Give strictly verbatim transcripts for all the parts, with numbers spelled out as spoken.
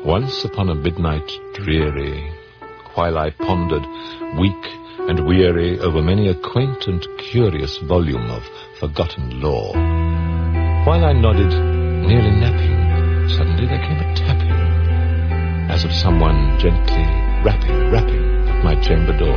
Once upon a midnight dreary, while I pondered, weak and weary, over many a quaint and curious volume of forgotten lore, while I nodded, nearly napping, suddenly there came a tapping, as of someone gently rapping, rapping at my chamber door.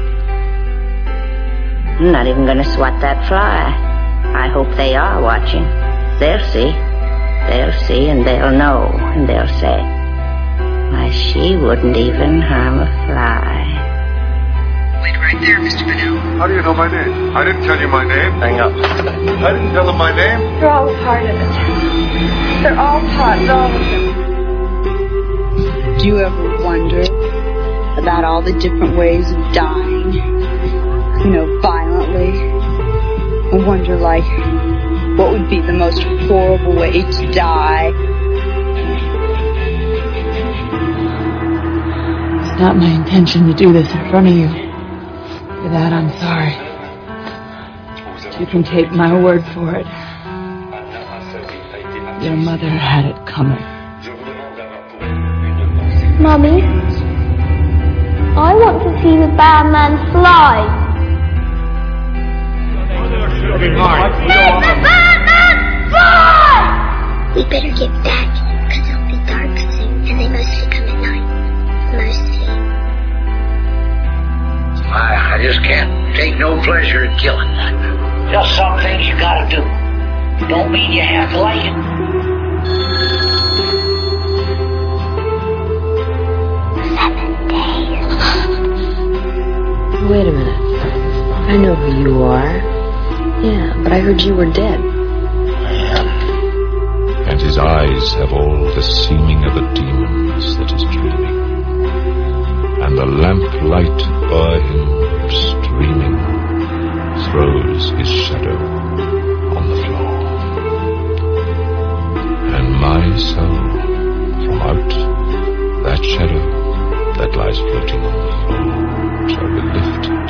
I'm not even going to swat that fly. I hope they are watching. They'll see. They'll see and they'll know, and they'll say, why, she wouldn't even harm a fly. Wait right there, Mister Bennell. How do you know my name? I didn't tell you my name. Hang up. I didn't tell them my name. They're all a part of it. They're all parts, all of them. Do you ever wonder about all the different ways of dying? You know, violently? I wonder, like, what would be the most horrible way to die? It's not my intention to do this in front of you. For that, I'm sorry. You can take my word for it. Your mother had it coming. Mummy, I want to see the bad man fly. Make the bad man fly! We better get back, because it'll be dark soon, and they mostly come at night. Mostly. I, I just can't take no pleasure in killing that. Just some things you gotta do. Don't mean you have to like it. Seven days. Wait a minute. I know who you are. Yeah, but I heard you were dead. And his eyes have all the seeming of a demon's that is dreaming, and the lamplight o'er him streaming throws his shadow on the floor. And my soul, from out that shadow that lies floating on the floor, shall be lifted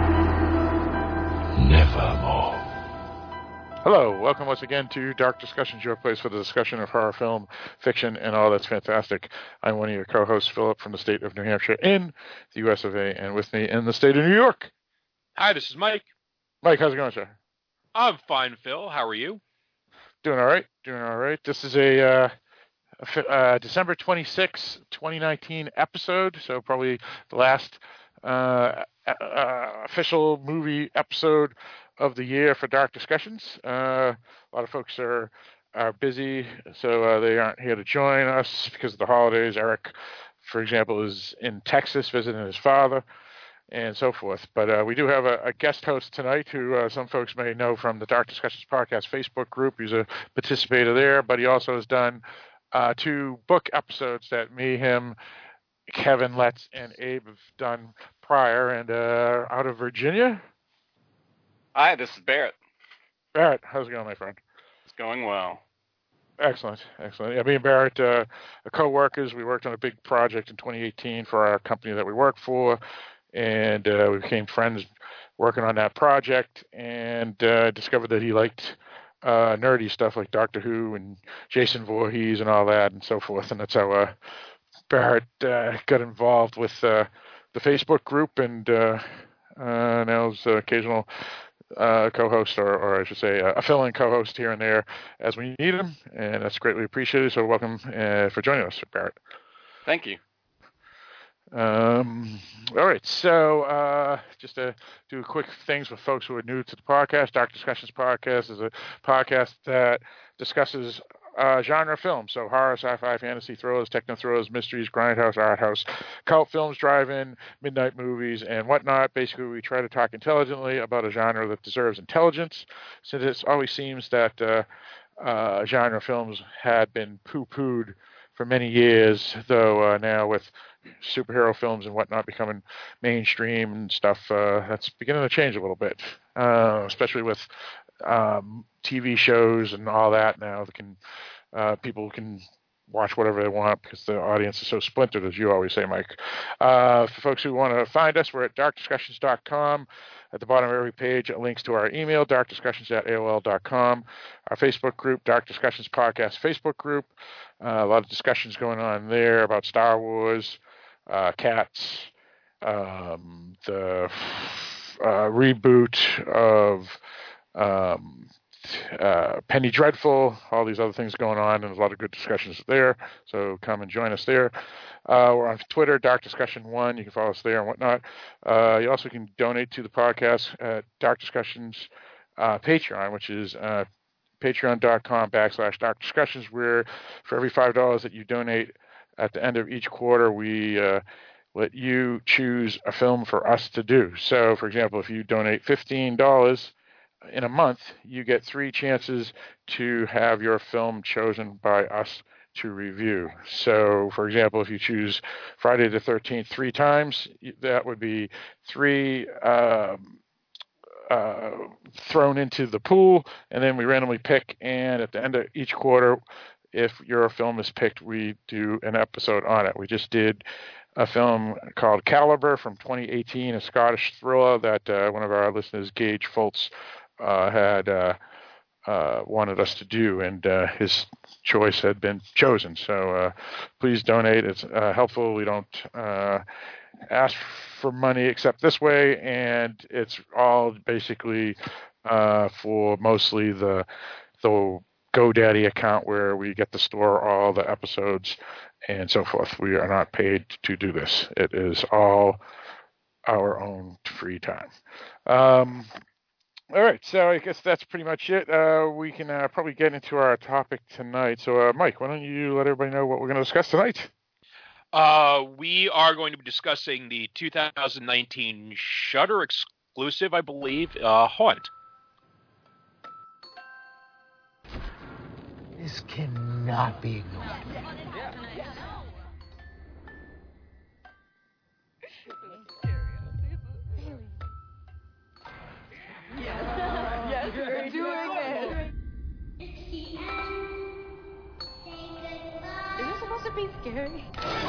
nevermore. Hello, welcome once again to Dark Discussions, your place for the discussion of horror film, fiction, and all that's fantastic. I'm one of your co-hosts, Philip, from the state of New Hampshire in the U S of A, and with me in the state of New York. Hi, this is Mike. Mike, how's it going, sir? I'm fine, Phil. How are you? Doing all right, doing all right. This is a, uh, a uh, December twenty-sixth, twenty nineteen episode, so probably the last uh, uh, official movie episode of the year for Dark Discussions. Uh, a lot of folks are are busy, so uh, they aren't here to join us because of the holidays. Eric, for example, is in Texas visiting his father and so forth. But uh, we do have a, a guest host tonight who uh, some folks may know from the Dark Discussions Podcast Facebook group. He's a participator there, but he also has done uh, two book episodes that me, him, Kevin, Letts, and Abe have done prior, and uh, out of Virginia. Hi, this is Barrett. Barrett, how's it going, my friend? It's going well. Excellent, excellent. Yeah, me and Barrett uh, are co-workers. We worked on a big project in twenty eighteen for our company that we work for, and uh, we became friends working on that project, and uh, discovered that he liked uh, nerdy stuff like Doctor Who and Jason Voorhees and all that and so forth, and that's how uh, Barrett uh, got involved with uh, the Facebook group, and uh, uh, now is uh, occasional Uh, co-host, or, or I should say, uh, a fill-in co-host here and there as we need him, and that's greatly appreciated. So welcome uh, for joining us, Barrett. Thank you. Um, all right, so uh, just to do quick things for folks who are new to the podcast. Dark Discussions Podcast is a podcast that discusses uh, genre films, so horror, sci-fi, fantasy, thrillers, techno thrillers, mysteries, grindhouse, art house, cult films, drive-in, midnight movies, and whatnot. Basically, we try to talk intelligently about a genre that deserves intelligence, since it always seems that uh, uh, genre films had been poo-pooed for many years, though uh, now with superhero films and whatnot becoming mainstream and stuff, uh, that's beginning to change a little bit, uh, especially with um, T V shows and all that now. That can uh, people can watch whatever they want because the audience is so splintered, as you always say, Mike. Uh, for folks who want to find us, we're at dark discussions dot com. At the bottom of every page, it links to our email, dark discussions at A O L dot com. Our Facebook group, Dark Discussions Podcast Facebook group. Uh, a lot of discussions going on there about Star Wars, uh, Cats, um, the uh, reboot of um, uh, Penny Dreadful, all these other things going on, and there's a lot of good discussions there. So come and join us there. Uh, we're on Twitter, Dark Discussion one. You can follow us there and whatnot. Uh, you also can donate to the podcast at Dark Discussions uh, Patreon, which is uh, patreon.com backslash Dark Discussions, where for every five dollars that you donate at the end of each quarter, we uh, let you choose a film for us to do. So, for example, if you donate fifteen dollars in a month, you get three chances to have your film chosen by us to review. So, for example, if you choose Friday the thirteenth three times, that would be three um, uh, thrown into the pool, and then we randomly pick, and at the end of each quarter, if your film is picked, we do an episode on it. We just did a film called Caliber from twenty eighteen, a Scottish thriller that uh, one of our listeners, Gage Foltz, uh, had uh, uh, wanted us to do, and uh, his choice had been chosen. So uh, please donate. It's uh, helpful. We don't uh, ask for money except this way, and it's all basically uh, for mostly the the GoDaddy account where we get to store all the episodes and so forth. We are not paid to do this. It is all our own free time. Um, all right, so I guess that's pretty much it. Uh, we can uh, probably get into our topic tonight. So, uh, Mike, why don't you let everybody know what we're going to discuss tonight? Uh, we are going to be discussing the two thousand nineteen Shudder exclusive, I believe, uh, Haunt. This cannot be ignored. Yes, we're doing it. Is this supposed to be scary?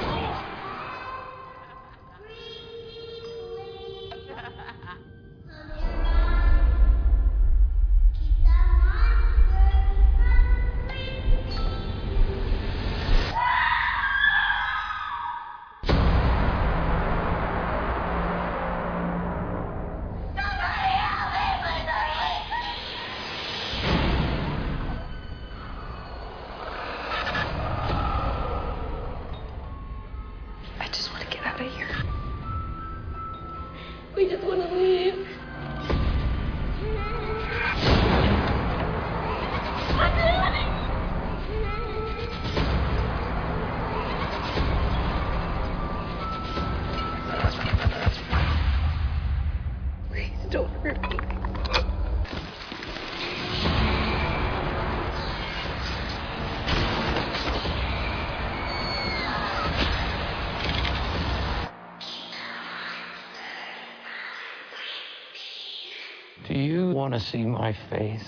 We just want to leave. Please don't hurt me. Do you want to see my face?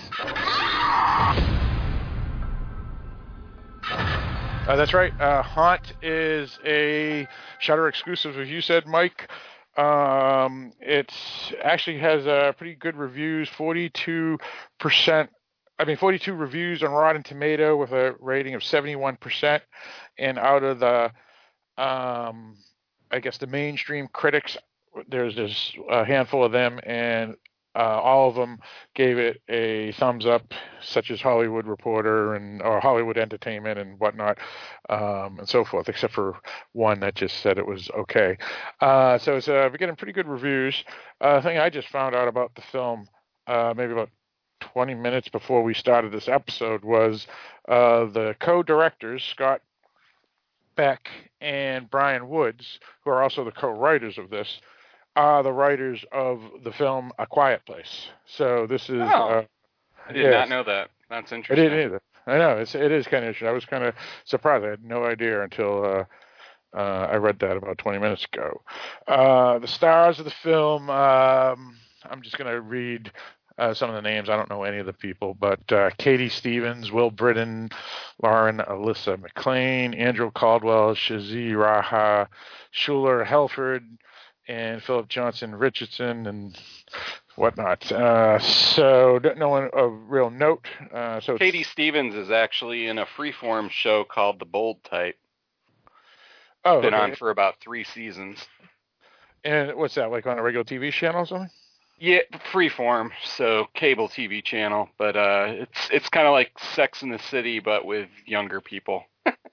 Uh, that's right. Uh, Haunt is a Shudder exclusive, as you said, Mike. Um, it actually has uh, pretty good reviews, forty-two percent. I mean, forty-two reviews on Rotten Tomato with a rating of seventy-one percent. And out of the, um, I guess, the mainstream critics, there's there's a handful of them, and Uh, all of them gave it a thumbs up, such as Hollywood Reporter and or Hollywood Entertainment and whatnot, um, and so forth, except for one that just said it was okay. Uh, so it's, uh, we're getting pretty good reviews. Uh, the thing I just found out about the film, uh, maybe about twenty minutes before we started this episode, was uh, the co-directors, Scott Beck and Brian Woods, who are also the co-writers of this, are the writers of the film A Quiet Place. So this is. Oh, uh, I did yes. not know that. That's interesting. I didn't either. I know it's it is kind of interesting. I was kind of surprised. I had no idea until uh, uh, I read that about twenty minutes ago. Uh, the stars of the film. Um, I'm just going to read uh, some of the names. I don't know any of the people, but uh, Katie Stevens, Will Britton, Lauren Alyssa McLean, Andrew Caldwell, Shazi Raha, Schuler Helford, and Philip Johnson Richardson, and whatnot. Uh, so no one of real note. Uh, so Katie Stevens is actually in a freeform show called The Bold Type. Oh, been okay. on for about three seasons. And what's that, like on a regular T V channel or something? Yeah, freeform, so cable T V channel, but uh, it's it's kind of like Sex in the City, but with younger people.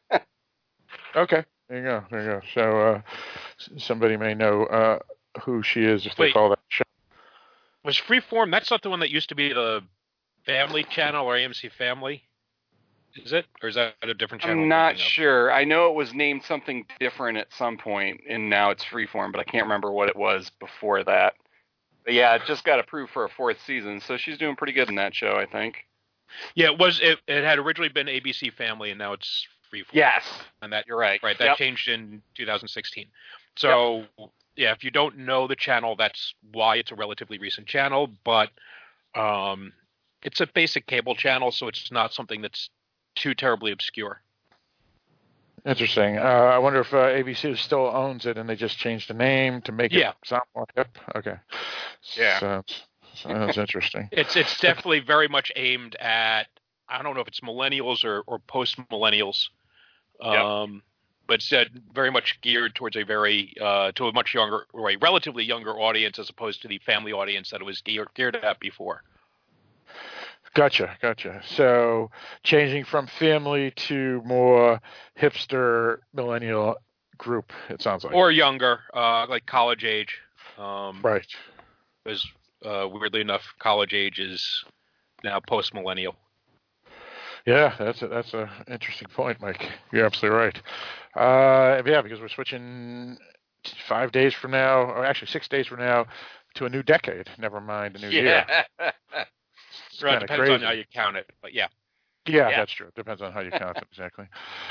Okay, there you go, there you go. So uh, somebody may know uh, who she is if they Wait. call that show. Was Freeform, that's not the one that used to be the Family Channel or A M C Family? Is it? Or is that a different channel? I'm not sure. I know it was named something different at some point, and now it's Freeform, but I can't remember what it was before that. But yeah, it just got approved for a fourth season, so she's doing pretty good in that show, I think. Yeah, it was. It, it had originally been A B C Family, and now it's Freeform. Yes, and that you're right. Right, that yep. changed in two thousand sixteen. So yep. yeah, if you don't know the channel, that's why it's a relatively recent channel. But um, it's a basic cable channel, so it's not something that's too terribly obscure. Interesting. Uh, I wonder if uh, A B C still owns it and they just changed the name to make yeah. it sound more hip. Okay. Yeah. So, so that's interesting. It's it's definitely very much aimed at, I don't know if it's millennials or, or post-millennials, um, yep. but it's uh, very much geared towards a very, uh, to a much younger, or a relatively younger audience as opposed to the family audience that it was geared, geared at before. Gotcha, gotcha. So changing from family to more hipster millennial group, it sounds like. Or younger, uh, like college age. Um, right. Because uh, weirdly enough, college age is now post-millennial. Yeah, that's a, that's a interesting point, Mike. You're absolutely right. Uh, yeah, because we're switching five days from now, or actually six days from now, to a new decade. Never mind a new yeah. year. Right, depends crazy. on how you count it, but yeah. yeah. Yeah, that's true. Depends on how you count it, exactly.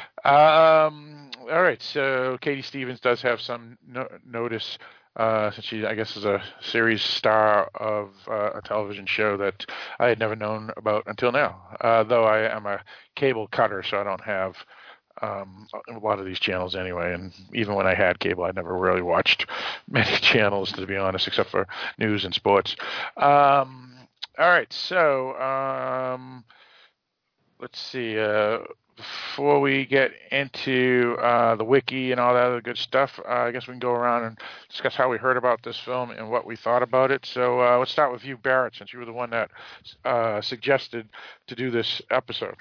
Um, all right, so Katie Stevens does have some no- notice, uh, since she, I guess, is a series star of uh, a television show that I had never known about until now, uh, though I am a cable cutter, so I don't have um, a lot of these channels anyway, and even when I had cable, I never really watched many channels, to be honest, except for news and sports. Um, All right, so um, let's see. Uh, before we get into uh, the wiki and all that other good stuff, uh, I guess we can go around and discuss how we heard about this film and what we thought about it. So uh, let's start with you, Barrett, since you were the one that uh, suggested to do this episode.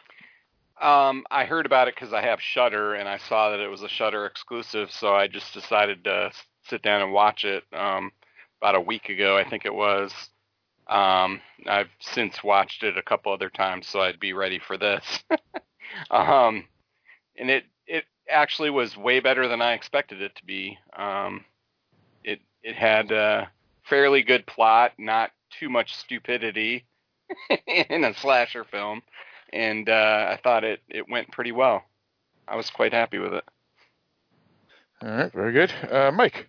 Um, I heard about it because I have Shudder, and I saw that it was a Shudder exclusive, so I just decided to sit down and watch it um, about a week ago, I think it was. Um, I've since watched it a couple other times, so I'd be ready for this. um, and it, it actually was way better than I expected it to be. Um, it, it had a fairly good plot, not too much stupidity in a slasher film. And, uh, I thought it, it went pretty well. I was quite happy with it. All right. Very good. Uh, Mike.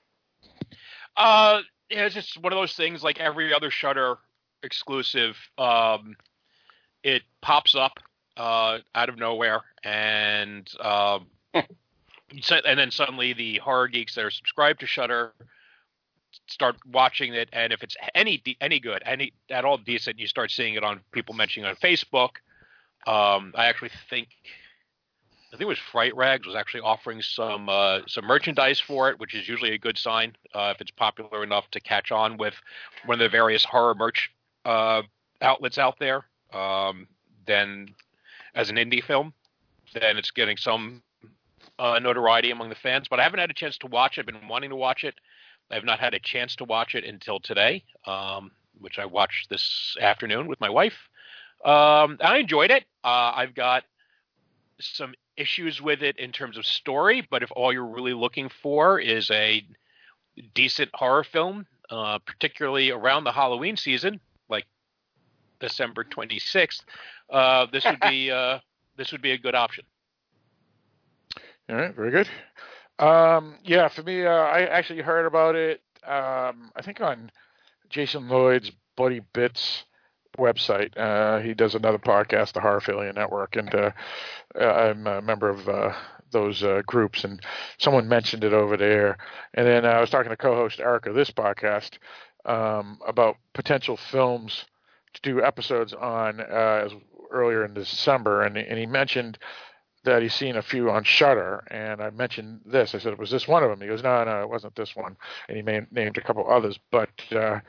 Uh, Yeah, it's just one of those things like every other Shudder exclusive. Um, it pops up uh, out of nowhere, and uh, and then suddenly the horror geeks that are subscribed to Shudder start watching it, and if it's any any good, any at all decent, you start seeing it on people mentioning it on Facebook. Um, I actually think. I think it was Fright Rags was actually offering some uh, some merchandise for it, which is usually a good sign uh, if it's popular enough to catch on with one of the various horror merch uh, outlets out there. Um, then, as an indie film, then it's getting some uh, notoriety among the fans. But I haven't had a chance to watch it. I've been wanting to watch it. I have not had a chance to watch it until today, um, which I watched this afternoon with my wife. Um, I enjoyed it. Uh, I've got some issues with it in terms of story, but if all you're really looking for is a decent horror film, uh, particularly around the Halloween season, like December twenty-sixth, uh, this would be uh, this would be a good option. All right, very good. Um, yeah, for me, uh, I actually heard about it. Um, I think on Jason Lloyd's Buddy Bitts website. Uh, he does another podcast, the Horrorphilia Network, and uh, I'm a member of uh, those uh, groups, and someone mentioned it over there. And then I was talking to co-host Eric of this podcast um, about potential films to do episodes on uh, earlier in December, and, and he mentioned that he's seen a few on Shudder, and I mentioned this. I said, was this one of them? He goes, no, no, it wasn't this one. And he may, named a couple others, but uh,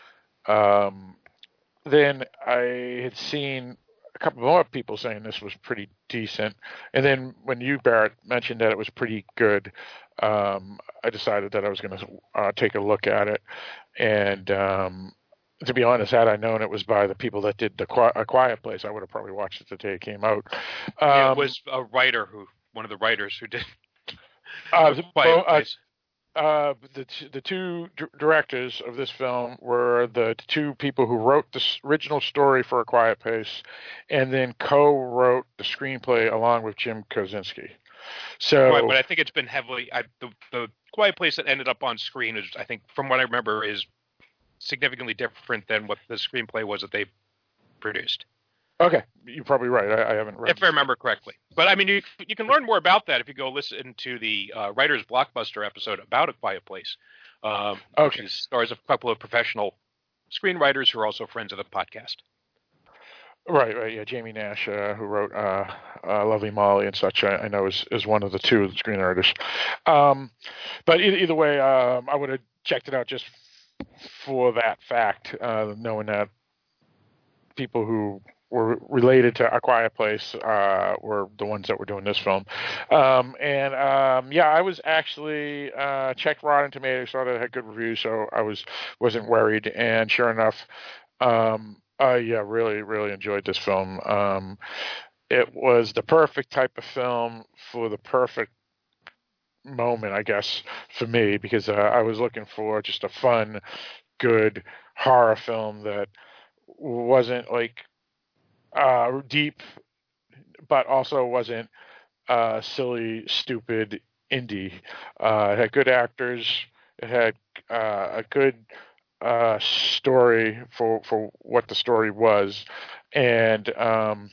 um, then I had seen a couple more people saying this was pretty decent. And then when you, Barrett, mentioned that it was pretty good, um, I decided that I was going to uh, take a look at it. And um, to be honest, had I known it was by the people that did the Qui- A Quiet Place, I would have probably watched it the day it came out. Um, yeah, it was a writer who, one of the writers who did uh, A Quiet uh, Place. Uh, the the two d- directors of this film were the two people who wrote the original story for A Quiet Place, and then co-wrote the screenplay along with Jim Kosinski. So, right, but I think it's been heavily I, the the Quiet Place that ended up on screen is, I think, from what I remember, is significantly different than what the screenplay was that they produced. Okay, you're probably right. I, I haven't read. If I remember correctly. But, I mean, you you can learn more about that if you go listen to the uh, Writer's Blockbuster episode about A Quiet Place, um, okay. which stars a couple of professional screenwriters who are also friends of the podcast. Right, right, yeah. Jamie Nash, uh, who wrote uh, uh, Lovely Molly and such, I, I know is, is one of the two screenwriters. Um, but either, either way, um, I would have checked it out just for that fact, uh, knowing that people who were related to A Quiet Place uh, were the ones that were doing this film. Um, and um, yeah, I was actually uh, checked Rotten Tomatoes, saw that it had good reviews, so I was wasn't worried. And sure enough, um, I yeah really really enjoyed this film. Um, it was the perfect type of film for the perfect moment, I guess, for me, because uh, I was looking for just a fun, good horror film that wasn't like uh, deep, but also wasn't uh, silly, stupid indie. Uh, it had good actors. It had uh, a good uh, story for for what the story was, and um,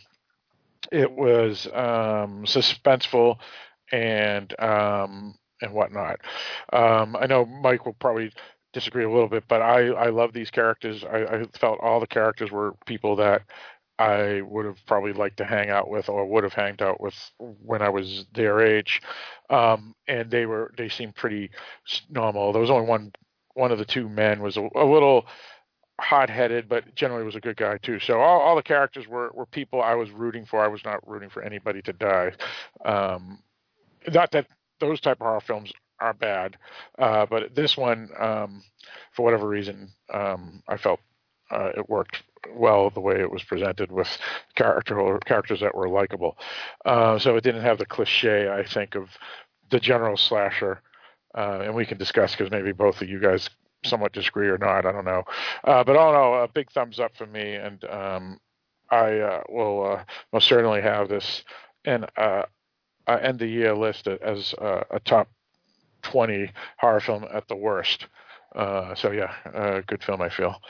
it was um, suspenseful and um, and whatnot. Um, I know Mike will probably disagree a little bit, but I, I love these characters. I, I felt all the characters were people that I would have probably liked to hang out with, or would have hanged out with when I was their age. Um, and they were they seemed pretty normal. There was only one one of the two men was a, a little hot-headed, but generally was a good guy too. So all, all the characters were, were people I was rooting for. I was not rooting for anybody to die. Um, not that those type of horror films are bad, uh, but this one, um, for whatever reason, um, I felt uh, it worked well the way it was presented with character or characters that were likable. Uh, so it didn't have the cliche, I think, of the general slasher, uh, and we can discuss because maybe both of you guys somewhat disagree or not. I don't know, uh, but all in all, a big thumbs up for me, and um, I uh, will uh, most certainly have this and uh, end the year list as uh, a top twenty horror film at the worst. Uh, so yeah, uh, good film, I feel.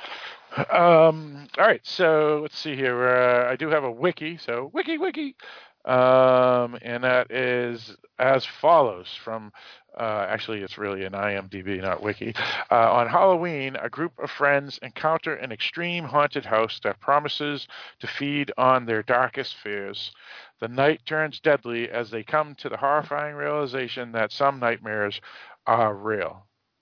Um, all right, so let's see here. Uh, I do have a wiki, so wiki, wiki. Um, and that is as follows from, uh, actually it's really an I M D B, not wiki. Uh, on Halloween, a group of friends encounter an extreme haunted house that promises to feed on their darkest fears. The night turns deadly as they come to the horrifying realization that some nightmares are real.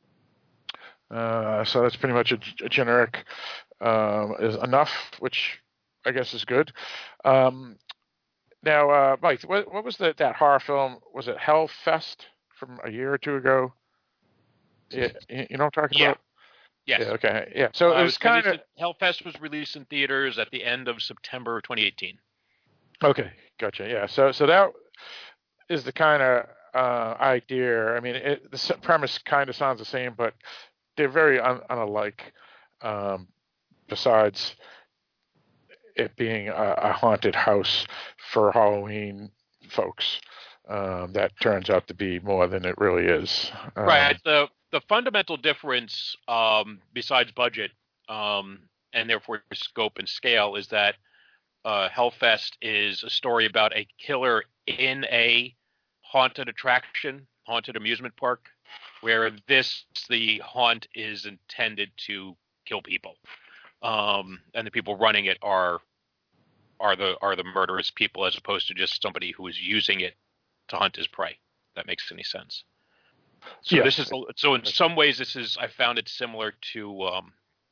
Uh, so that's pretty much a, a generic um, is enough, which I guess is good. Um, now, uh, Mike, what, what was the, that horror film? Was it Hellfest from a year or two ago? Yeah, you know what I'm talking yeah. about? Yes. Yeah. Okay. Yeah. So uh, it was kind of Hellfest was released in theaters at the end of September twenty eighteen. Okay, gotcha. Yeah. So so that is the kind of uh, idea. I mean, it, the premise kind of sounds the same, but they're very un- unalike. Um, besides it being a, a haunted house for Halloween folks, um, that turns out to be more than it really is. Um, right. The the fundamental difference, um, besides budget, um, and therefore scope and scale, is that uh, Hellfest is a story about a killer in a haunted attraction, haunted amusement park, where this, the haunt is intended to kill people. Um, and the people running it are are the are the murderous people, as opposed to just somebody who is using it to hunt his prey. If that makes any sense. So yes. this is so in some ways this is I found it similar to um,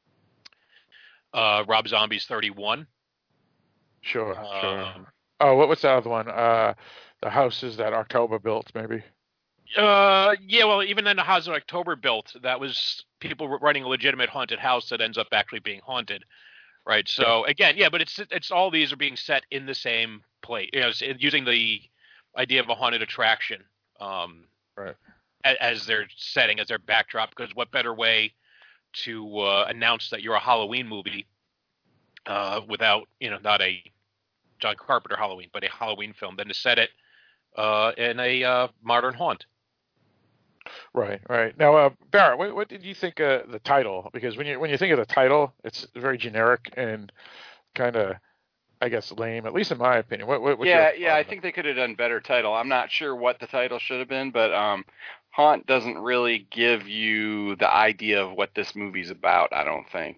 uh, Rob Zombie's thirty-one. Sure, um, sure. Oh, what was the other one? Uh, the houses that October built, maybe. Uh, yeah, well, even then, the house that October built, that was people running a legitimate haunted house that ends up actually being haunted, right? So again, yeah, but it's it's all these are being set in the same place, you know, using the idea of a haunted attraction, um, right, as, as their setting, as their backdrop. Because what better way to uh, announce that you're a Halloween movie uh, without, you know, not a John Carpenter Halloween, but a Halloween film, than to set it uh, in a uh, modern haunt. Right, right. Now, uh, Barrett, what, what did you think of the title? Because when you when you think of the title, it's very generic and kind of, I guess, lame. At least in my opinion. What, what, what's yeah, your yeah. I think they could have done better title. I'm not sure what the title should have been, but um, Haunt doesn't really give you the idea of what this movie's about. I don't think.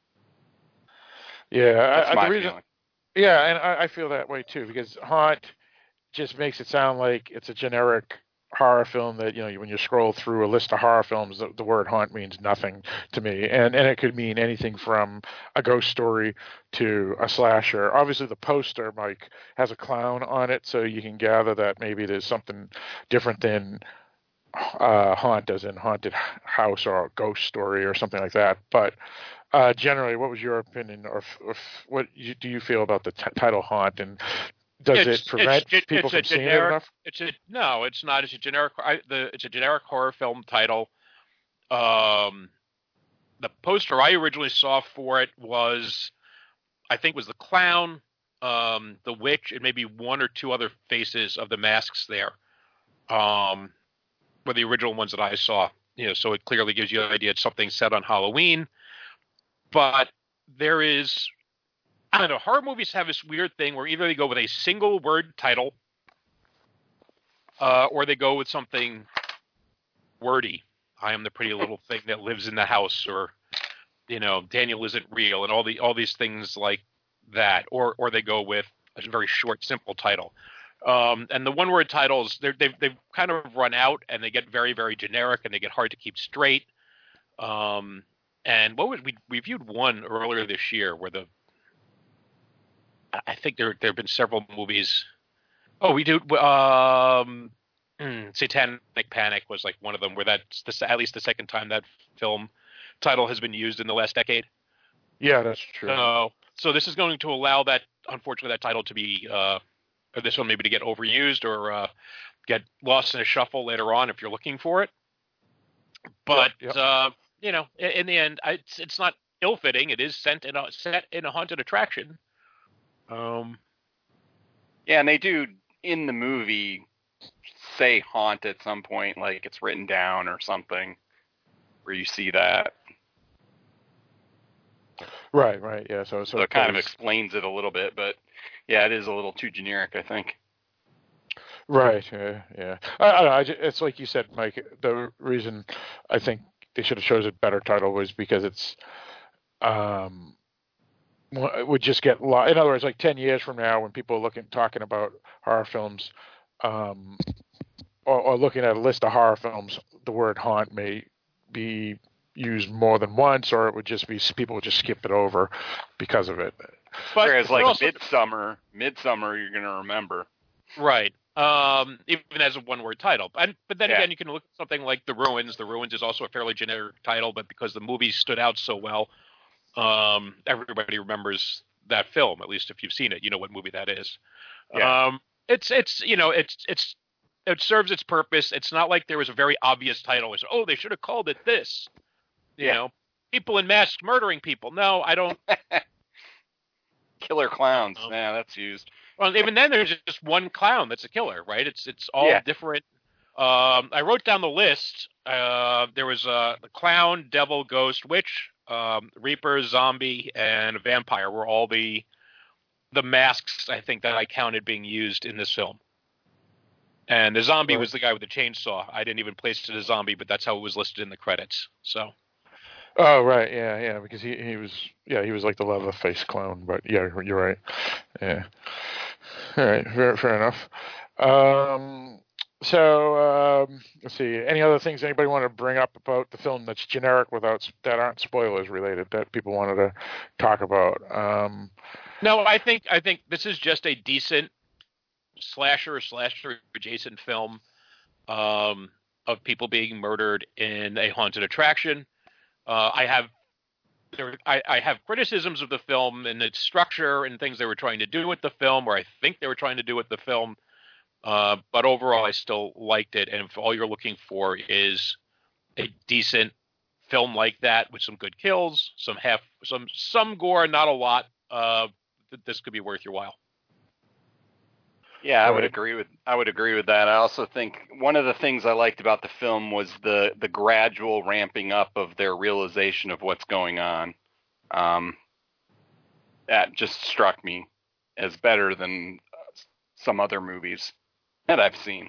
Yeah, That's I, my the reason, feeling. Yeah, and I, I feel that way too, because haunt just makes it sound like it's a generic horror film that, you know, when you scroll through a list of horror films, the, the word haunt means nothing to me. And and it could mean anything from a ghost story to a slasher. Obviously, the poster, Mike, has a clown on it, so you can gather that maybe there's something different than uh, haunt, as in haunted house or a ghost story or something like that. But uh, generally, what was your opinion, or, or what you, do you feel about the t- title haunt, and does it's, it prevent it's, people it's from seeing generic, it enough? It's a no. It's not. It's a generic. I, the it's a generic horror film title. Um, the poster I originally saw for it was, I think, was the clown, um, the witch, and maybe one or two other faces of the masks there. Um, were the original ones that I saw. You know, so it clearly gives you an idea it's something set on Halloween. But there is. I don't know, horror movies have this weird thing where either they go with a single word title uh, or they go with something wordy. I am the pretty little thing that lives in the house, or, you know, Daniel isn't real, and all the all these things like that. Or or they go with a very short, simple title. Um, and the one word titles, they're, they've, they've kind of run out, and they get very, very generic, and they get hard to keep straight. Um, and what was we reviewed one earlier this year where the I think there there have been several movies. Oh, we do. Um, mm, Satanic Panic was like one of them, where that's the, at least the second time that film title has been used in the last decade. Yeah, that's true. So, so this is going to allow that, unfortunately, that title to be, uh, or this one maybe to get overused or uh, get lost in a shuffle later on if you're looking for it. But yep, yep. Uh, you know, in, in the end, I, it's it's not ill-fitting. It is set in a set in a haunted attraction. Um, yeah, and they do in the movie say haunt at some point, like it's written down or something, where you see that. Right, right, yeah. So, so, so it kind of explains it a little bit, but yeah, it is a little too generic, I think. Right, yeah, yeah. I, I don't know. I just, it's like you said, Mike. The reason I think they should have chosen a better title was because it's. Um, would just get lo- in other words, like ten years from now, when people are looking talking about horror films, um, or, or looking at a list of horror films, the word haunt may be used more than once, or it would just be people would just skip it over because of it. But whereas like also, Midsummer, Midsummer, you're going to remember, right? Um, even as a one-word title. And, but then yeah. again, you can look at something like The Ruins. The Ruins is also a fairly generic title, but because the movie stood out so well. Um, everybody remembers that film, at least if you've seen it, you know what movie that is. Yeah. Um, it's, it's, you know, it's, it's, it serves its purpose. It's not like there was a very obvious title. It's, oh, they should have called it this, you yeah. know, people in masks murdering people. No, I don't. Killer clowns. Um, yeah, that's used. Well, even then there's just one clown that's a killer, right? It's, it's all yeah. different. Um, I wrote down the list. Uh, there was uh, the clown, devil, ghost, witch, um, Reaper, zombie, and vampire were all the the masks I think that I counted being used in this film. And the zombie was the guy with the chainsaw. I didn't even place it as a zombie, but that's how it was listed in the credits. So. Oh right, yeah, yeah, because he he was yeah he was like the Leatherface clone, but yeah, you're right. Yeah. All right, fair fair enough. Um, so um, let's see. Any other things anybody want to bring up about the film that's generic without that aren't spoilers related that people wanted to talk about? Um, no, I think I think this is just a decent slasher or slasher adjacent film um, of people being murdered in a haunted attraction. Uh, I have there, I, I have criticisms of the film and its structure and things they were trying to do with the film, or I think they were trying to do with the film. Uh, but overall, I still liked it. And if all you're looking for is a decent film like that with some good kills, some half, some some gore, not a lot, uh, th- this could be worth your while. Yeah, I would agree with I would agree with that. I also think one of the things I liked about the film was the the gradual ramping up of their realization of what's going on. Um, that just struck me as better than some other movies that I've seen.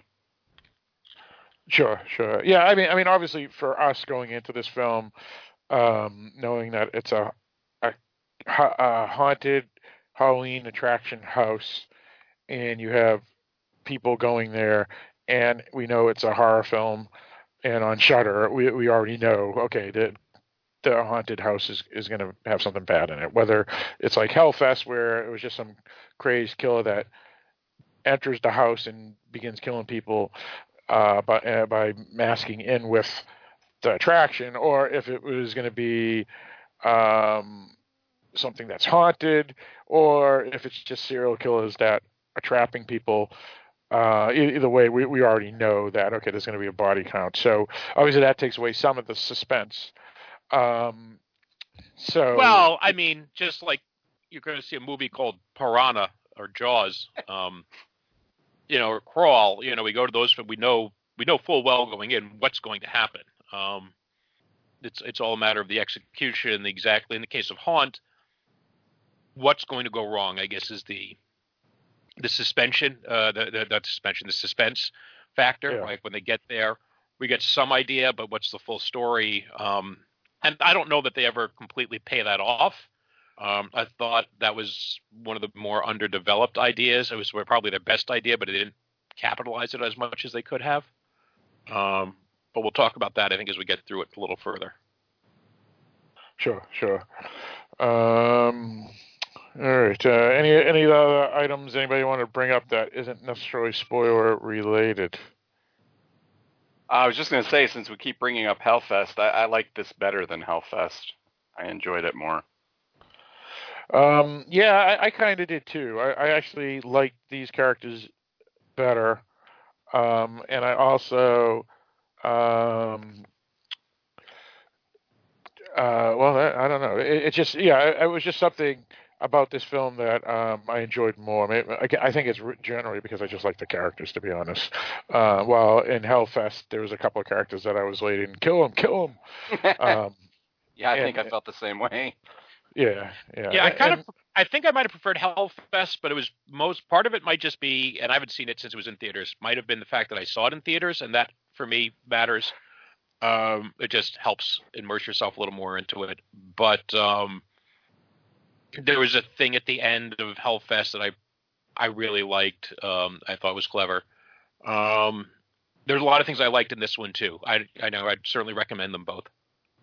Sure, sure. Yeah, I mean, I mean, obviously, for us going into this film, um, knowing that it's a, a, a haunted Halloween attraction house. And you have people going there, and we know it's a horror film. And on Shudder, we we already know, okay, the the haunted house is, is going to have something bad in it. Whether it's like Hellfest, where it was just some crazed killer that enters the house and begins killing people uh, by uh, by masking in with the attraction, or if it was going to be um, something that's haunted, or if it's just serial killers that are trapping people. Uh, either way, we, we already know that, okay, there's going to be a body count. So obviously that takes away some of the suspense. Um, so Well, I mean, just like you're going to see a movie called Piranha or Jaws, um, you know, or Crawl, you know, we go to those, we know, we know full well going in what's going to happen. Um, it's, it's all a matter of the execution, exactly. In the case of Haunt, what's going to go wrong, I guess, is the, the suspension, uh, the, the, not suspension, the suspense factor, yeah. Right? When they get there, we get some idea, but what's the full story? Um, and I don't know that they ever completely pay that off. Um, I thought that was one of the more underdeveloped ideas. It was probably their best idea, but they didn't capitalize it as much as they could have. Um, but we'll talk about that, I think, as we get through it a little further. Sure, sure. Um... All right. Uh, any any other items anybody want to bring up that isn't necessarily spoiler related? I was just going to say, since we keep bringing up Hellfest, I, I like this better than Hellfest. I enjoyed it more. Um, yeah, I, I kind of did too. I, I actually liked these characters better, um, and I also, um, uh, well, I, I don't know. It, it just, yeah, it, it was just something about this film that um, I enjoyed more. I, mean, I, I think it's generally because I just like the characters, to be honest. Uh, while in Hellfest, there was a couple of characters that I was waiting, kill him, kill him. Um, yeah, I and, think I felt the same way. Yeah, yeah. Yeah, I kind and, of, I think I might have preferred Hellfest, but it was most part of it might just be, and I haven't seen it since it was in theaters. Might have been the fact that I saw it in theaters, and that for me matters. Um, it just helps immerse yourself a little more into it. But um, there was a thing at the end of Hellfest that I I really liked. Um, I thought was clever. Um, there's a lot of things I liked in this one too. I I know I'd certainly recommend them both.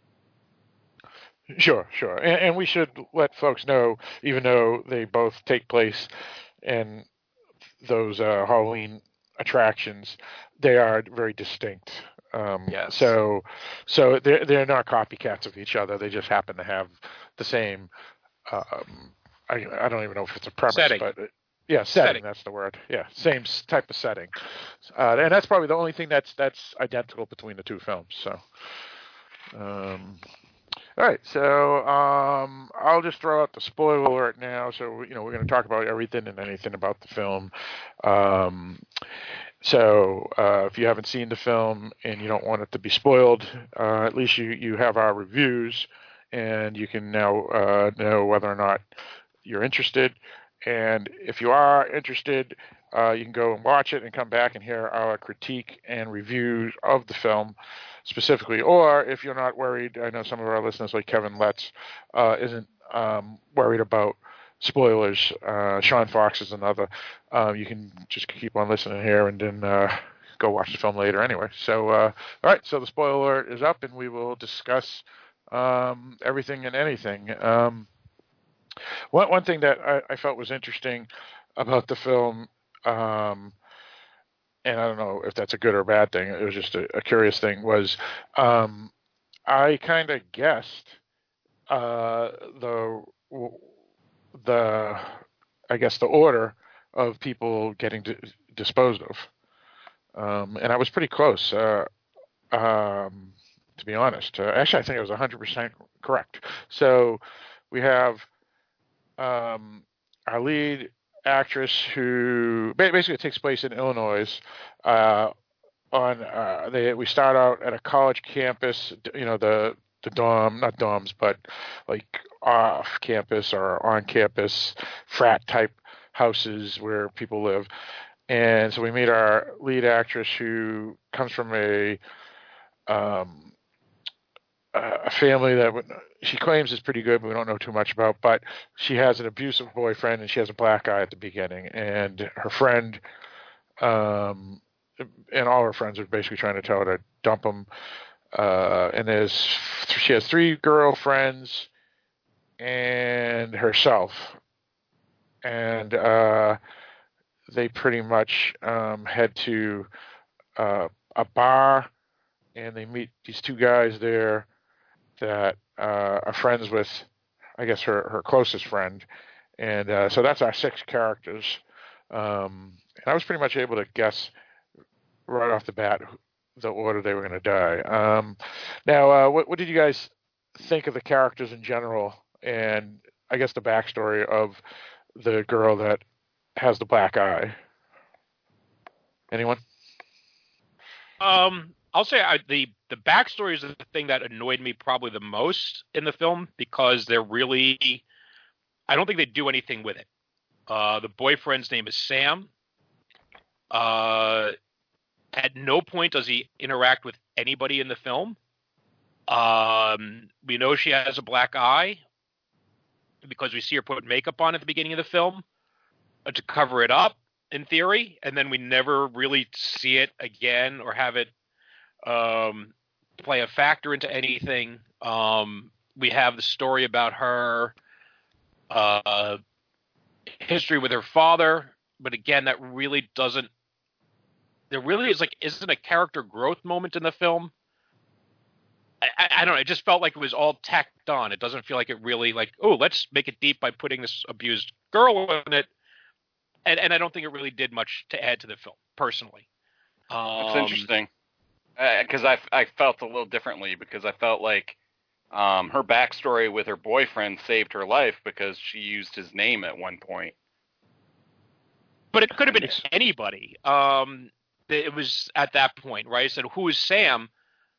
Sure, sure, and, and we should let folks know, even though they both take place in those uh, Halloween attractions, they are very distinct. Um, yes. So, so they're they're not copycats of each other. They just happen to have the same. Um, I, I don't even know if it's a premise, setting. but it, yeah, setting, setting. That's the word. Yeah, same type of setting, uh, and that's probably the only thing that's that's identical between the two films. So, um, all right, so um, I'll just throw out the spoiler alert now. So you know we're going to talk about everything and anything about the film. Um, so uh, if you haven't seen the film and you don't want it to be spoiled, uh, at least you you have our reviews. and you can now uh, know whether or not you're interested. And if you are interested, uh, you can go and watch it and come back and hear our critique and reviews of the film specifically. Or if you're not worried, I know some of our listeners, like Kevin Letts, uh, isn't um, worried about spoilers. Uh, Sean Fox is another. Uh, you can just keep on listening here and then uh, go watch the film later anyway. So, uh, all right, so the spoiler alert is up, and we will discuss um, everything and anything. Um, one, one thing that I, I felt was interesting about the film, um, and I don't know if that's a good or bad thing, it was just a, a curious thing, was um, I kind of guessed uh, the the I guess the order of people getting d- disposed of, um, and I was pretty close. Uh, um, to be honest, uh, actually, I think it was one hundred percent correct. So we have um, our lead actress, who basically it takes place in Illinois. Uh, on uh, they we start out at a college campus, you know, the the dorm, not dorms, but like off campus or on campus frat type houses where people live. And so we meet our lead actress, who comes from a um, a family that she claims is pretty good, but we don't know too much about. But she has an abusive boyfriend, and she has a black eye at the beginning. And her friend, um, and all her friends are basically trying to tell her to dump him. Uh, and there's she has three girlfriends and herself, and uh, they pretty much um, head to uh, a bar, and they meet these two guys there that uh, are friends with, I guess, her, her closest friend. And uh, so that's our six characters. Um, and I was pretty much able to guess right off the bat the order they were going to die. Um, now, uh, what, what did you guys think of the characters in general, and I guess the backstory of the girl that has the black eye? Anyone? Um, I'll say I, the the backstory is the thing that annoyed me probably the most in the film, because they're really, I don't think they do anything with it. Uh, the boyfriend's name is Sam. Uh, at no point does he interact with anybody in the film. Um, we know she has a black eye because we see her put makeup on at the beginning of the film uh, to cover it up, in theory, and then we never really see it again or have it um, play a factor into anything. Um, we have the story about her uh, history with her father, but again, that really doesn't. There really is like isn't a character growth moment in the film. I, I, I don't know. It just felt like it was all tacked on. It doesn't feel like it really like, oh, let's make it deep by putting this abused girl in it. And, and I don't think it really did much to add to the film, personally. Um, That's interesting. Because uh, I, I felt a little differently, because I felt like um, her backstory with her boyfriend saved her life because she used his name at one point. But it could have been anybody. Um, it was at that point, right? I said, who is Sam?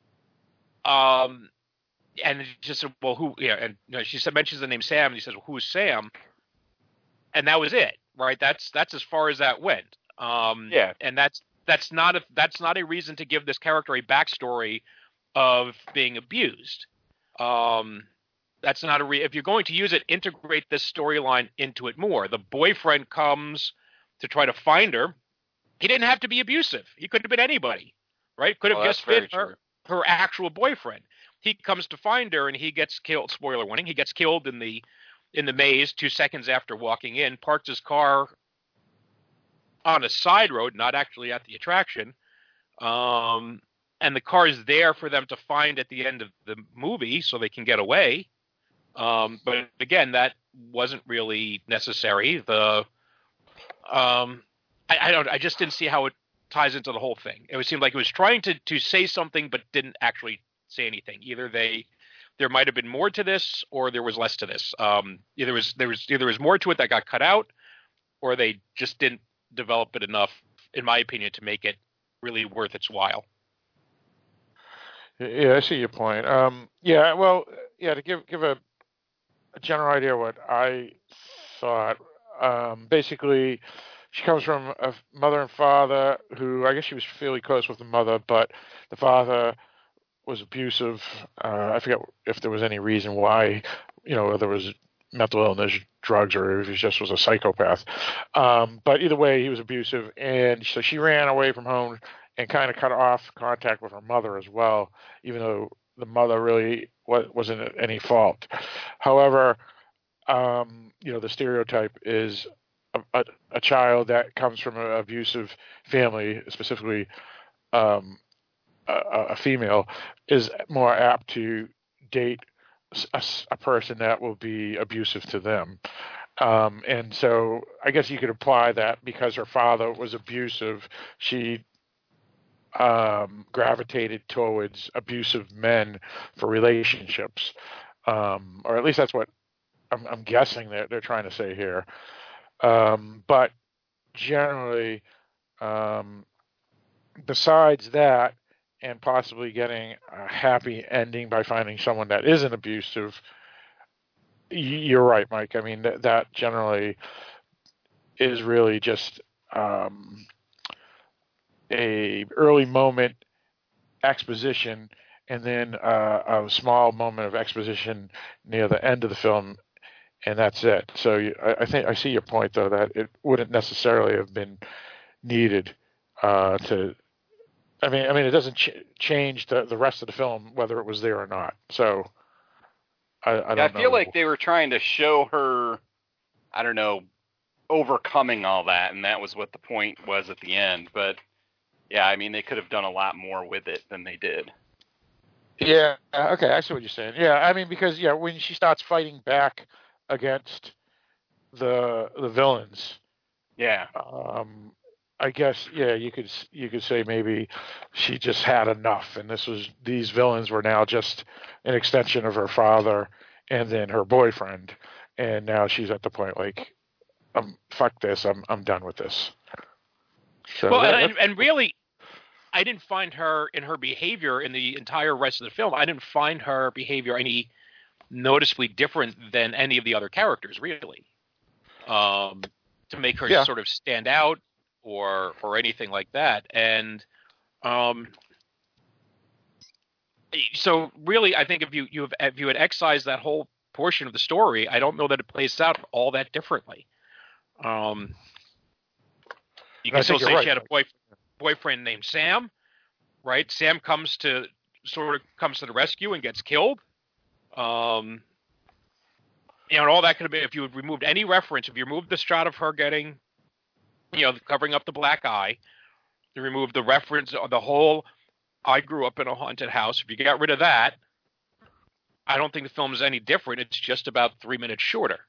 Um, and she just said, well, who? Yeah, and you know, she said, mentions the name Sam, and he says, well, who is Sam? And that was it, right? That's that's as far as that went. Um, yeah, and that's that's not a that's not a reason to give this character a backstory of being abused. Um, that's not a re- if you're going to use it, integrate this storyline into it more. The boyfriend comes to try to find her. He didn't have to be abusive. He could have been anybody, right? Could have well, just been her, her actual boyfriend. He comes to find her, and he gets killed. Spoiler warning: he gets killed in the in the maze two seconds after walking in. Parked his car on a side road, not actually at the attraction. Um, and the car is there for them to find at the end of the movie, so they can get away. Um, but again, that wasn't really necessary. The um, I, I don't. I just didn't see how it ties into the whole thing. It would seem like it was trying to to say something, but didn't actually say anything. Either they, there might have been more to this, or there was less to this. Um, either was there was either there was more to it that got cut out, or they just didn't develop it enough, in my opinion, to make it really worth its while. Yeah, I see your point. Um, yeah, well, yeah, to give give a, a general idea of what I thought. Um, basically, she comes from a mother and father who, I guess she was fairly close with the mother, but the father was abusive. Uh, I forget if there was any reason why, you know, whether it was mental illness, drugs, or if he just was a psychopath. Um, but either way, he was abusive, and so she ran away from home and kind of cut off contact with her mother as well, even though the mother really wasn't at any fault. However, um, you know, the stereotype is a, a, a child that comes from an abusive family, specifically um, a, a female, is more apt to date a, a person that will be abusive to them. Um, and so I guess you could apply that because her father was abusive, she um, gravitated towards abusive men for relationships. Um, or at least that's what I'm, I'm guessing that they're trying to say here. Um, but generally, um, besides that, and possibly getting a happy ending by finding someone that isn't abusive, you're right, Mike. I mean, that, that generally is really just um, a early moment exposition, and then uh, a small moment of exposition near the end of the film, and that's it. So you, I, I think I see your point, though, that it wouldn't necessarily have been needed uh, to. I mean, I mean, it doesn't ch- change the, the rest of the film whether it was there or not. So I, I don't yeah, I know. feel like they were trying to show her, I don't know, overcoming all that, and that was what the point was at the end. But yeah, I mean, they could have done a lot more with it than they did. Yeah. Okay, I see what you're saying. Yeah, I mean, because yeah, when she starts fighting back against the the villains, yeah. Um, I guess yeah, you could you could say maybe she just had enough, and this was these villains were now just an extension of her father and then her boyfriend, and now she's at the point like, um, fuck this, I'm I'm done with this. So well, that, and, and really, I didn't find her in her behavior in the entire rest of the film. I didn't find her behavior any noticeably different than any of the other characters, really, um, to make her yeah. sort of stand out or or anything like that. And um, so, really, I think if you you have, if you had excised that whole portion of the story, I don't know that it plays out all that differently. Um, you can still say right. she had a boyfriend. boyfriend named Sam, right? Sam comes to sort of comes to the rescue and gets killed. Um, you know, and all that could have been if you had removed any reference, if you removed the shot of her getting, you know, covering up the black eye, you remove the reference of the whole I grew up in a haunted house. If you get rid of that, I don't think the film is any different. It's just about three minutes shorter.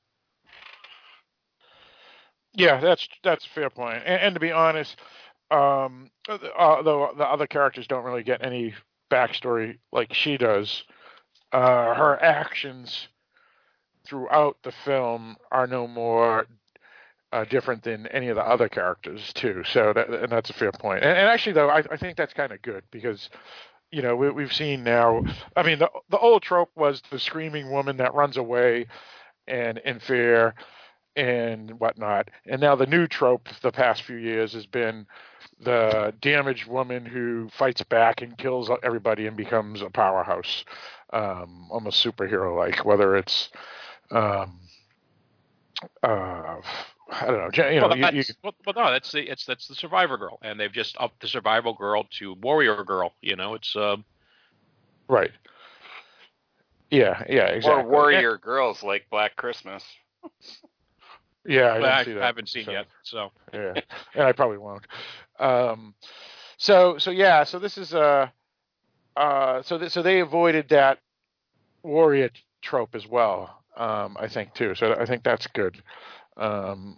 Yeah, that's that's a fair point. And, and to be honest, Um, although the other characters don't really get any backstory like she does, uh, her actions throughout the film are no more uh, different than any of the other characters too. So that, and that's a fair point. And, and actually, though, I, I think that's kind of good because, you know, we, we've seen now. I mean, the the old trope was the screaming woman that runs away and in fear and whatnot. And now the new trope the past few years has been the damaged woman who fights back and kills everybody and becomes a powerhouse, um, almost superhero-like, whether it's, um, uh, I don't know, you know. Well, You, you, well, well, no, that's the it's that's the Survivor Girl, and they've just upped the Survivor Girl to Warrior Girl. You know, it's um, right. Yeah, yeah, exactly. Or Warrior and, Girls like Black Christmas. Yeah, I, well, I see that, haven't seen so, yet, so yeah, and I probably won't. Um, so, so yeah, so this is uh, uh, so th- so they avoided that warrior trope as well, um, I think too. So I think that's good, um,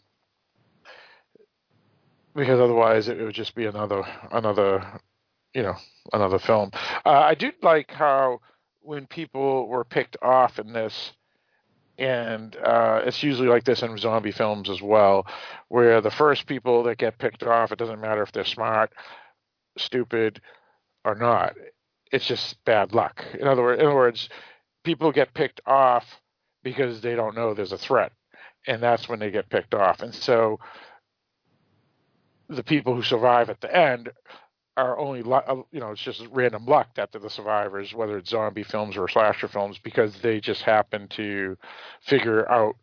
because otherwise it would just be another another, you know, another film. Uh, I do like how when people were picked off in this. And uh, it's usually like this in zombie films as well, where the first people that get picked off, it doesn't matter if they're smart, stupid, or not. It's just bad luck. In other words, in other words, people get picked off because they don't know there's a threat, and that's when they get picked off. And so the people who survive at the end are only, you know, it's just random luck that they're the survivors, whether it's zombie films or slasher films, because they just happen to figure out,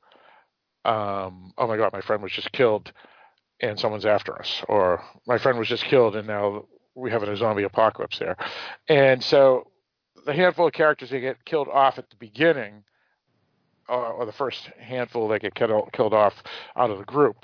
um, oh my God, my friend was just killed and someone's after us, or my friend was just killed and now we have a zombie apocalypse there. And so the handful of characters that get killed off at the beginning, or, or the first handful that get killed, killed off out of the group,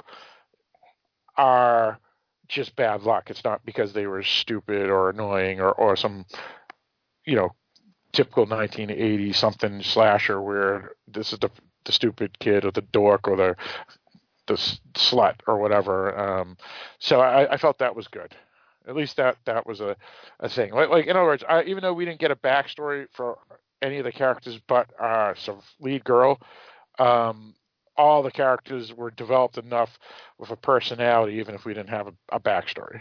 are just bad luck. It's not because they were stupid or annoying or, or some, you know, typical nineteen eighties something slasher where this is the, the stupid kid or the dork or the the slut or whatever. Um, so I, I felt that was good. At least that, that was a, a thing. Like, like in other words, I, even though we didn't get a backstory for any of the characters but our sort of lead girl, um, all the characters were developed enough with a personality, even if we didn't have a, a backstory.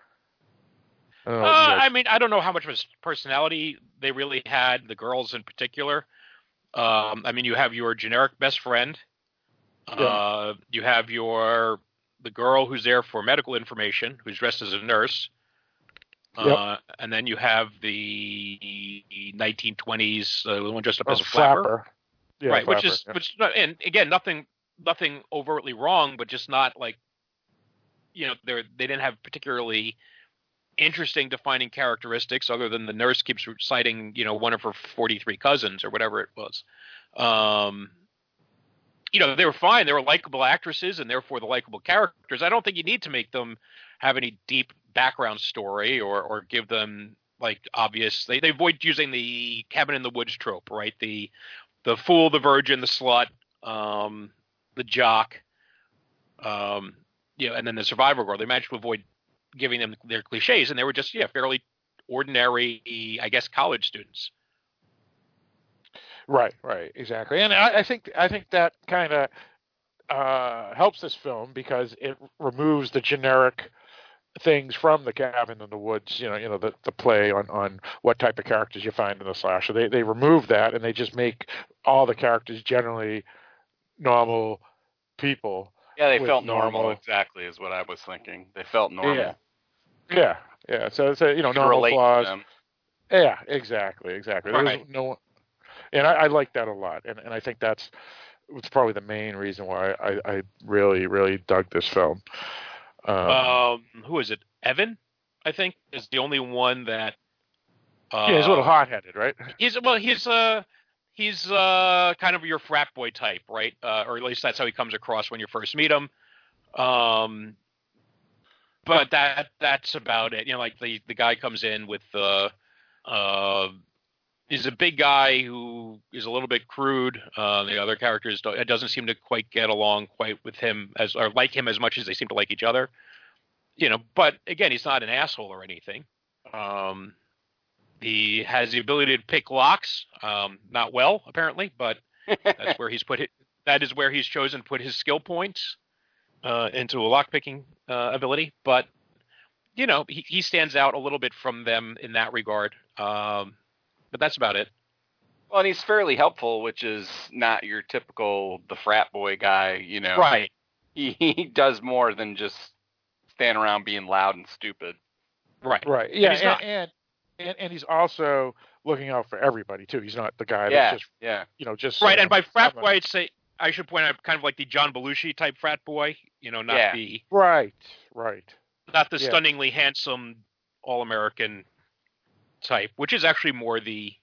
Uh, I mean, I don't know how much of a personality they really had, the girls in particular. Um, I mean, you have your generic best friend. Yeah. Uh, you have your the girl who's there for medical information, who's dressed as a nurse. Yep. Uh, and then you have the nineteen twenties, uh, the one dressed up oh, as a flapper. flapper. Yeah, right, flapper, which is, yeah. which, and again, nothing, nothing overtly wrong, but just not like, you know, they they didn't have particularly interesting defining characteristics other than the nurse keeps citing, you know, one of her forty-three cousins or whatever it was. Um, you know, they were fine. They were likable actresses and therefore the likable characters. I don't think you need to make them have any deep background story or, or give them like obvious, they, they avoid using the cabin in the woods trope, right? The, the fool, the virgin, the slut, um, the jock, um, you know, and then the survivor girl. They managed to avoid giving them their cliches, and they were just, yeah, fairly ordinary, I guess, college students. Right, right, exactly. And I, I think I think that kind of uh, helps this film because it removes the generic things from the cabin in the woods, you know, you know, the, the play on, on what type of characters you find in the slasher. They they remove that and they just make all the characters generally normal people. Yeah, they felt normal, normal, exactly, is what I was thinking. They felt normal. Yeah, yeah, yeah. So, so you know, you normal flaws. Yeah, exactly, exactly. Right. There's no, and I, I like that a lot, and, and I think that's it's probably the main reason why I, I really, really dug this film. Um, um, who is it? Evan, I think, is the only one that. Uh, yeah, he's a little hot-headed, right? He's well, he's uh, he's uh, kind of your frat boy type, right? Uh, or at least that's how he comes across when you first meet him. Um, but that that's about it. You know, like the the guy comes in with the. Uh, he's a big guy who is a little bit crude. Uh, the other characters don't, it doesn't seem to quite get along quite with him as or like him as much as they seem to like each other. You know, but again, he's not an asshole or anything. Um, he has the ability to pick locks, um, not well apparently, but that's where he's put it. That is where he's chosen to put his skill points uh, into a lock picking uh, ability. But you know, he, he stands out a little bit from them in that regard. Um, But that's about it. Well, and he's fairly helpful, which is not your typical the frat boy guy, you know. Right. He, he does more than just stand around being loud and stupid. Right. Right. Yeah, and and, and, and and he's also looking out for everybody too. He's not the guy yeah, that's just yeah. you know just right. Uh, and by frat boy, I'd say I should point out kind of like the John Belushi type frat boy. You know, not yeah. the right, right, not the yeah. stunningly handsome all-American type, which is actually more the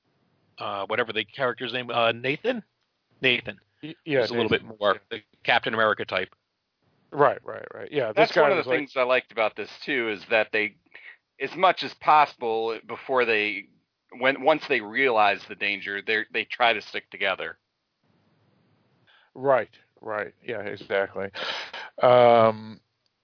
uh, whatever the character's name, uh, Nathan. Nathan. Yeah, is a little bit more the Captain America type. Right, right, right. Yeah, this that's guy one of the like... things I liked about this too is that they, as much as possible, before they, when once they realize the danger, they they try to stick together. Right, right. Yeah, exactly. Um,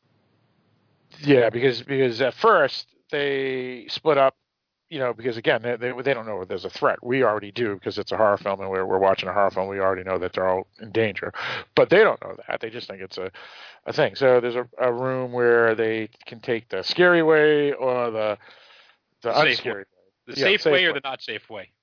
yeah, because because at first they split up, you know, because again, they, they they don't know there's a threat. We already do because it's a horror film and we're we're watching a horror film. We already know that they're all in danger, but they don't know that. They just think it's a, a thing. So there's a, a room where they can take the scary way or the the safe unscary way. way. The yeah, safe, safe way way or the not safe way.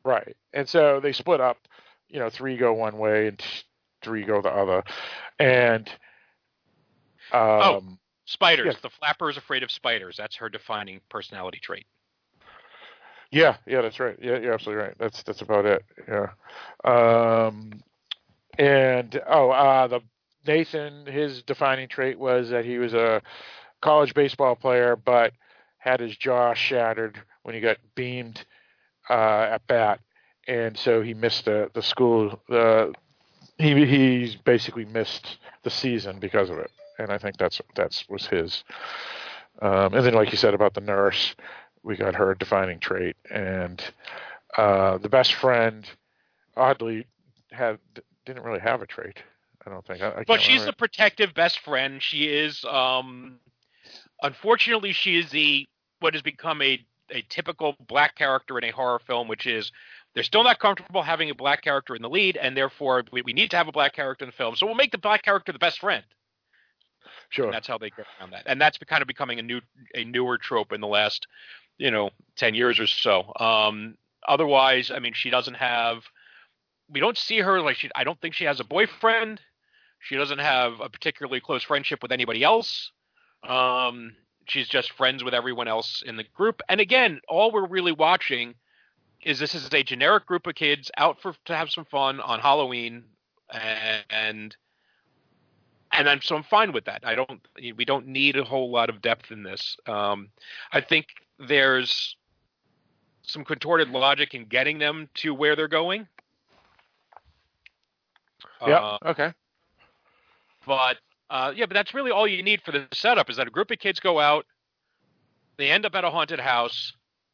Right. And so they split up, you know, three go one way and three go the other. And um, oh, spiders. Yeah. The flapper is afraid of spiders. That's her defining personality trait. Yeah, yeah, that's right. Yeah, you're absolutely right. That's that's about it. Yeah. Um, and oh, uh, the Nathan, his defining trait was that he was a college baseball player, but had his jaw shattered when he got beamed uh, at bat, and so he missed the the school. The he he's basically missed the season because of it, and I think that's that's was his. Um, and then, like you said about the nurse, we got her defining trait, and uh, the best friend, oddly, had didn't really have a trait. I don't think. I, I but she's remember. the protective best friend. She is, um, unfortunately, she is the what has become a a typical black character in a horror film, which is they're still not comfortable having a black character in the lead, and therefore we, we need to have a black character in the film. So we'll make the black character the best friend. Sure. And that's how they get around that. And that's kind of becoming a new, a newer trope in the last, you know, ten years or so. Um, otherwise, I mean, she doesn't have, we don't see her like she, I don't think she has a boyfriend. She doesn't have a particularly close friendship with anybody else. Um, she's just friends with everyone else in the group. And again, all we're really watching is this is a generic group of kids out for to have some fun on Halloween, and and I'm so I'm fine with that. I don't we don't need a whole lot of depth in this. Um, I think there's some contorted logic in getting them to where they're going. Yeah. Uh, okay. But uh, yeah, but that's really all you need for the setup is that a group of kids go out, they end up at a haunted house,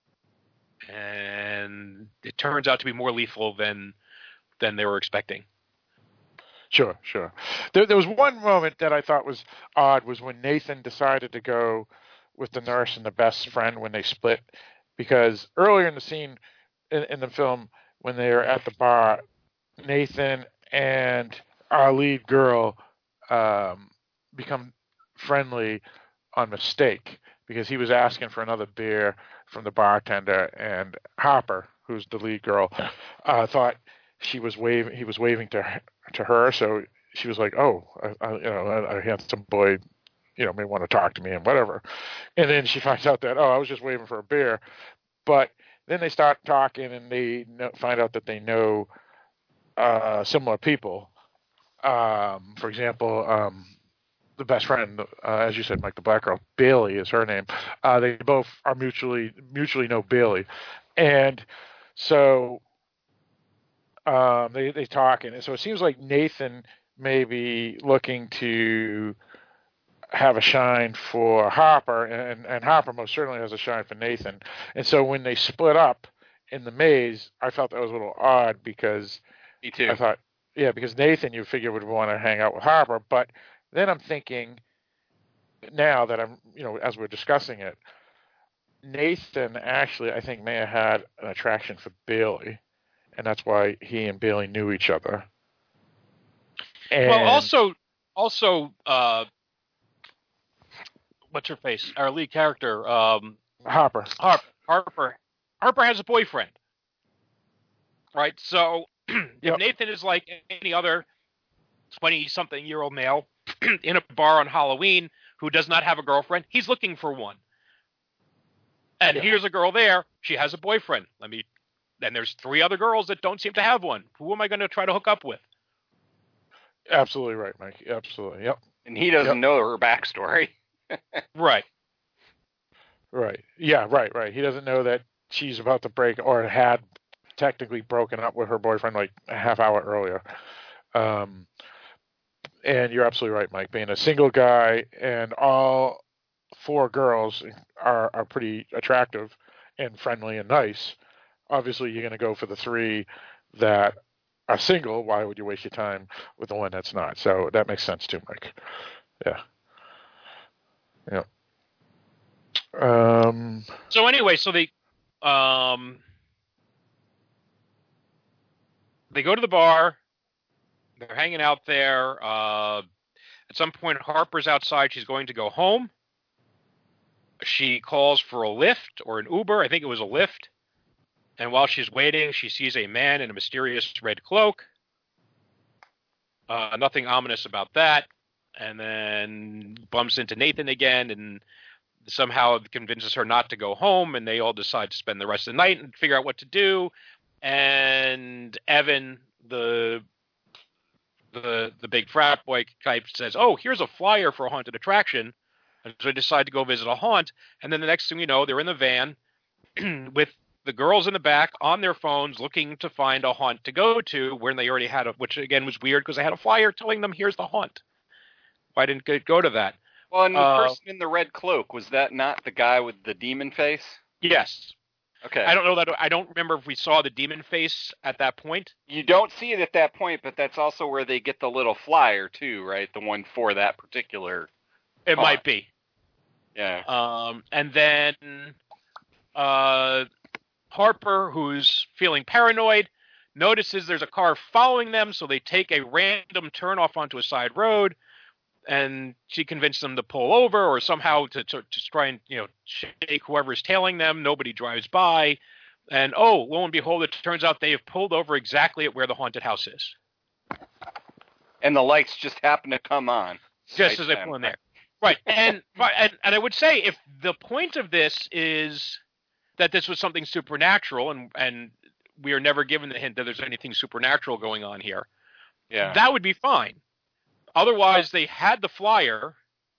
and it turns out to be more lethal than than they were expecting. Sure, sure. There, there was one moment that I thought was odd was when Nathan decided to go with the nurse and the best friend when they split, because earlier in the scene in, in the film when they are at the bar, Nathan and our lead girl um, become friendly on mistake because he was asking for another beer from the bartender, and Hopper, who's the lead girl, uh, thought she was waving. He was waving to her, to her, so she was like, "Oh, I, I, you know, a handsome boy, you know, may want to talk to me and whatever." And then she finds out that, "Oh, I was just waving for a beer." But then they start talking, and they know, find out that they know uh, similar people. Um, for example, um, the best friend, uh, as you said, Mike, the black girl, Bailey is her name. Uh, they both are mutually mutually know Bailey, and so um, they they talk, and so it seems like Nathan may be looking to have a shine for Hopper, and and Hopper most certainly has a shine for Nathan. And so when they split up in the maze, I felt that was a little odd because Me too. I thought, yeah, because Nathan you figure would want to hang out with Hopper, but then I'm thinking, now that I'm, you know, as we're discussing it, Nathan actually, I think, may have had an attraction for Bailey, and that's why he and Bailey knew each other. And well, also, also, uh, what's her face? Our lead character, um, Harper. Harper. Harper. Harper has a boyfriend, right? So if Yep. Nathan is like any other twenty-something-year-old male in a bar on Halloween who does not have a girlfriend, he's looking for one. And Yeah. here's a girl there. She has a boyfriend. Let me. And there's three other girls that don't seem to have one. Who am I going to try to hook up with? Absolutely right, Mike. Absolutely. Yep. And he doesn't Yep. know her backstory. Right. Right. Yeah. Right. Right. He doesn't know that she's about to break or had technically broken up with her boyfriend like a half hour earlier. Um, and you're absolutely right, Mike. Being a single guy and all four girls are are pretty attractive and friendly and nice. Obviously, you're going to go for the three that are single. Why would you waste your time with the one that's not? So that makes sense too, Mike. Yeah. Yeah. Um, So anyway, so they um, they go to the bar. They're hanging out there. Uh, at some point, Harper's outside. She's going to go home. She calls for a Lyft or an Uber. I think it was a Lyft. And while she's waiting, she sees a man in a mysterious red cloak. Uh, nothing ominous about that. And then bumps into Nathan again and somehow convinces her not to go home. And they all decide to spend the rest of the night and figure out what to do. And Evan, the the the big frat boy type, says, oh, here's a flyer for a haunted attraction. And so they decide to go visit a haunt. And then the next thing you know, they're in the van with the girls in the back on their phones looking to find a haunt to go to when they already had a, which again was weird because they had a flyer telling them here's the haunt. Why didn't they go to that? Well, and the uh, person in the red cloak, was that not the guy with the demon face? Yes. Okay. I don't know that. I don't remember if we saw the demon face at that point. You don't see it at that point, but that's also where they get the little flyer too, right? The one for that particular. It haunt. might be. Yeah. Um, and then uh, Harper, who's feeling paranoid, notices there's a car following them, so they take a random turn off onto a side road, and she convinces them to pull over or somehow to, to, to try and, you know, shake whoever's tailing them. Nobody drives by. And, oh, lo and behold, it turns out they have pulled over exactly at where the haunted house is. And the lights just happen to come on. Just as they pull in there. Right. And, and and I would say if the point of this is that this was something supernatural and, and we are never given the hint that there's anything supernatural going on here, yeah, that would be fine. Otherwise, they had the flyer.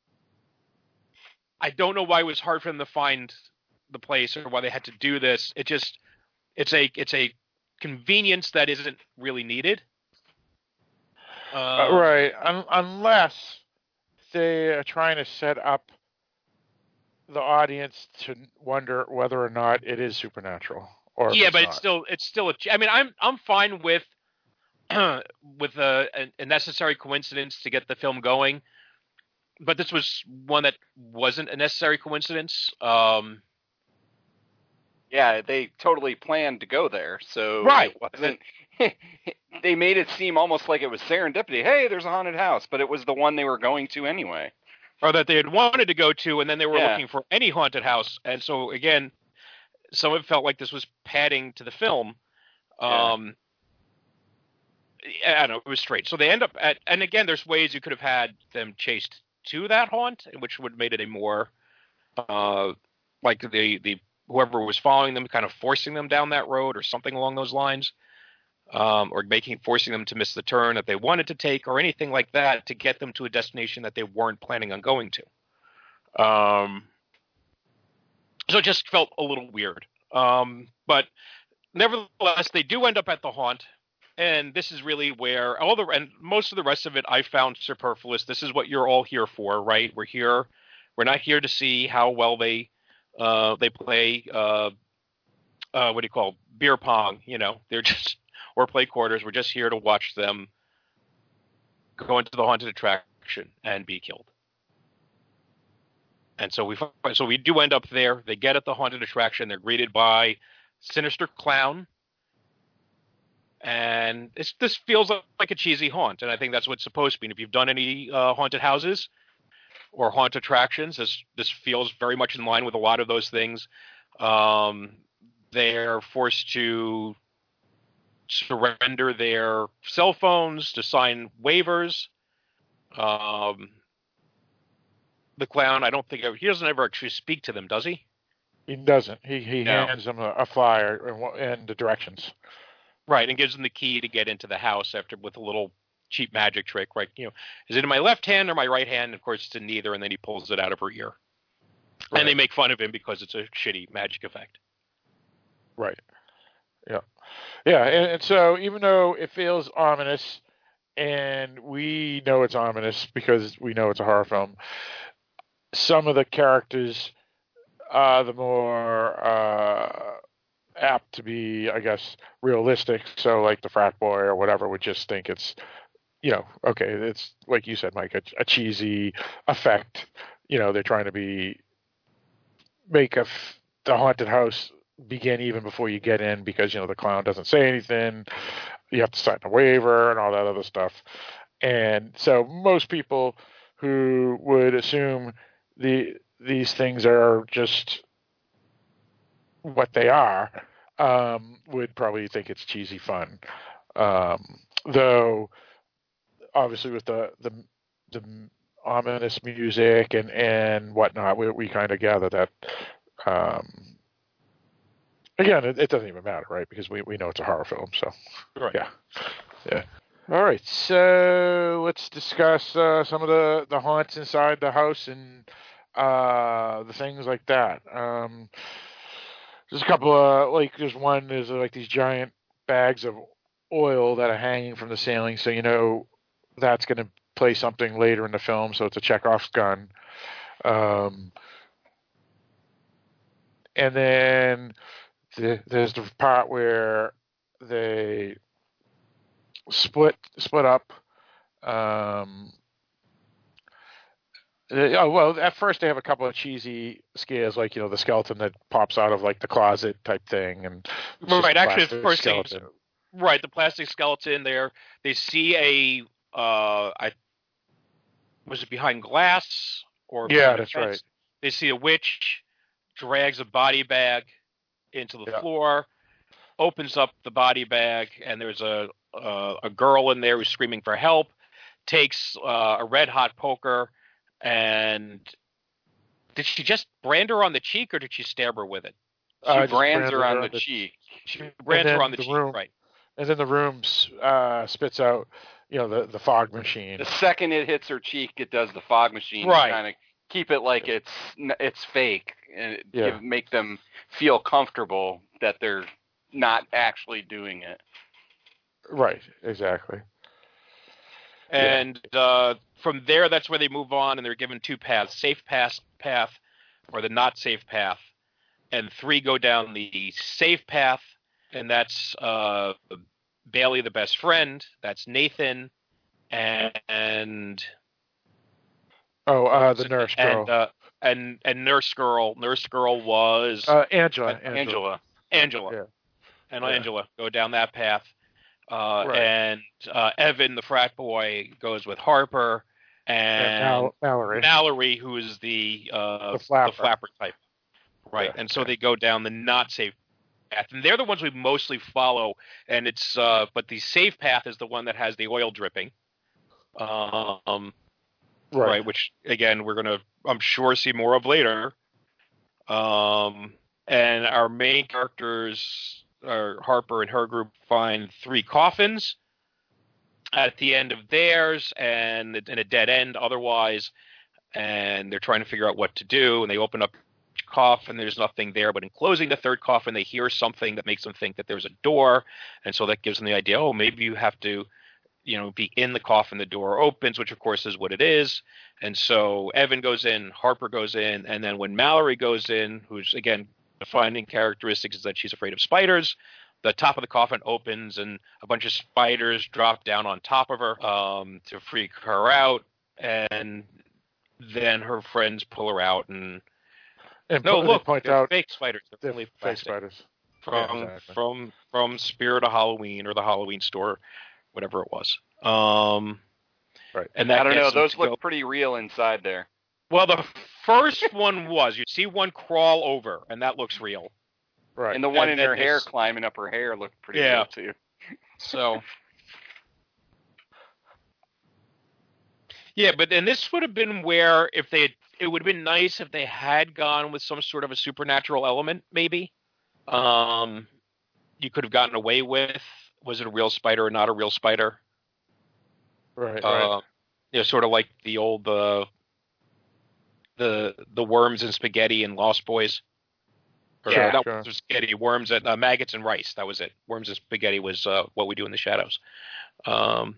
I don't know why it was hard for them to find the place or why they had to do this. It just it's a it's a convenience that isn't really needed. Uh, uh, right, Un- unless they are trying to set up the audience to wonder whether or not it is supernatural. Or yeah, it's but not. it's still it's still a. I mean, I'm I'm fine with with a, a necessary coincidence to get the film going, but this was one that wasn't a necessary coincidence. Um, yeah, they totally planned to go there, so right. It wasn't. They made it seem almost like it was serendipity. Hey, there's a haunted house, but it was the one they were going to anyway. Or that they had wanted to go to, and then they were yeah. looking for any haunted house. And so, again, some of it felt like this was padding to the film. Um, yeah. I don't know, it was straight. So they end up at, and again, there's ways you could have had them chased to that haunt, which would have made it a more, uh, like the, the whoever was following them kind of forcing them down that road or something along those lines. Um, or making forcing them to miss the turn that they wanted to take or anything like that to get them to a destination that they weren't planning on going to. Um, so it just felt a little weird. Um, but nevertheless, they do end up at the haunt. And this is really where all the and most of the rest of it I found superfluous. This is what you're all here for, right? We're here. We're not here to see how well they uh, they play. Uh, uh, what do you call beer pong? You know, they're just. Or play quarters. We're just here to watch them go into the haunted attraction and be killed. And so we so we do end up there. They get at the haunted attraction. They're greeted by Sinister Clown. And it's, this feels like a cheesy haunt. And I think that's what it's supposed to be. And if you've done any uh, haunted houses or haunt attractions, this, this feels very much in line with a lot of those things. Um, they're forced to surrender their cell phones, to sign waivers. Um, the clown, I don't think ever, he doesn't ever actually speak to them, does he? He doesn't. He he No. hands them a, a flyer and, and the directions. Right, and gives them the key to get into the house after with a little cheap magic trick. Right, you know, is it in my left hand or my right hand? And of course, it's in neither, and then he pulls it out of her ear. Right. And they make fun of him because it's a shitty magic effect. Right. Yeah. Yeah, and, and so even though it feels ominous, and we know it's ominous because we know it's a horror film, some of the characters are the more uh, apt to be, I guess, realistic. So like the frat boy or whatever would just think it's, you know, okay, it's like you said, Mike, a, a cheesy effect. You know, they're trying to be, make a, the haunted house begin even before you get in because, you know, the clown doesn't say anything. You have to sign a waiver and all that other stuff. And so most people who would assume the these things are just what they are, um, would probably think it's cheesy fun. Um, though, obviously, with the the, the ominous music and, and whatnot, we, we kind of gather that, um, again, it, it doesn't even matter, right? Because we, we know it's a horror film, so, right. yeah. Yeah. All right, so let's discuss uh, some of the, the haunts inside the house and uh, the things like that. Um, there's a couple of, like, there's one, there's like these giant bags of oil that are hanging from the ceiling, so you know that's going to play something later in the film, so it's a Chekhov's gun. Um, and then the, there's the part where they split split up. Um, they, oh well, at first they have a couple of cheesy scares, like you know the skeleton that pops out of like the closet type thing, and right. Actually, the first thing, skeleton. right, the plastic skeleton. There, they see a. Uh, I was it behind glass or yeah, that's right. They see a witch drags a body bag into the yeah. floor, opens up the body bag, and there's a uh, a girl in there who's screaming for help. Takes uh, a red hot poker, and did she just brand her on the cheek, or did she stab her with it? She uh, brands her on the, the cheek. She brands her on the, the cheek, room, right? And then the room uh, spits out, you know, the, the fog machine. The second it hits her cheek, it does the fog machine. Right. Kind of keep it like it's it's fake, and yeah. give, make them feel comfortable that they're not actually doing it. Right. Exactly. And yeah. uh, from there, that's where they move on, and they're given two paths: safe path, path, or the not safe path. And three go down the safe path, and that's uh, Bailey, the best friend. That's Nathan, and, and oh, uh, the nurse girl, and, uh, and and nurse girl. Nurse girl was uh, Angela. Angela. Angela. Angela. Yeah. And yeah. Angela go down that path. Uh, right. And uh, Evan, the frat boy, goes with Harper, and, and Mal- Mallory. Mallory, who is the uh, the, flapper. the flapper type. Right, yeah, and so yeah. they go down the not safe path, and they're the ones we mostly follow. And it's uh, but the safe path is the one that has the oil dripping, um, right. right? Which again we're gonna, I'm sure, see more of later. Um, and our main characters, are Harper and her group, find three coffins at the end of theirs, and in a dead end otherwise, and they're trying to figure out what to do. And they open up coffin, there's nothing there, but in closing the third coffin they hear something that makes them think that there's a door, and so that gives them the idea, oh, maybe you have to, you know, be in the coffin. The door opens, which of course is what it is. And so Evan goes in, Harper goes in, and then when Mallory goes in, who's again defining characteristics is that she's afraid of spiders, the top of the coffin opens and a bunch of spiders drop down on top of her um, to freak her out, and then her friends pull her out and And no, look, point they're out fake spiders. They're, they're only fake spiders from yeah, exactly. from from Spirit of Halloween or the Halloween store, whatever it was. Um, right. And that I don't know; those look go. pretty real inside there. Well, the first one was. You see one crawl over, and that looks real. Right. And the one and, in her hair is, climbing up her hair looked pretty yeah. real too. So. Yeah, but and this would have been where if they had, it would have been nice if they had gone with some sort of a supernatural element, maybe. Um, you could have gotten away with, was it a real spider or not a real spider? Right, uh, right. You know, sort of like the old, uh, the the worms and spaghetti and Lost Boys. Or, yeah, not sure. spaghetti, worms and uh, maggots and rice. That was it. Worms and spaghetti was uh, What We Do in the Shadows. Um,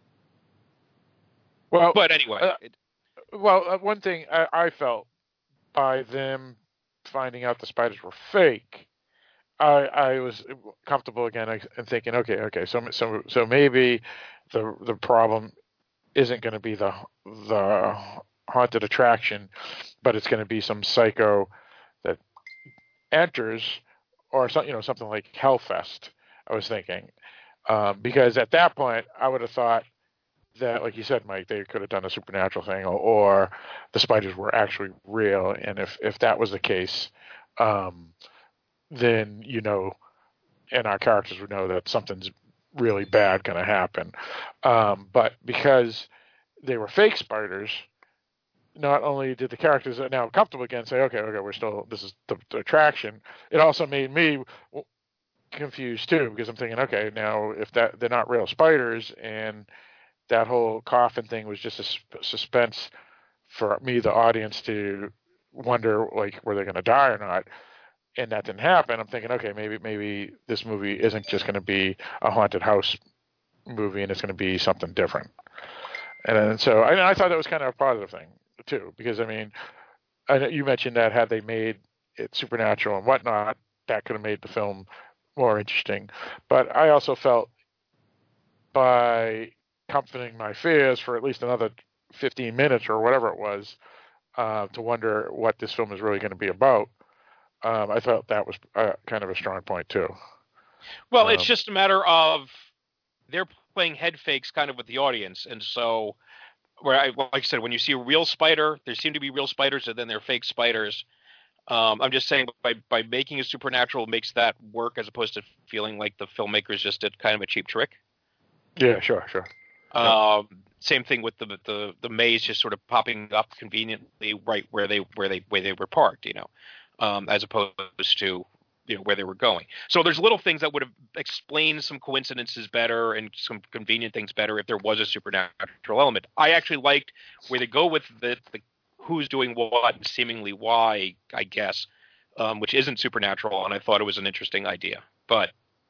well, but anyway. Uh, it, well, uh, one thing I, I felt by them finding out the spiders were fake, I, I was comfortable again and thinking, okay, okay, so so so maybe the the problem isn't going to be the the haunted attraction, but it's going to be some psycho that enters, or something, you know, something like Hellfest. I was thinking, um, because at that point I would have thought that, like you said, Mike, they could have done a supernatural thing, or, or the spiders were actually real. And if if that was the case, um, then you know and our characters would know that something's really bad going to happen. Um, but because they were fake spiders, not only did the characters that are now comfortable again say, okay, okay, we're still, this is the, the attraction, it also made me confused too, because I'm thinking, okay, now if that they're not real spiders and that whole coffin thing was just a sp- suspense for me, the audience, to wonder, like, were they going to die or not, and that didn't happen, I'm thinking, okay, maybe maybe this movie isn't just going to be a haunted house movie and it's going to be something different. And then, so I, I thought that was kind of a positive thing too, because I mean, I know you mentioned that had they made it supernatural and whatnot, that could have made the film more interesting. But I also felt by comforting my fears for at least another fifteen minutes or whatever it was, uh, to wonder what this film is really going to be about, um, I felt that was uh, kind of a strong point too. Well, um, it's just a matter of they're playing head fakes kind of with the audience. And so, where I, like I said, when you see a real spider, there seem to be real spiders and then they're fake spiders. Um, I'm just saying by, by making it supernatural makes that work as opposed to feeling like the filmmakers just did kind of a cheap trick. Yeah, sure, sure. Um, yeah. Same thing with the, the the maze just sort of popping up conveniently right where they where they where they were parked, you know, um, as opposed to, you know, where they were going. So there's little things that would have explained some coincidences better and some convenient things better if there was a supernatural element. I actually liked where they go with the, the who's doing what and seemingly why, I guess, um, which isn't supernatural, and I thought it was an interesting idea. But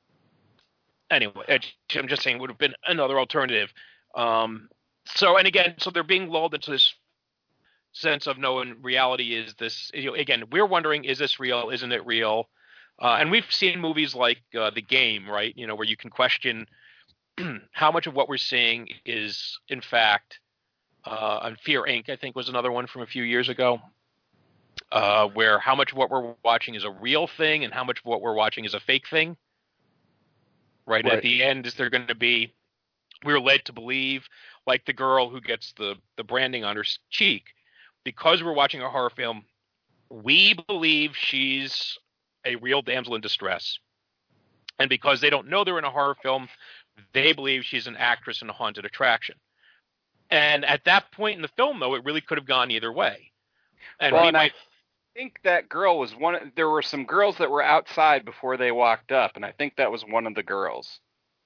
anyway, I'm just saying it would have been another alternative. Um, so, and again, so they're being lulled into this sense of no, in reality is this, you know, again, we're wondering, is this real? Isn't it real? Uh, and we've seen movies like uh, The Game, right? You know, where you can question how much of what we're seeing is, in fact, uh, on Fear Incorporated, I think was another one from a few years ago, uh, where how much of what we're watching is a real thing and how much of what we're watching is a fake thing. Right? Right. At the end, is there going to be, we're led to believe, like the girl who gets the, the branding on her cheek, because we're watching a horror film, we believe she's a real damsel in distress. And because they don't know they're in a horror film, they believe she's an actress in a haunted attraction. And at that point in the film, though, it really could have gone either way. And well, we and might... I think that girl was one. There were some girls that were outside before they walked up, and I think that was one of the girls.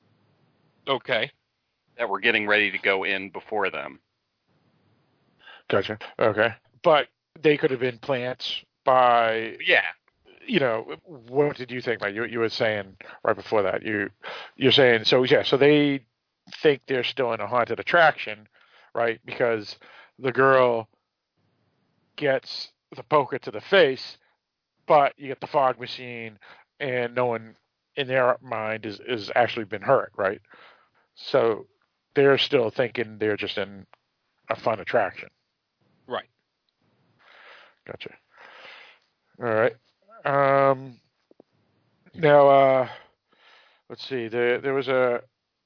Okay. That were getting ready to go in before them. Gotcha. Okay. But they could have been plants by... Yeah. You know, what did you think, Mike? You, you were saying right before that. You, you're saying, so yeah, so they think they're still in a haunted attraction, right? Because the girl gets the poker to the face, but you get the fog machine, and no one in their mind is, is actually been hurt, right? So they're still thinking they're just in a fun attraction. Right. Gotcha. All right. Um, now, uh, let's see. There, there was a.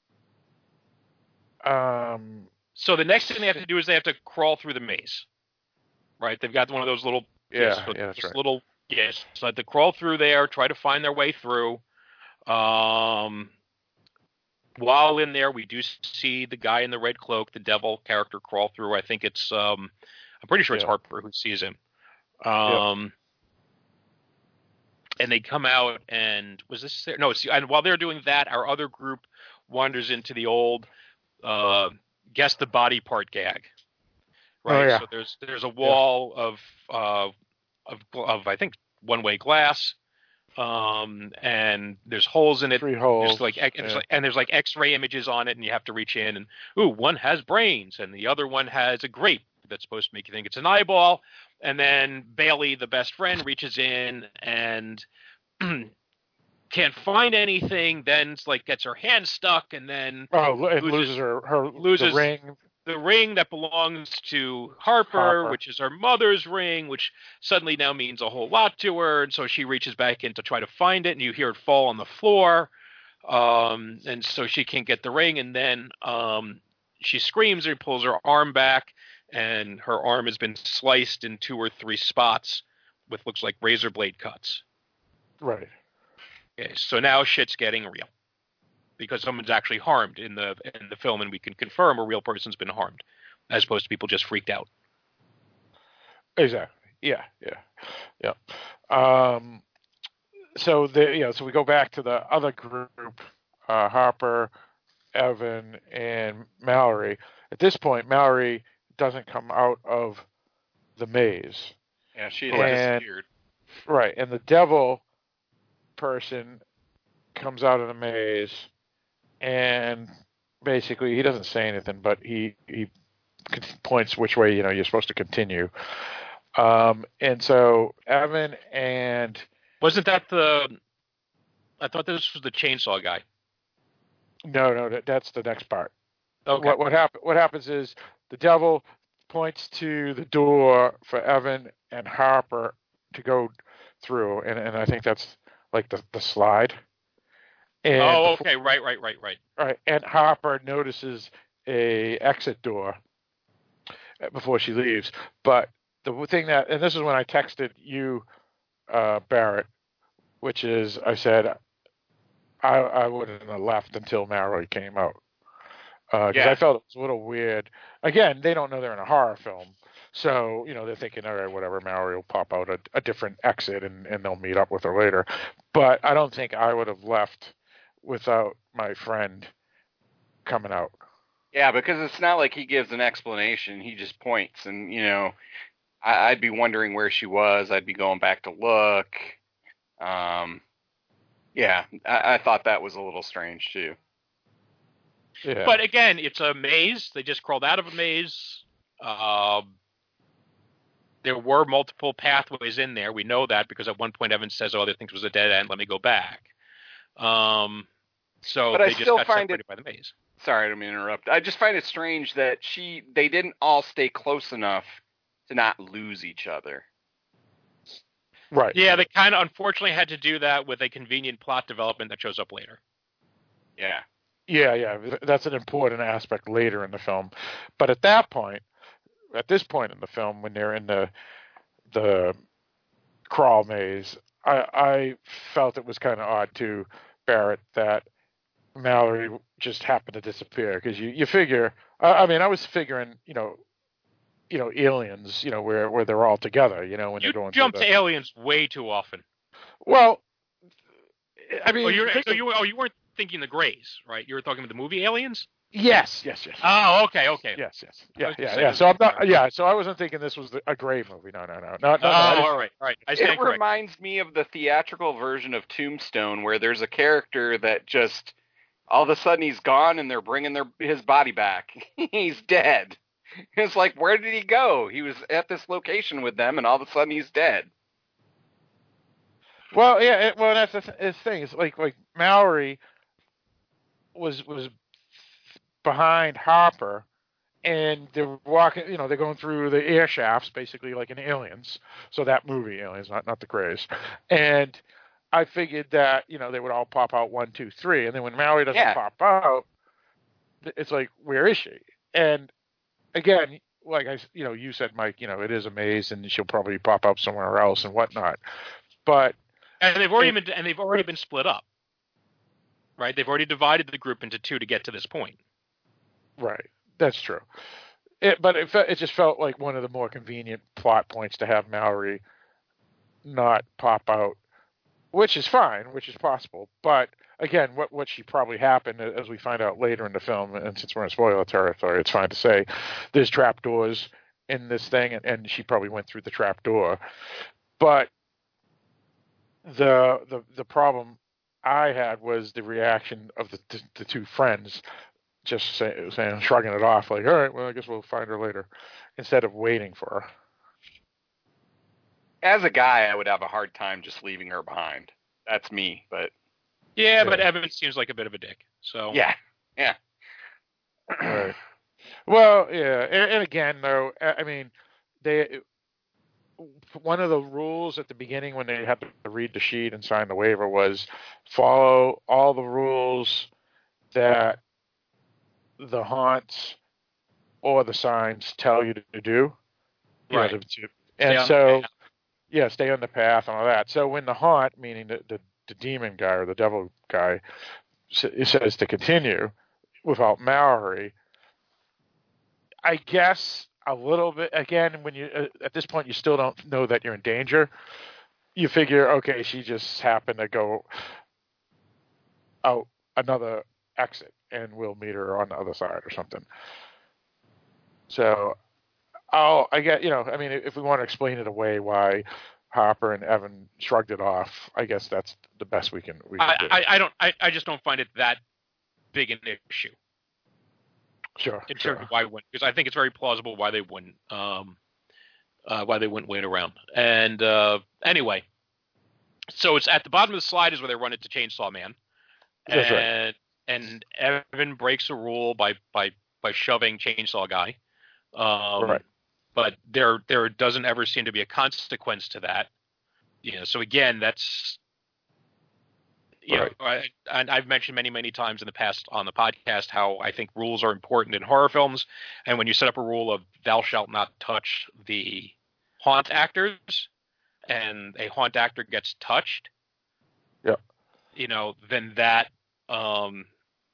Um, so the next thing they have to do is they have to crawl through the maze. Right? They've got one of those little. Yeah, yes, yeah, that's right. Little, yes. So they have to crawl through there, try to find their way through. Um, while in there, we do see the guy in the red cloak, the devil character, crawl through. I think it's. Um, I'm pretty sure it's yeah. Harper who sees him. Um. Yep. And they come out, and was this there? No, it's, and while they're doing that, our other group wanders into the old uh, guess the body part gag. Right. Oh, yeah. So there's there's a wall yeah. of uh, of of I think one way glass, um, and there's holes in it. Three holes. There's like, and, yeah. there's like, and there's like X-ray images on it, and you have to reach in, and ooh, one has brains, and the other one has a grape that's supposed to make you think it's an eyeball. And then Bailey, the best friend, reaches in and can't find anything. Then it's like gets her hand stuck, and then oh, and loses, loses her, her loses the ring, the ring that belongs to Harper, Harper, which is her mother's ring, which suddenly now means a whole lot to her. And so she reaches back in to try to find it, and you hear it fall on the floor, um, and so she can't get the ring. And then um, she screams and pulls her arm back. And her arm has been sliced in two or three spots with looks like razor blade cuts. Right. Okay, so now shit's getting real because someone's actually harmed in the in the film, and we can confirm a real person's been harmed, as opposed to people just freaked out. Exactly. Yeah. Yeah. Yeah. Um, so the yeah. So we go back to the other group: uh, Harper, Evan, and Mallory. At this point, Mallory doesn't come out of the maze. Yeah, she had and, disappeared. Right, and the devil person comes out of the maze, and basically he doesn't say anything, but he he points which way you know you're supposed to continue. Um, and so Evan and wasn't that the? I thought this was the chainsaw guy. No, no, that, that's the next part. Okay. What what happen, What happens is the devil points to the door for Evan and Harper to go through, and, and I think that's like the, the slide. And oh, okay, before, right, right, right, right. Right, and Harper notices a exit door before she leaves. But the thing that, and this is when I texted you, uh, Barrett, which is I said I, I wouldn't have left until Mallory came out. Because uh, yeah. I felt it was a little weird. Again, they don't know they're in a horror film. So, you know, they're thinking, all right, whatever, Mallory will pop out a, a different exit and, and they'll meet up with her later. But I don't think I would have left without my friend coming out. Yeah, because it's not like he gives an explanation. He just points. And, you know, I, I'd be wondering where she was. I'd be going back to look. Um, yeah, I, I thought that was a little strange, too. Yeah. But again, it's a maze. They just crawled out of a maze. Uh, there were multiple pathways in there. We know that because at one point Evan says, "Oh, they think it was a dead end. Let me go back." Um, so but they I just still got find separated it, by the maze. Sorry, I don't mean to interrupt. I just find it strange that she they didn't all stay close enough to not lose each other. Right. Yeah, they kind of unfortunately had to do that with a convenient plot development that shows up later. Yeah. Yeah, yeah, that's an important aspect later in the film. But at that point, at this point in the film, when they're in the the crawl maze, I, I felt it was kind of odd too, Barrett, that Mallory just happened to disappear. Because you, you figure, I mean, I was figuring, you know, you know, aliens, you know, where where they're all together, you know, when you they're going. jump the... to aliens way too often. Well, I mean, oh, you're, so you oh you weren't thinking the Greys, right? You were talking about the movie Aliens? Yes, yes, yes. Oh, okay, okay. Yes, yes. Yeah, yeah, yeah. So I'm not yeah, so I wasn't thinking this was the, a Grey movie. No, no, no. No, no, oh, no, all right, all right. I stand it corrected. reminds me of the theatrical version of Tombstone where there's a character that just all of a sudden he's gone and they're bringing their his body back. He's dead. It's like, where did he go? He was at this location with them and all of a sudden he's dead. Well, yeah, it, well that's the th- thing. It's like like Mallory was was behind Harper, and they're walking. You know, they're going through the air shafts, basically like in Aliens. So that movie, Aliens, not not the Greys. And I figured that you know they would all pop out one, two, three, and then when Mallory doesn't yeah. pop out, it's like, where is she? And again, like I, you know, you said, Mike, you know, it is a maze, and she'll probably pop up somewhere else and whatnot. But and they've already it, been and they've already been split up. Right, they've already divided the group into two to get to this point. Right, that's true. It, but it, it just felt like one of the more convenient plot points to have Mallory not pop out, which is fine, which is possible. But again, what what she probably happened, as we find out later in the film, and since we're in spoiler territory, it's fine to say, there's trapdoors in this thing, and, and she probably went through the trapdoor. But the the the problem I had was the reaction of the, the, the two friends just say, saying, shrugging it off, like, all right, well, I guess we'll find her later, instead of waiting for her. As a guy, I would have a hard time just leaving her behind. That's me, but... Yeah, yeah. but Evan seems like a bit of a dick, so... Yeah, yeah. Right. Well, yeah, and, and again, though, I mean, they... One of the rules at the beginning when they had to read the sheet and sign the waiver was follow all the rules that the haunts or the signs tell you to do. You right. know, to, to, and so, yeah, stay on the path and all that. So when the haunt, meaning the, the the demon guy or the devil guy says to continue without Mallory. I guess a little bit, again, when you, uh, at this point, you still don't know that you're in danger. You figure, okay, she just happened to go out another exit and we'll meet her on the other side or something. So, I'll, I get, you know, I mean, if we want to explain it away why Harper and Evan shrugged it off, I guess that's the best we can, we can I, do. I, I don't, I, I just don't find it that big an issue. Sure. In sure. terms of why wouldn't, because I think it's very plausible why they wouldn't, um, uh, why they wouldn't wait around. And uh, anyway, so it's at the bottom of the slide is where they run into Chainsaw Man, That's and right. and Evan breaks a rule by by by shoving Chainsaw Guy. Um, right. But there there doesn't ever seem to be a consequence to that. You know, so again, that's. You right. know, I, and I've mentioned many, many times in the past on the podcast how I think rules are important in horror films. And when you set up a rule of thou shalt not touch the haunt actors and a haunt actor gets touched, yeah. you know, then that um,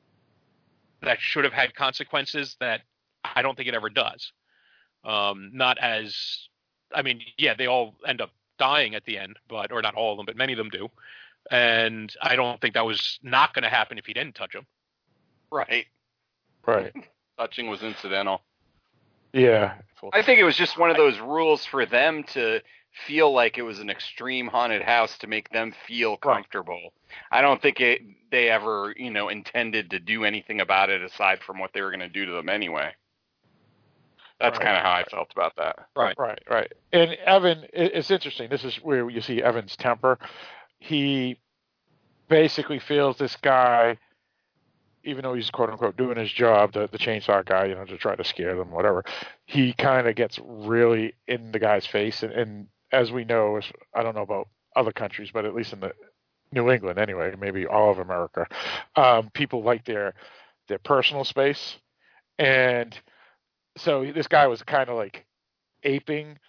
that should have had consequences that I don't think it ever does. Um, not as, I mean, yeah, they all end up dying at the end, but or not all of them, but many of them do. And I don't think that was not going to happen if he didn't touch him. Right. Right. Touching was incidental. Yeah. I think it was just one of those rules for them to feel like it was an extreme haunted house to make them feel comfortable. Right. I don't think it, they ever, you know, intended to do anything about it aside from what they were going to do to them anyway. That's right. Kind of how I felt about that. Right. Right. Right. And Evan, it's interesting. This is where you see Evan's temper. He basically feels this guy, even though he's quote unquote doing his job, the, the chainsaw guy, you know, to try to scare them, whatever, he kind of gets really in the guy's face. And, and as we know, I don't know about other countries, but at least in the New England anyway, maybe all of America, um, people like their, their personal space. And so this guy was kind of like aping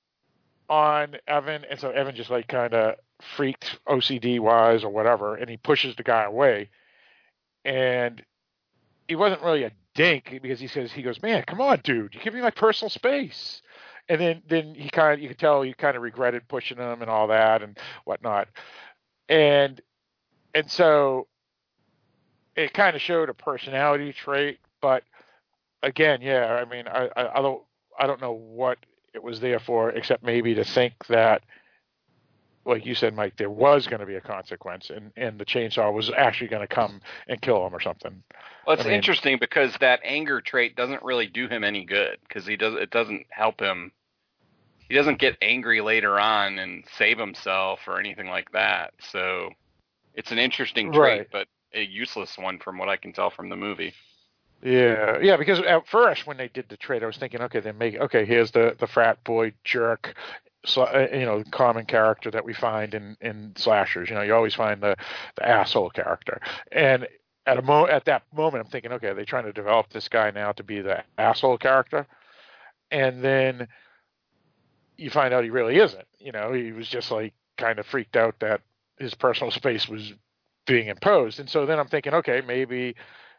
on Evan. And so Evan just like kind of freaked O C D wise or whatever, and he pushes the guy away. And he wasn't really a dink because he says, he goes, man, come on, dude, you give me my personal space. And then, then he kind of, you could tell he kind of regretted pushing him and all that and whatnot. And, and so it kind of showed a personality trait, but again, yeah, I mean, I, I, I don't, I don't know what it was there for, except maybe to think that, like you said, Mike, there was going to be a consequence, and, and the chainsaw was actually going to come and kill him or something. Well, it's I mean, interesting because that anger trait doesn't really do him any good because he does. It doesn't help him. He doesn't get angry later on and save himself or anything like that. So it's an interesting trait, right. but a useless one from what I can tell from the movie. Yeah, yeah. Because at first, when they did the trait, I was thinking, okay, they make okay. Here's the, the frat boy jerk. So, you know, common character that we find in, in slashers. You know, you always find the, the asshole character. And at a mo at that moment, I'm thinking, okay, are they trying to develop this guy now to be the asshole character? And then you find out he really isn't. You know, he was just like kind of freaked out that his personal space was being imposed. And so then I'm thinking, okay, maybe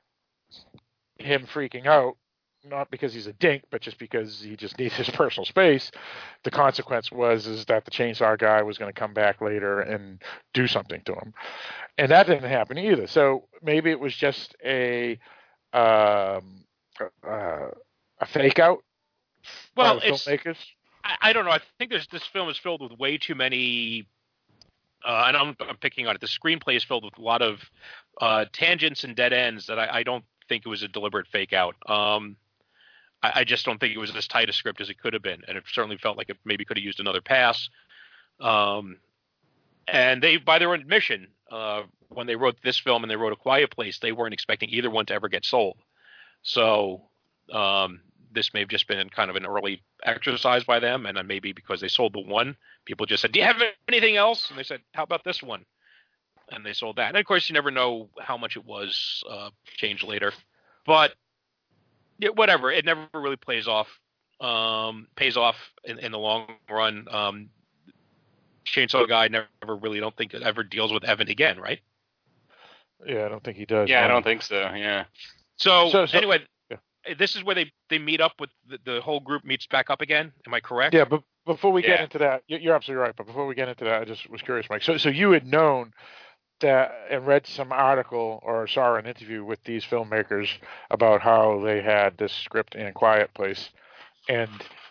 him freaking out, not because he's a dink, but just because he just needs his personal space. The consequence was is that the chainsaw guy was going to come back later and do something to him, and that didn't happen either. So maybe it was just a um, uh, a fake out. Well, by the it's filmmakers. I, I don't know. I think there's this film is filled with way too many. Uh, and I'm, I'm picking on it. The screenplay is filled with a lot of uh, tangents and dead ends that I, I don't think it was a deliberate fake out. Um, I just don't think it was as tight a script as it could have been, and it certainly felt like it maybe could have used another pass. Um, and they, by their admission, uh, when they wrote this film and they wrote A Quiet Place, they weren't expecting either one to ever get sold. So um, this may have just been kind of an early exercise by them, and then maybe because they sold the one, people just said, "Do you have anything else?" And they said, "How about this one?" And they sold that. And of course, you never know how much it was uh, changed later, but. Yeah, whatever. It never really plays off, um, pays off in, in the long run. Um, Chainsaw Guy never really, don't think, ever deals with Evan again, right? Yeah, I don't think he does. Yeah, no. I don't think so. Yeah. So, So- so- anyway, yeah. this is where they, they meet up with the, the whole group meets back up again. Am I correct? Yeah, but before we get Yeah. into that, you- you're absolutely right. But before we get into that, I just was curious, Mike. So, so you had known that and read some article or saw an interview with these filmmakers about how they had this script in Quiet Place, and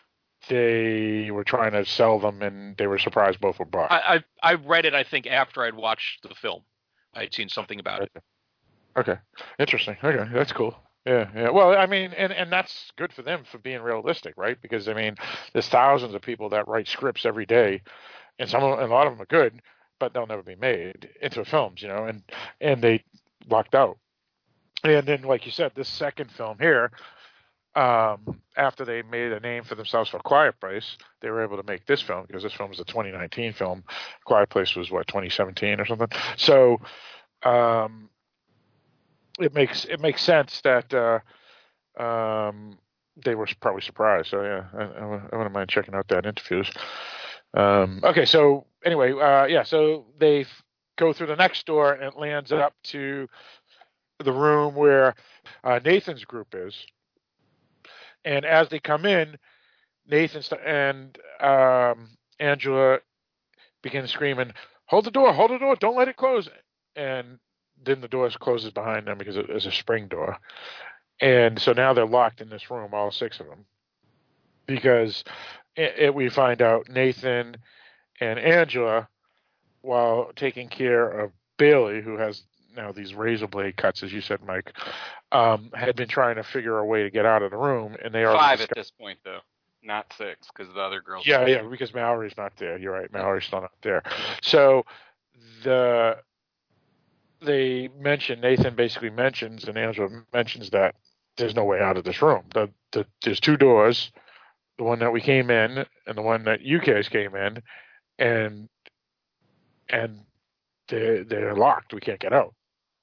they were trying to sell them, and they were surprised both were bought. I, I I read it, I think, after I'd watched the film. I'd seen something about it. Okay, interesting. Okay, that's cool. Yeah, yeah. Well, I mean, and, and that's good for them for being realistic, right? Because I mean, there's thousands of people that write scripts every day, and some, of, and a lot of them are good, but they'll never be made into films, you know. And and they lucked out. And then, like you said, this second film here, um, after they made a name for themselves for Quiet Place, they were able to make this film because this film was a twenty nineteen film. Quiet Place was what, twenty seventeen or something. So. Um, It makes it makes sense that uh, um, they were probably surprised. So yeah, I, I, I wouldn't mind checking out that interviews. Um, okay, so anyway, uh, yeah, so they f- go through the next door and it lands up to the room where uh, Nathan's group is. And as they come in, Nathan st- and um, Angela begin screaming, "Hold the door! Hold the door! Don't let it close!" And then the door closes behind them because it is a spring door. And so now they're locked in this room, all six of them. Because it, it, we find out Nathan and Angela, while taking care of Bailey, who has now these razor blade cuts, as you said, Mike, um, had been trying to figure a way to get out of the room. And they are Five at this point, though. Not six, because the other girls... Yeah, yeah, because Mallory's not there. You're right. Mallory's still not there. So the... They mention, Nathan basically mentions, and Angela mentions that there's no way out of this room. The, the, there's two doors, the one that we came in and the one that you guys came in, and and they're, they're locked. We can't get out.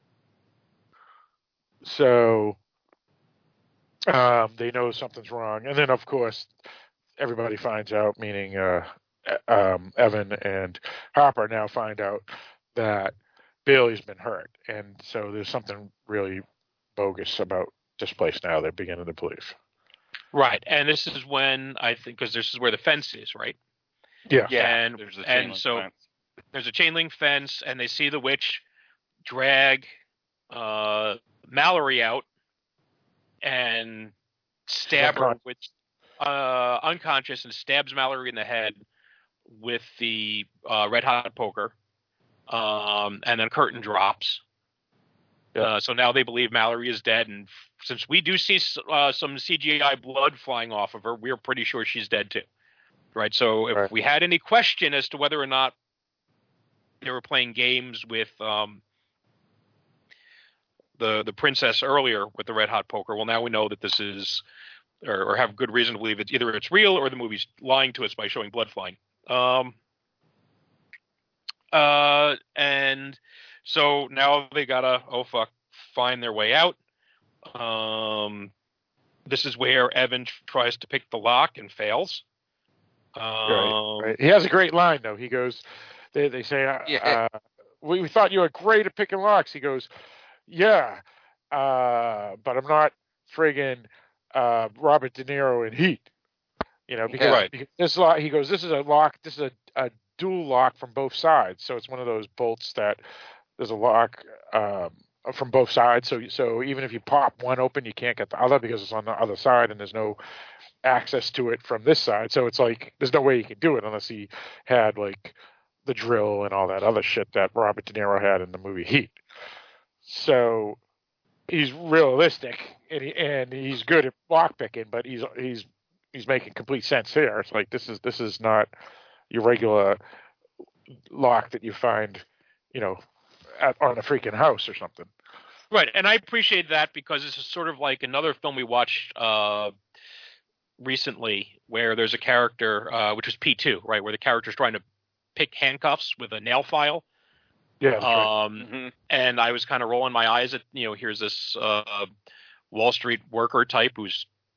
So um, they know something's wrong. And then, of course, everybody finds out, meaning uh, um, Evan and Harper now find out that Bailey's been hurt, and so there's something really bogus about this place now. They're beginning to believe. Right, and this is when I think, because this is where the fence is, right? Yeah, yeah. And there's a chain and link so fence. there's a chain link fence, and they see the witch drag uh, Mallory out and stab her with uh, unconscious, and stabs Mallory in the head with the uh, red hot poker. Um, and then curtain drops. Yeah. Uh, so now they believe Mallory is dead, and f- since we do see uh, some C G I blood flying off of her, we're pretty sure she's dead too. Right. So if right. we had any question as to whether or not they were playing games with um, the the princess earlier with the red hot poker, well, now we know that this is, or, or have good reason to believe it's either it's real or the movie's lying to us by showing blood flying. Um, Uh, and so now they gotta, oh fuck, find their way out. Um, this is where Evan tries to pick the lock and fails. Um, right, right. He has a great line though. He goes, they they say, uh, Yeah. uh, we, we thought you were great at picking locks. He goes, yeah, uh, but I'm not friggin' uh, Robert De Niro in Heat. You know, because, Right. because this lock, he goes, this is a lock, this is a, a dual lock from both sides. So it's one of those bolts that there's a lock um, from both sides. So so even if you pop one open, you can't get the other because it's on the other side and there's no access to it from this side. So it's like there's no way you can do it unless he had like the drill and all that other shit that Robert De Niro had in the movie Heat. So he's realistic and he, and he's good at lock picking, but he's he's he's making complete sense here. It's like this is this is not your regular lock that you find, you know, at, on a freaking house or something. Right, and I appreciate that because this is sort of like another film we watched uh, recently where there's a character, uh, which was P two, right, where the character's trying to pick handcuffs with a nail file. Yeah, that's right. Um, mm-hmm. And I was kind of rolling my eyes at, you know, here's this uh, Wall Street worker type who's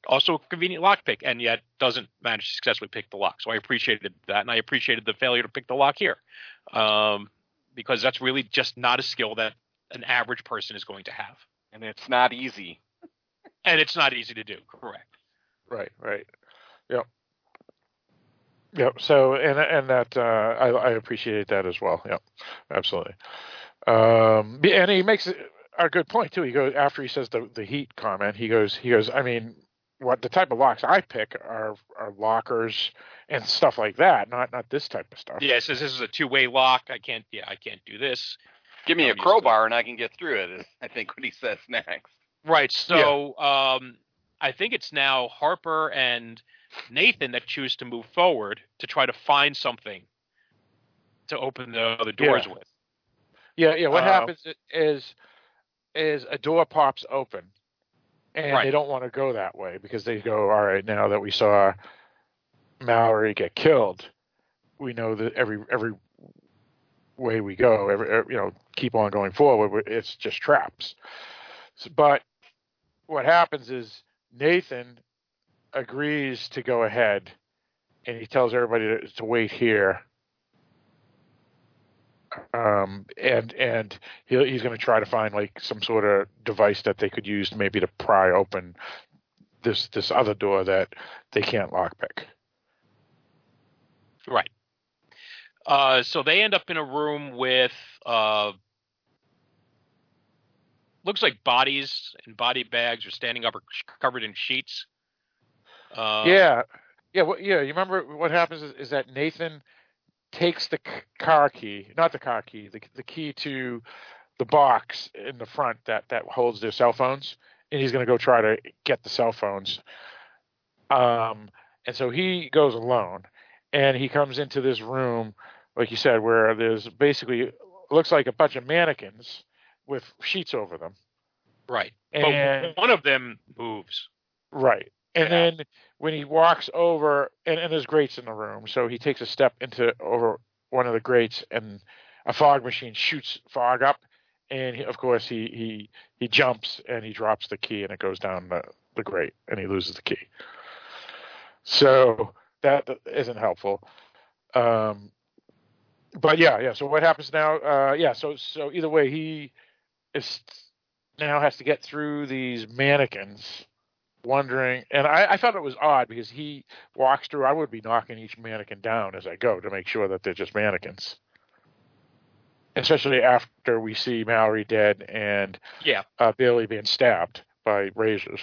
also a convenient lockpick, and yet doesn't manage to successfully pick the lock. So I appreciated that, and I appreciated the failure to pick the lock here, um, because that's really just not a skill that an average person is going to have. And it's not easy. And it's not easy to do, correct. Right, right. Yep. Yep. So, and and that uh, I, I appreciate that as well. Yep, absolutely. Um, and he makes a good point too. He goes after he says the the heat comment. He goes he goes. I mean, what the type of locks I pick are are lockers and stuff like that. Not not this type of stuff. Yeah. It says this is a two way lock. I can't. Yeah, I can't do this. Give me a crowbar and I can get through it. Is I think what he says next. Right. So yeah. um, I think it's now Harper and Nathan that choose to move forward to try to find something to open the other doors yeah. with. Yeah, yeah. What uh, happens is is a door pops open, and right. they don't want to go that way because they go, all right, now that we saw Mallory get killed, we know that every every way we go, every, every you know, keep on going forward, it's just traps. So, but what happens is Nathan agrees to go ahead, and he tells everybody to, to wait here. Um, and and he, he's going to try to find like some sort of device that they could use maybe to pry open this this other door that they can't lockpick. Right. Uh, so they end up in a room with uh, looks like bodies and body bags are standing up or covered in sheets. Uh, yeah, yeah, well, yeah. You remember what happens is, is that Nathan takes the car key, not the car key, the the key to the box in the front that, that holds their cell phones, and he's going to go try to get the cell phones. Um, and so he goes alone, and he comes into this room, like you said, where there's basically looks like a bunch of mannequins with sheets over them. Right. And but one of them moves. Right. And yeah. then when he walks over, and, and there's grates in the room, so he takes a step into over one of the grates, and a fog machine shoots fog up, and he, of course he, he he jumps and he drops the key, and it goes down the, the grate, and he loses the key. So that isn't helpful. Um, but yeah, yeah. So what happens now? Uh, yeah. So so either way, he is now has to get through these mannequins. Wondering, and I, I thought it was odd because he walks through. I would be knocking each mannequin down as I go to make sure that they're just mannequins. Especially after we see Mallory dead and yeah, uh, Bailey being stabbed by razors.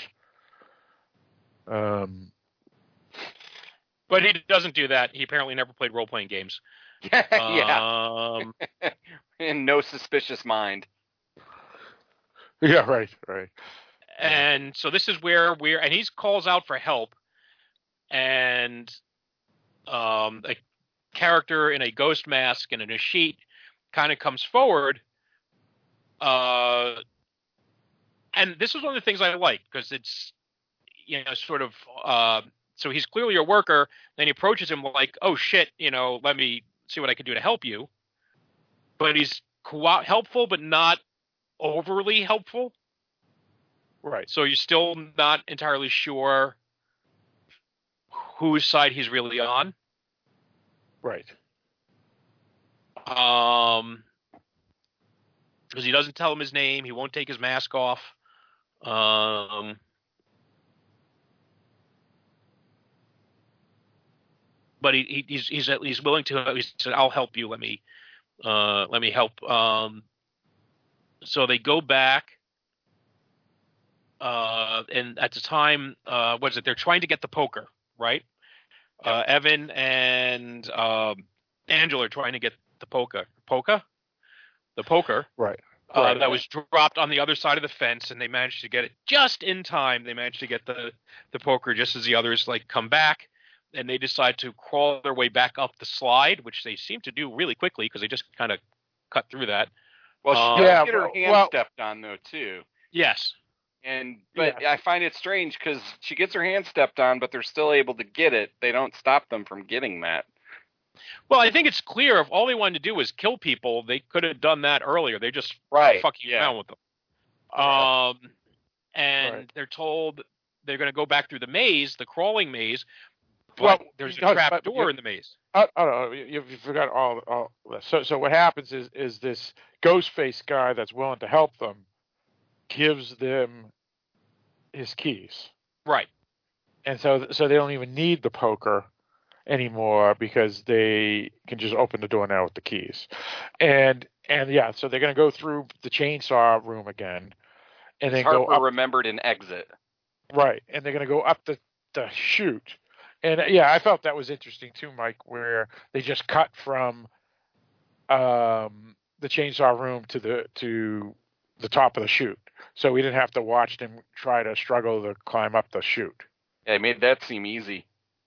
Um, but he doesn't do that. He apparently never played role playing games. yeah, um, in no suspicious mind. Yeah, right, right. And so this is where we're, and he calls out for help, and um, a character in a ghost mask and in a sheet kind of comes forward. Uh, and this is one of the things I like because it's, you know, sort of, uh, so he's clearly a worker. Then he approaches him like, oh shit, you know, let me see what I can do to help you. But he's co- helpful, but not overly helpful. Right. So you're still not entirely sure whose side he's really on. Right. Um, because he doesn't tell him his name. He won't take his mask off. Um, but he, he he's he's at least willing to. He said, "I'll help you. Let me uh, let me help." Um, so they go back. Uh, and at the time, uh, what is it? They're trying to get the poker, right? Yep. Uh, Evan and um, Angela are trying to get the poker. Poker? The poker. Right. Uh, right. That was dropped on the other side of the fence, and they managed to get it just in time. They managed to get the, the poker just as the others like come back, and they decide to crawl their way back up the slide, which they seem to do really quickly because they just kind of cut through that. Well, she um, does yeah, get her well, hand well, stepped on though too. Yes. And but yeah. I find it strange because she gets her hand stepped on, but they're still able to get it. They don't stop them from getting that. Well, I think it's clear if all they wanted to do was kill people, they could have done that earlier. They just right. fucking yeah. around with them. Um, and right. they're told they're going to go back through the maze, the crawling maze, but well, there's a no, trap but door you- in the maze. Oh, oh no, you, you forgot all. all this. So, so what happens is, is this Ghostface guy that's willing to help them gives them his keys, Right. and so, so they don't even need the poker anymore because they can just open the door now with the keys, and and yeah, so they're gonna go through the chainsaw room again, and then Harper go up. remembered an exit. Right, and they're gonna go up the the chute. And yeah, I felt that was interesting too, Mike, where they just cut from um, the chainsaw room to the to the top of the chute, so we didn't have to watch them try to struggle to climb up the chute. Yeah, it made that seem easy.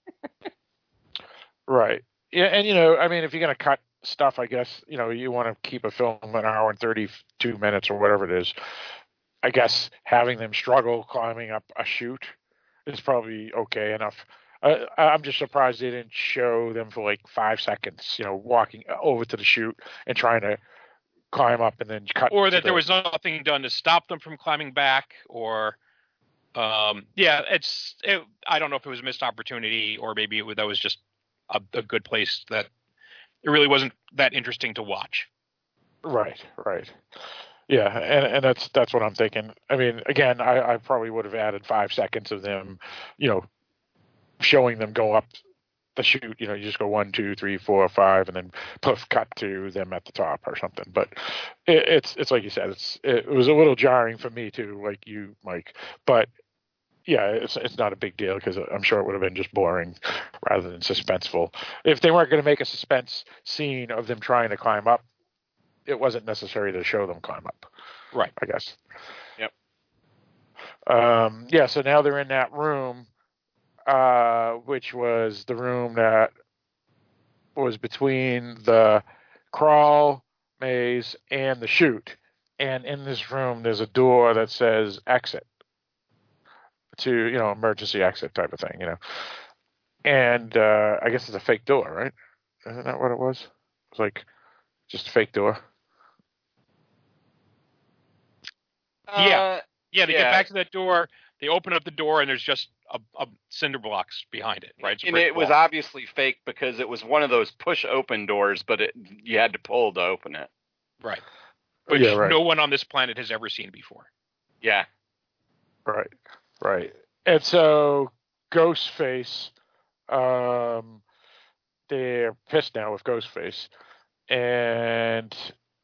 Right. Yeah, and you know, I mean, if you're gonna cut stuff, I guess you know you want to keep a film an hour and thirty-two minutes or whatever it is. I guess having them struggle climbing up a chute is probably okay enough. Uh, I'm just surprised they didn't show them for like five seconds, you know, walking over to the chute and trying to climb up and then cut. Or to that there the- was nothing done to stop them from climbing back, or um, yeah, it's. It, I don't know if it was a missed opportunity, or maybe it was, that was just a, a good place that it really wasn't that interesting to watch. Right, right. Yeah, and and that's that's what I'm thinking. I mean, again, I, I probably would have added five seconds of them, you know, showing them go up the chute. You know, you just go one, two, three, four, five, and then poof, cut to them at the top or something. But it, it's it's like you said, it's it was a little jarring for me too, like you, Mike. But yeah, it's it's not a big deal because I'm sure it would have been just boring rather than suspenseful. If they weren't going to make a suspense scene of them trying to climb up, it wasn't necessary to show them climb up. Right. I guess. Yep. Um, yeah, so now they're in that room, uh, which was the room that was between the crawl maze and the chute. And in this room, there's a door that says exit to, you know, emergency exit type of thing, you know. And uh, I guess it's a fake door, right? Isn't that what it was? It was like just a fake door. Yeah. Uh, Yeah, they yeah. get back to that door. They open up the door, and there's just a, a cinder blocks behind it, right? It's a And brick it was wall. obviously fake because it was one of those push open doors, but it, you had to pull to open it. Right. Which Yeah, right. no one on this planet has ever seen before. Yeah. Right, right. And so Ghostface, um, they're pissed now with Ghostface, and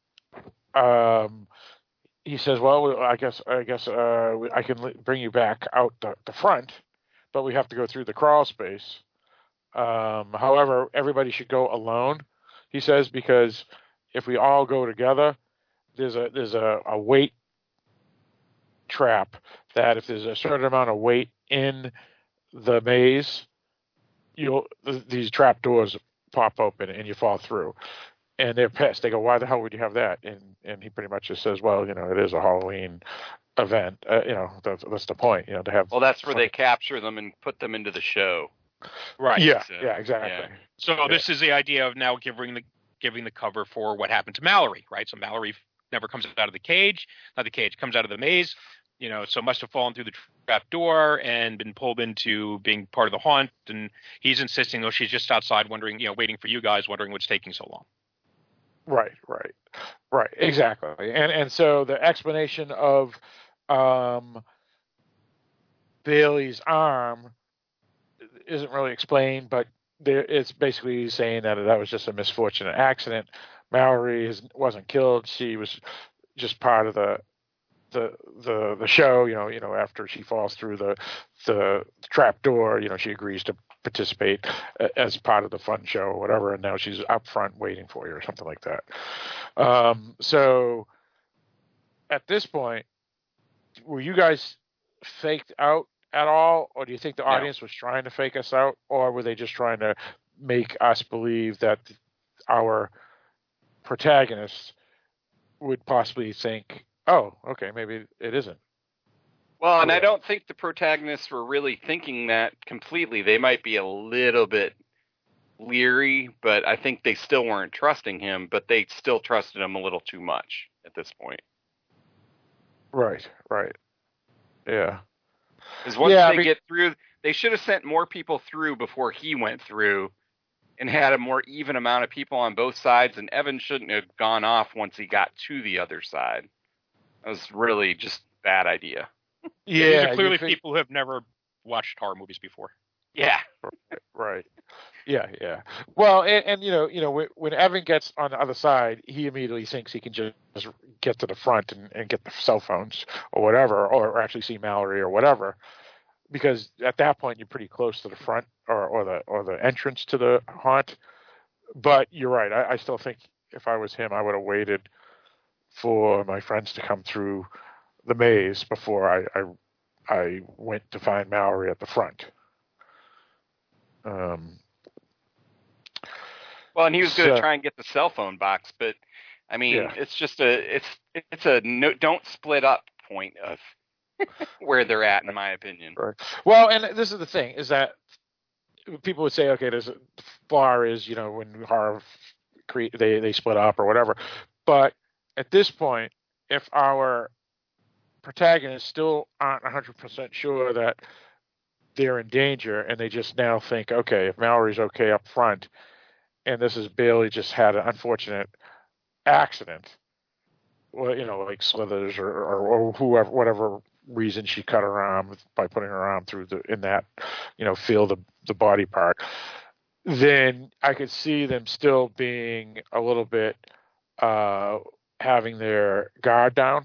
um, he says, "Well, I guess, I guess, uh, I can li- bring you back out the, the front, but we have to go through the crawl space. Um, however, everybody should go alone," he says, because if we all go together, there's a there's a, a weight trap that if there's a certain amount of weight in the maze, you'll th- these trap doors pop open and you fall through. And they're pissed. They go, "Why the hell would you have that?" And and he pretty much just says, "Well, you know, it is a Halloween event. Uh, you know, that's, that's the point. You know, to have." Well, that's where they capture them and put them into the show. Right. Yeah. So, yeah. Exactly. yeah. So Yeah. this is the idea of now giving the giving the cover for what happened to Mallory, right? So Mallory never comes out of the cage, not the cage, comes out of the maze, you know, so must have fallen through the trap door and been pulled into being part of the haunt. And he's insisting, though, she's just outside wondering, you know, waiting for you guys, wondering what's taking so long. Right, right, right, exactly. And and so the explanation of um, Bailey's arm isn't really explained, but there, it's basically saying that that was just a misfortunate accident. Mallory is, wasn't killed; she was just part of the the the the show. You know, you know, after she falls through the the trap door, you know, she agrees to participate as part of the fun show or whatever, and now she's up front waiting for you or something like that. Um, so at this point, were you guys faked out at all, or do you think the No. audience was trying to fake us out, or were they just trying to make us believe that our protagonists would possibly think, oh, okay, maybe it isn't? Well, and I don't think the protagonists were really thinking that completely. They might be a little bit leery, but I think they still weren't trusting him, but they still trusted him a little too much at this point. Right, right. Yeah. Because once Yeah, I they mean- get through, they should have sent more people through before he went through, and had a more even amount of people on both sides. And Evan shouldn't have gone off once he got to the other side. That was really just a bad idea. Yeah, these Yeah, are clearly you think- people who have never watched horror movies before. Yeah. Right. Yeah, yeah. Well, and, and you know, you know, when, when Evan gets on the other side, he immediately thinks he can just get to the front and, and get the cell phones or whatever, or, or actually see Mallory or whatever, because at that point you're pretty close to the front or, or the or the entrance to the haunt. But you're right. I, I still think if I was him, I would have waited for my friends to come through the maze before I I, I went to find Mallory at the front. Um. Well, and he was going to So- try and get the cell phone box, but I mean, Yeah. it's just a it's it's a no, don't split up point of where they're at, in my opinion. Right. Well, and this is the thing, is that people would say, okay, there's a bar is, you know, when horror cre- they they split up or whatever. But at this point, if our protagonists still aren't one hundred percent sure that they're in danger, and they just now think, okay, if Mallory's okay up front, and this is Bailey just had an unfortunate accident, well, you know, like Slithers or, or, or whoever, whatever reason she cut her arm by putting her arm through the in that, you know, feel the the body part, then I could see them still being a little bit uh, having their guard down,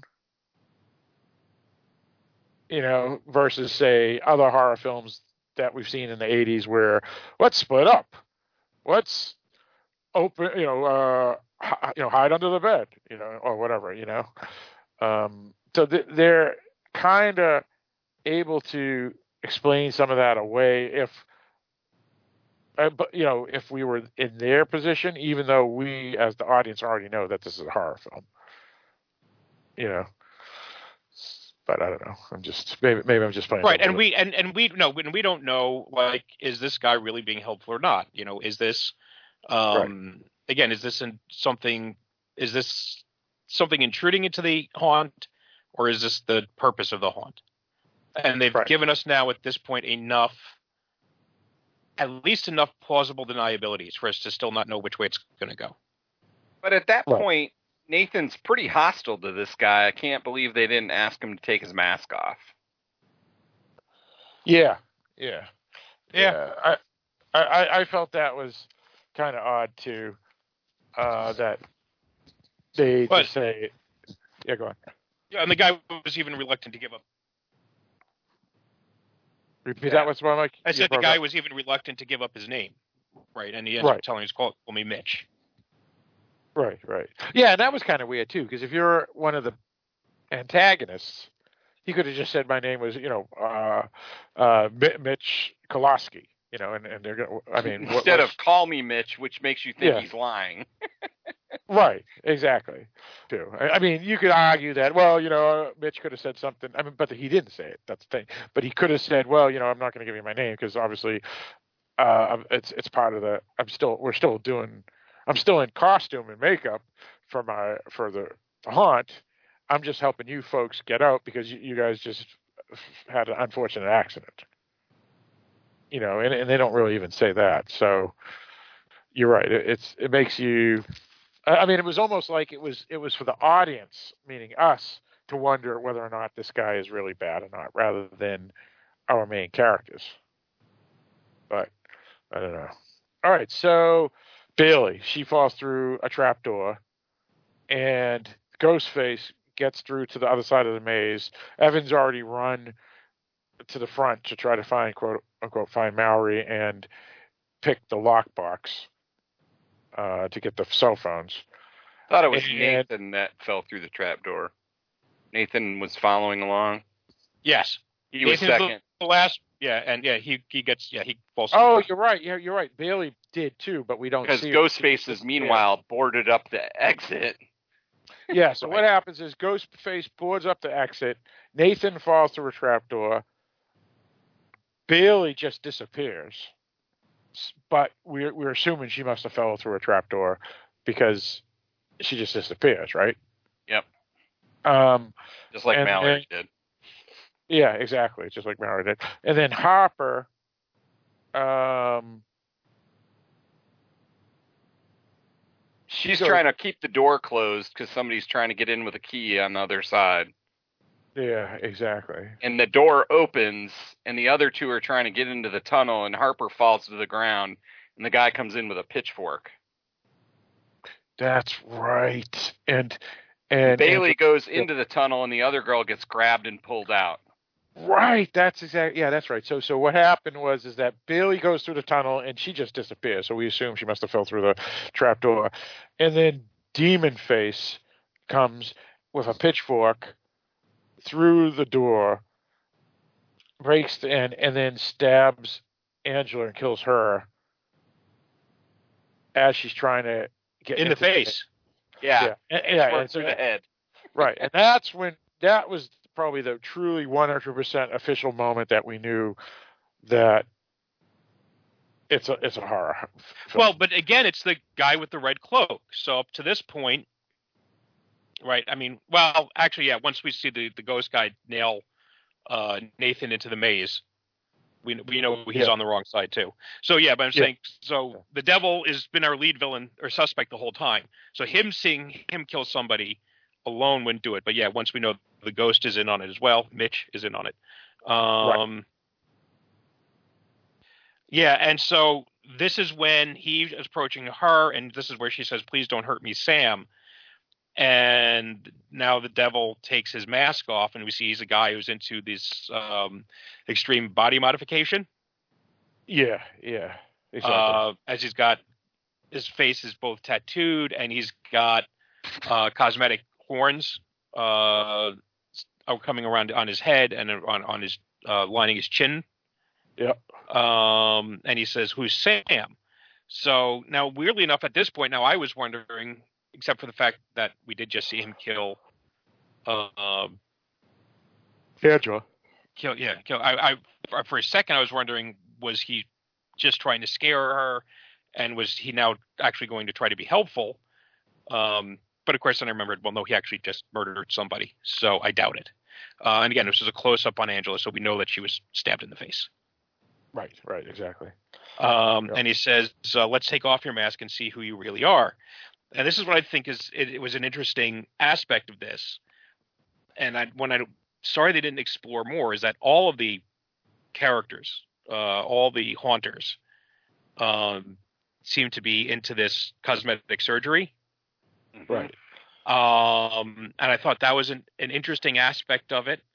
you know, versus say other horror films that we've seen in the eighties where let's split up, let's open, you know, uh, hi, you know, hide under the bed, you know, or whatever, you know. Um, so th- they're kind of able to explain some of that away if, uh, but you know, if we were in their position, even though we as the audience already know that this is a horror film, you know. But I don't know. I'm just maybe maybe I'm just playing Right, and devil. we and, and we no, and we don't know, like, is this guy really being helpful or not? You know, is this um again, is this in something is this something intruding into the haunt, or is this the purpose of the haunt? And they've Right. given us now at this point enough, at least enough plausible deniabilities for us to still not know which way it's going to go. But at that Right. point, Nathan's pretty hostile to this guy. I can't believe they didn't ask him to take his mask off. Yeah, yeah, Yeah. I, I, I felt that was kind of odd too. Uh, that they But- just say, yeah, go on. Yeah, and the guy was even reluctant to give up. Repeat that once more, Mike. I You said the broke guy up. was even reluctant to give up his name, right? And he ended Right. up telling his call, call me Mitch. Right, right. Yeah, and that was kind of weird too, because if you're one of the antagonists, he could have just said my name was, you know, uh, uh, Mi- Mitch Koloski, you know, and, and they're going to, I mean, what- Instead what's- of call me Mitch, which makes you think Yeah. he's lying. Right, exactly. Too. I I mean, you could argue that, well, you know, Mitch could have said something. I mean, but he didn't say it. That's the thing. But he could have said, well, you know, I'm not going to give you my name because obviously, uh, it's it's part of the. I'm still we're still doing. I'm still in costume and makeup for my for the, the haunt. I'm just helping you folks get out because you, you guys just had an unfortunate accident. You know, and, and they don't really even say that. So you're right. It, it's it makes you. I mean, it was almost like it was it was for the audience, meaning us, to wonder whether or not this guy is really bad or not, rather than our main characters. But I don't know. All right, so Bailey, she falls through a trapdoor, and Ghostface gets through to the other side of the maze. Evan's already run to the front to try to find, quote unquote, find Mallory and pick the lockbox. Uh, to get the cell phones. Thought it was And- Nathan that fell through the trapdoor. Nathan was following along. Yes. He was Nathan's second. The last, yeah, and yeah, he he gets, yeah, he falls. to Oh, the ground. you're right. Yeah, you're right. Bailey did too, but we don't Because see Ghostface is meanwhile boarded up the exit. Yeah. So what happens is Ghostface boards up the exit. Nathan falls through a trapdoor. Bailey just disappears, S- but we're we're assuming she must have fell through a trapdoor because she just disappears, right? Yep. Um, Just like and Mallory then- did. Yeah, exactly. Just like Mara did. And then Harper, um, she's so, trying to keep the door closed because somebody's trying to get in with a key on the other side. Yeah, exactly. And the door opens, and the other two are trying to get into the tunnel, and Harper falls to the ground, and the guy comes in with a pitchfork. That's right. And and Bailey and, goes into the tunnel, and the other girl gets grabbed and pulled out. Right. That's exactly. Yeah, that's right. So so what happened was is that Bailey goes through the tunnel and she just disappears. So we assume she must have fell through the trap door, and then Demon Face comes with a pitchfork through the door, breaks the end, and then stabs Angela and kills her as she's trying to get in the face. The, yeah, yeah, and, and yeah, and through so, the head. Right, and that's when that was probably the truly one hundred percent official moment that we knew that it's a it's a horror film. Well, but again, it's the guy with the red cloak. So up to this point. Right. I mean, well, actually, yeah. Once we see the, the ghost guy nail uh, Nathan into the maze, we we know he's yeah. on the wrong side too. So yeah, but I'm yeah. saying, so the devil has been our lead villain or suspect the whole time. So him seeing him kill somebody alone wouldn't do it. But yeah, once we know the ghost is in on it as well, Mitch is in on it. Um, right. Yeah, and so this is when he is approaching her, and this is where she says, "Please don't hurt me, Sam." And now the devil takes his mask off, and we see he's a guy who's into this um, extreme body modification. Yeah, yeah, exactly. Uh, as he's got his face is both tattooed, and he's got uh, cosmetic horns uh, coming around on his head and on on his uh, lining his chin. Yep. Um, and he says, "Who's Sam?" So now, weirdly enough, at this point, now I was wondering. Except for the fact that we did just see him kill, uh, um, Angela. Kill, yeah, kill. I, I, for a second, I was wondering, was he just trying to scare her, and was he now actually going to try to be helpful? Um, but of course, then I remembered, well, no, he actually just murdered somebody, so I doubt it. Uh, and again, this was a close up on Angela, so we know that she was stabbed in the face. Right, right, exactly. Um, yep. And he says, uh, "Let's take off your mask and see who you really are." And this is what I think is it, it was an interesting aspect of this. And I, when I sorry they didn't explore more is that all of the characters, uh, all the haunters, um, seem to be into this cosmetic surgery. Right. Um, and I thought that was an, an interesting aspect of it.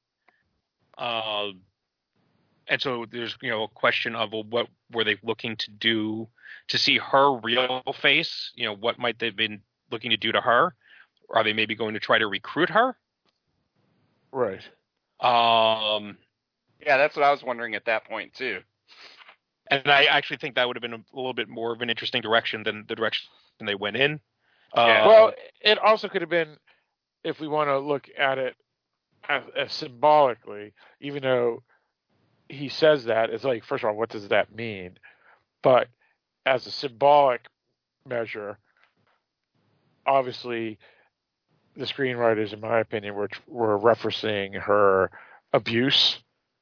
Uh, and so there's, you know, a question of, well, what were they looking to do to see her real face? You know, what might they have been looking to do to her? Are they maybe going to try to recruit her? Right. Um, yeah, that's what I was wondering at that point too. And I actually think that would have been a little bit more of an interesting direction than the direction they went in. Yeah. Uh, well, it also could have been, if we want to look at it as, as symbolically, even though he says that, it's like, first of all, what does that mean? But as a symbolic measure, obviously, the screenwriters, in my opinion, were were referencing her abuse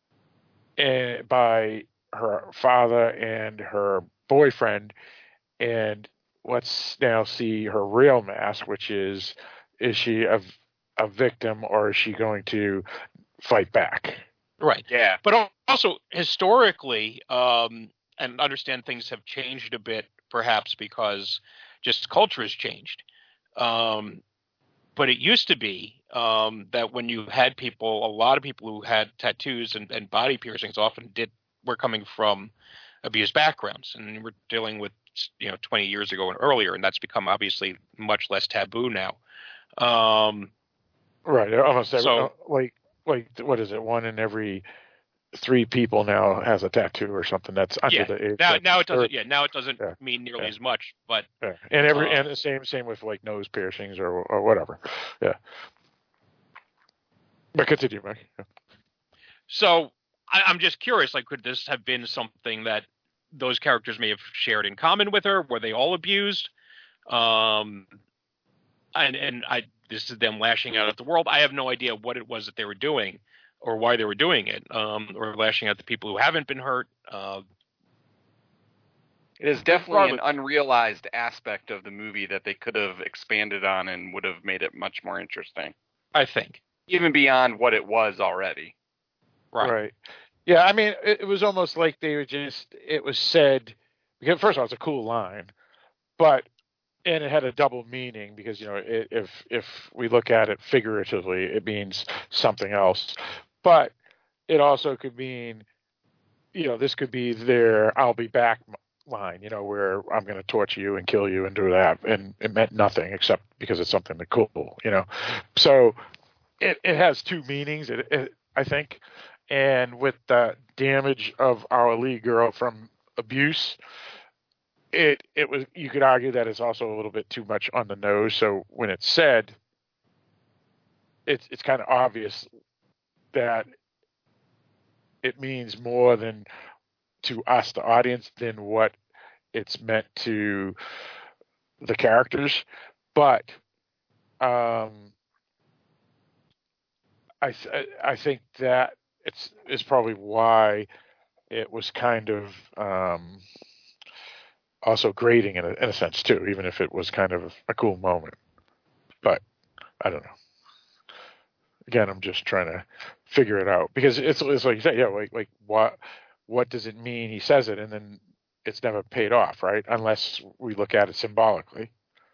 and, by her father and her boyfriend, and let's now see her real mask, which is, is she a, a victim or is she going to fight back? Right. Yeah. But also, historically, um, and understand things have changed a bit, perhaps because just culture has changed. Um, but it used to be um, that when you had people, a lot of people who had tattoos and, and body piercings often did were coming from abused backgrounds, and we're dealing with, you know, twenty years ago and earlier, and that's become obviously much less taboo now. Um, right. Almost every, so, like like what is it? One in every three people now has a tattoo or something. That's under yeah. the age. Now, of, now it doesn't. or, Yeah. Now it doesn't yeah, mean nearly yeah. as much. But yeah. and every uh, and the same same with like nose piercings or or whatever. Yeah. But continue, Mike. Yeah. So I, I'm just curious. Like, could this have been something that those characters may have shared in common with her? Were they all abused? Um, and and I this is them lashing out at the world. I have no idea what it was that they were doing. or why they were doing it, um, or lashing out the people who haven't been hurt. Uh, it is definitely an unrealized aspect of the movie that they could have expanded on and would have made it much more interesting. I think. Even beyond what it was already. Right. Right. Yeah, I mean, it, it was almost like they were just, it was said, because first of all, it's a cool line, but, and it had a double meaning because, you know, it, if if we look at it figuratively, it means something else. But it also could mean, you know, this could be their I'll be back line, you know, where I'm going to torture you and kill you and do that. And it meant nothing except because it's something that cool, you know. So it, it has two meanings, it, it, I think. And with the damage of our lead girl from abuse, it it was, you could argue that it's also a little bit too much on the nose. So when it's said, it's it's kind of obvious that it means more than to us, the audience, than what it's meant to the characters. But um, I th- I think that it's is probably why it was kind of um, also grating in a, in a sense too, even if it was kind of a cool moment. But I don't know. Again, I'm just trying to figure it out because it's, it's like you said, yeah, like like what what does it mean? He says it, and then it's never paid off, right? Unless we look at it symbolically.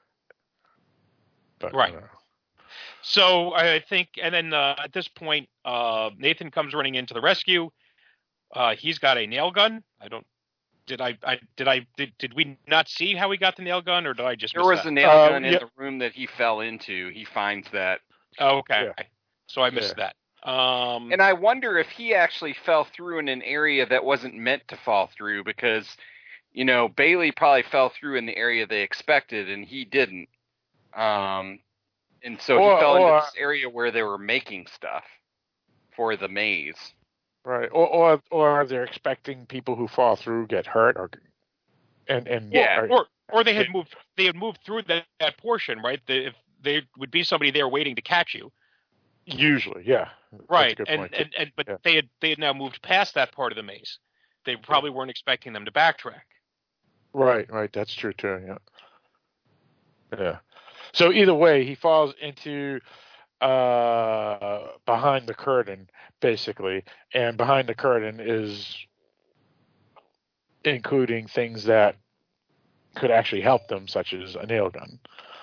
But, right. So I think, and then uh, at this point, uh, Nathan comes running into the rescue. Uh, he's got a nail gun. I don't. Did I? I did I? Did, did we not see how he got the nail gun, or did I just? There miss was that? a nail Uh, gun in yeah. the room that he fell into. He finds that. Oh, okay. Yeah. So I missed Yeah. that. Um, And I wonder if he actually fell through in an area that wasn't meant to fall through because, you know, Bailey probably fell through in the area they expected and he didn't. Um, and so Or- he fell or- into this area where they were making stuff for the maze. Right. Or or or they're expecting people who fall through get hurt, or and and Yeah. or- or or they had moved. They had moved through that, that portion, right? They, if there would be somebody there waiting to catch you, usually, yeah. That's a right? good And, point, too. and and but Yeah. they had they had now moved past that part of the maze. They probably weren't expecting them to backtrack. Right, right. That's true too. Yeah. Yeah. So either way, he falls into uh, behind the curtain, basically, and behind the curtain is including things that could actually help them, such as a nail gun.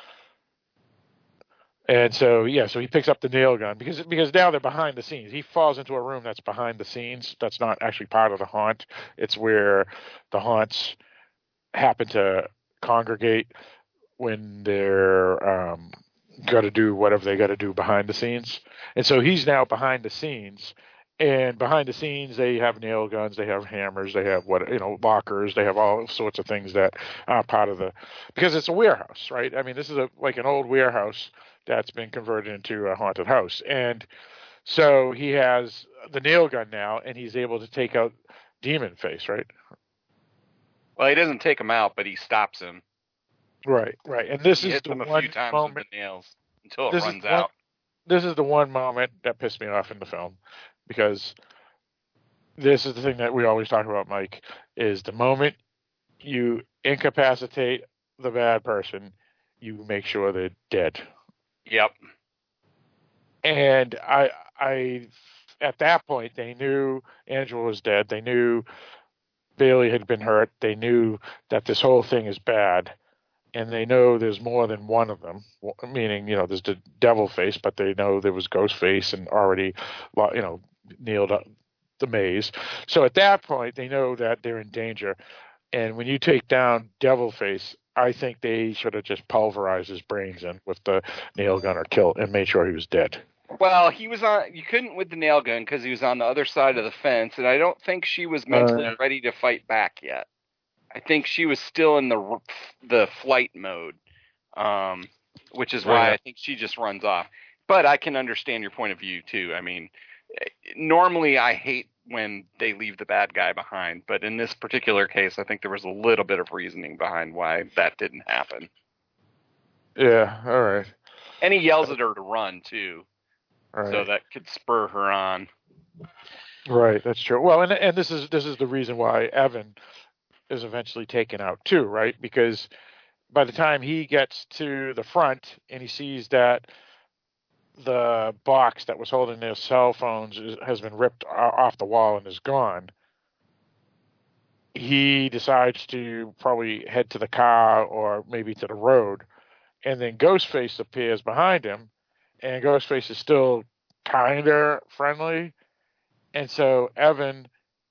And so, yeah, so he picks up the nail gun because because now they're behind the scenes. He falls into a room that's behind the scenes. That's not actually part of the haunt. It's where the haunts happen to congregate when they're um, got to do whatever they got to do behind the scenes. And so he's now behind the scenes. And behind the scenes, they have nail guns, they have hammers, they have what you know lockers, they have all sorts of things that are part of the because it's a warehouse, right? I mean, this is a like an old warehouse that's been converted into a haunted house, and so he has the nail gun now, and he's able to take out Demon Face, right? Well, he doesn't take him out, but he stops him. Right, right. And this he is hits the him a one few times moment. with the nails until it this runs is one- out. This is the one moment that pissed me off in the film because this is the thing that we always talk about, Mike, is the moment you incapacitate the bad person, you make sure they're dead. Yep. And I, I, at that point, they knew Angela was dead. They knew Bailey had been hurt. They knew that this whole thing is bad. And they know there's more than one of them, meaning, you know, there's the devil face, but they know there was ghost face and already, you know, nailed up the maze. So at that point, they know that they're in danger. And when you take down devil face, I think they should have just pulverized his brains in with the nail gun or killed and made sure he was dead. Well, he was on. You couldn't with the nail gun because he was on the other side of the fence, and I don't think she was mentally Uh, ready to fight back yet. I think she was still in the the flight mode, um, which is why Yeah. I think she just runs off. But I can understand your point of view too. I mean, normally I hate when they leave the bad guy behind, but in this particular case, I think there was a little bit of reasoning behind why that didn't happen. Yeah, all right. And he yells at her to run too, All right. so that could spur her on. Right, that's true. Well, and and this is this is the reason why Evan is eventually taken out too, right? Because by the time he gets to the front and he sees that the box that was holding their cell phones is, has been ripped off the wall and is gone, he decides to probably head to the car or maybe to the road, and then Ghostface appears behind him, and Ghostface is still kind of friendly, and so Evan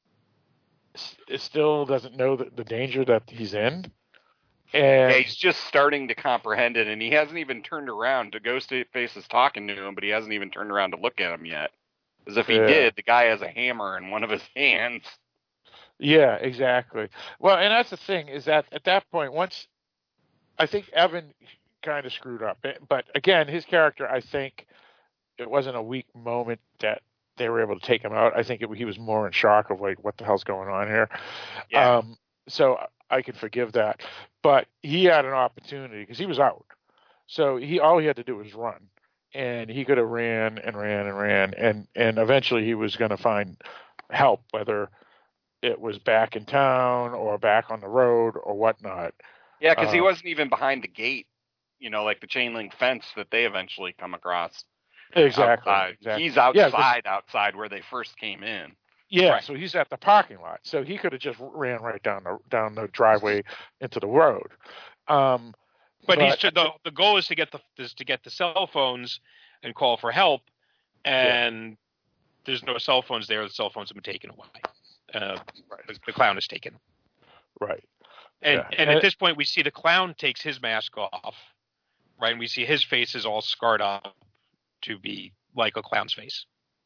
s- still doesn't know the, the danger that he's in. And yeah, he's just starting to comprehend it, and he hasn't even turned around. To Ghostface is talking to him, but he hasn't even turned around to look at him yet. Because if he Yeah. did, the guy has a hammer in one of his hands. Yeah, exactly. Well, and that's the thing, is that at that point, once I think Evan kind of screwed up, but again, his character, I think it wasn't a weak moment that they were able to take him out. I think it, he was more in shock of like, what the hell's going on here? Yeah. Um, so I can forgive that, but he had an opportunity because he was out. So he all he had to do was run, and he could have ran and ran and ran, and and eventually he was going to find help, whether it was back in town or back on the road or whatnot. Yeah, because uh, he wasn't even behind the gate, you know, like the chain link fence that they eventually come across. Exactly. Outside. exactly. He's outside, yeah, outside where they first came in. Yeah, right. So he's at the parking lot. So he could have just ran right down the down the driveway into the road. Um, but, but he's to, the the goal is to get the is to get the cell phones and call for help, and yeah. there's no cell phones there. The cell phones have been taken away. Uh, right. the, the clown is taken. Right. And yeah. and at this point, we see the clown takes his mask off, right? And we see his face is all scarred up to be like a clown's face.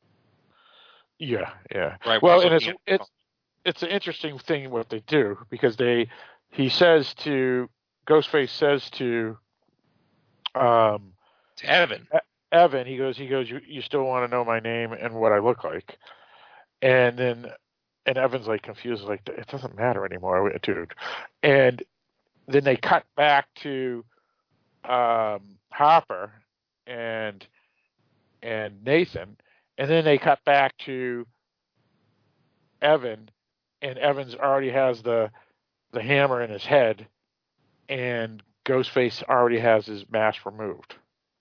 Yeah, yeah. Right. Well, and it's it's it's an interesting thing what they do, because they he says to Ghostface says to um to Evan Evan he goes he goes you you still want to know my name and what I look like, and then and Evan's like confused, like, it doesn't matter anymore, dude. And then they cut back to um, Hopper and and Nathan, and then they cut back to Evan, and Evans already has the the hammer in his head, and Ghostface already has his mask removed.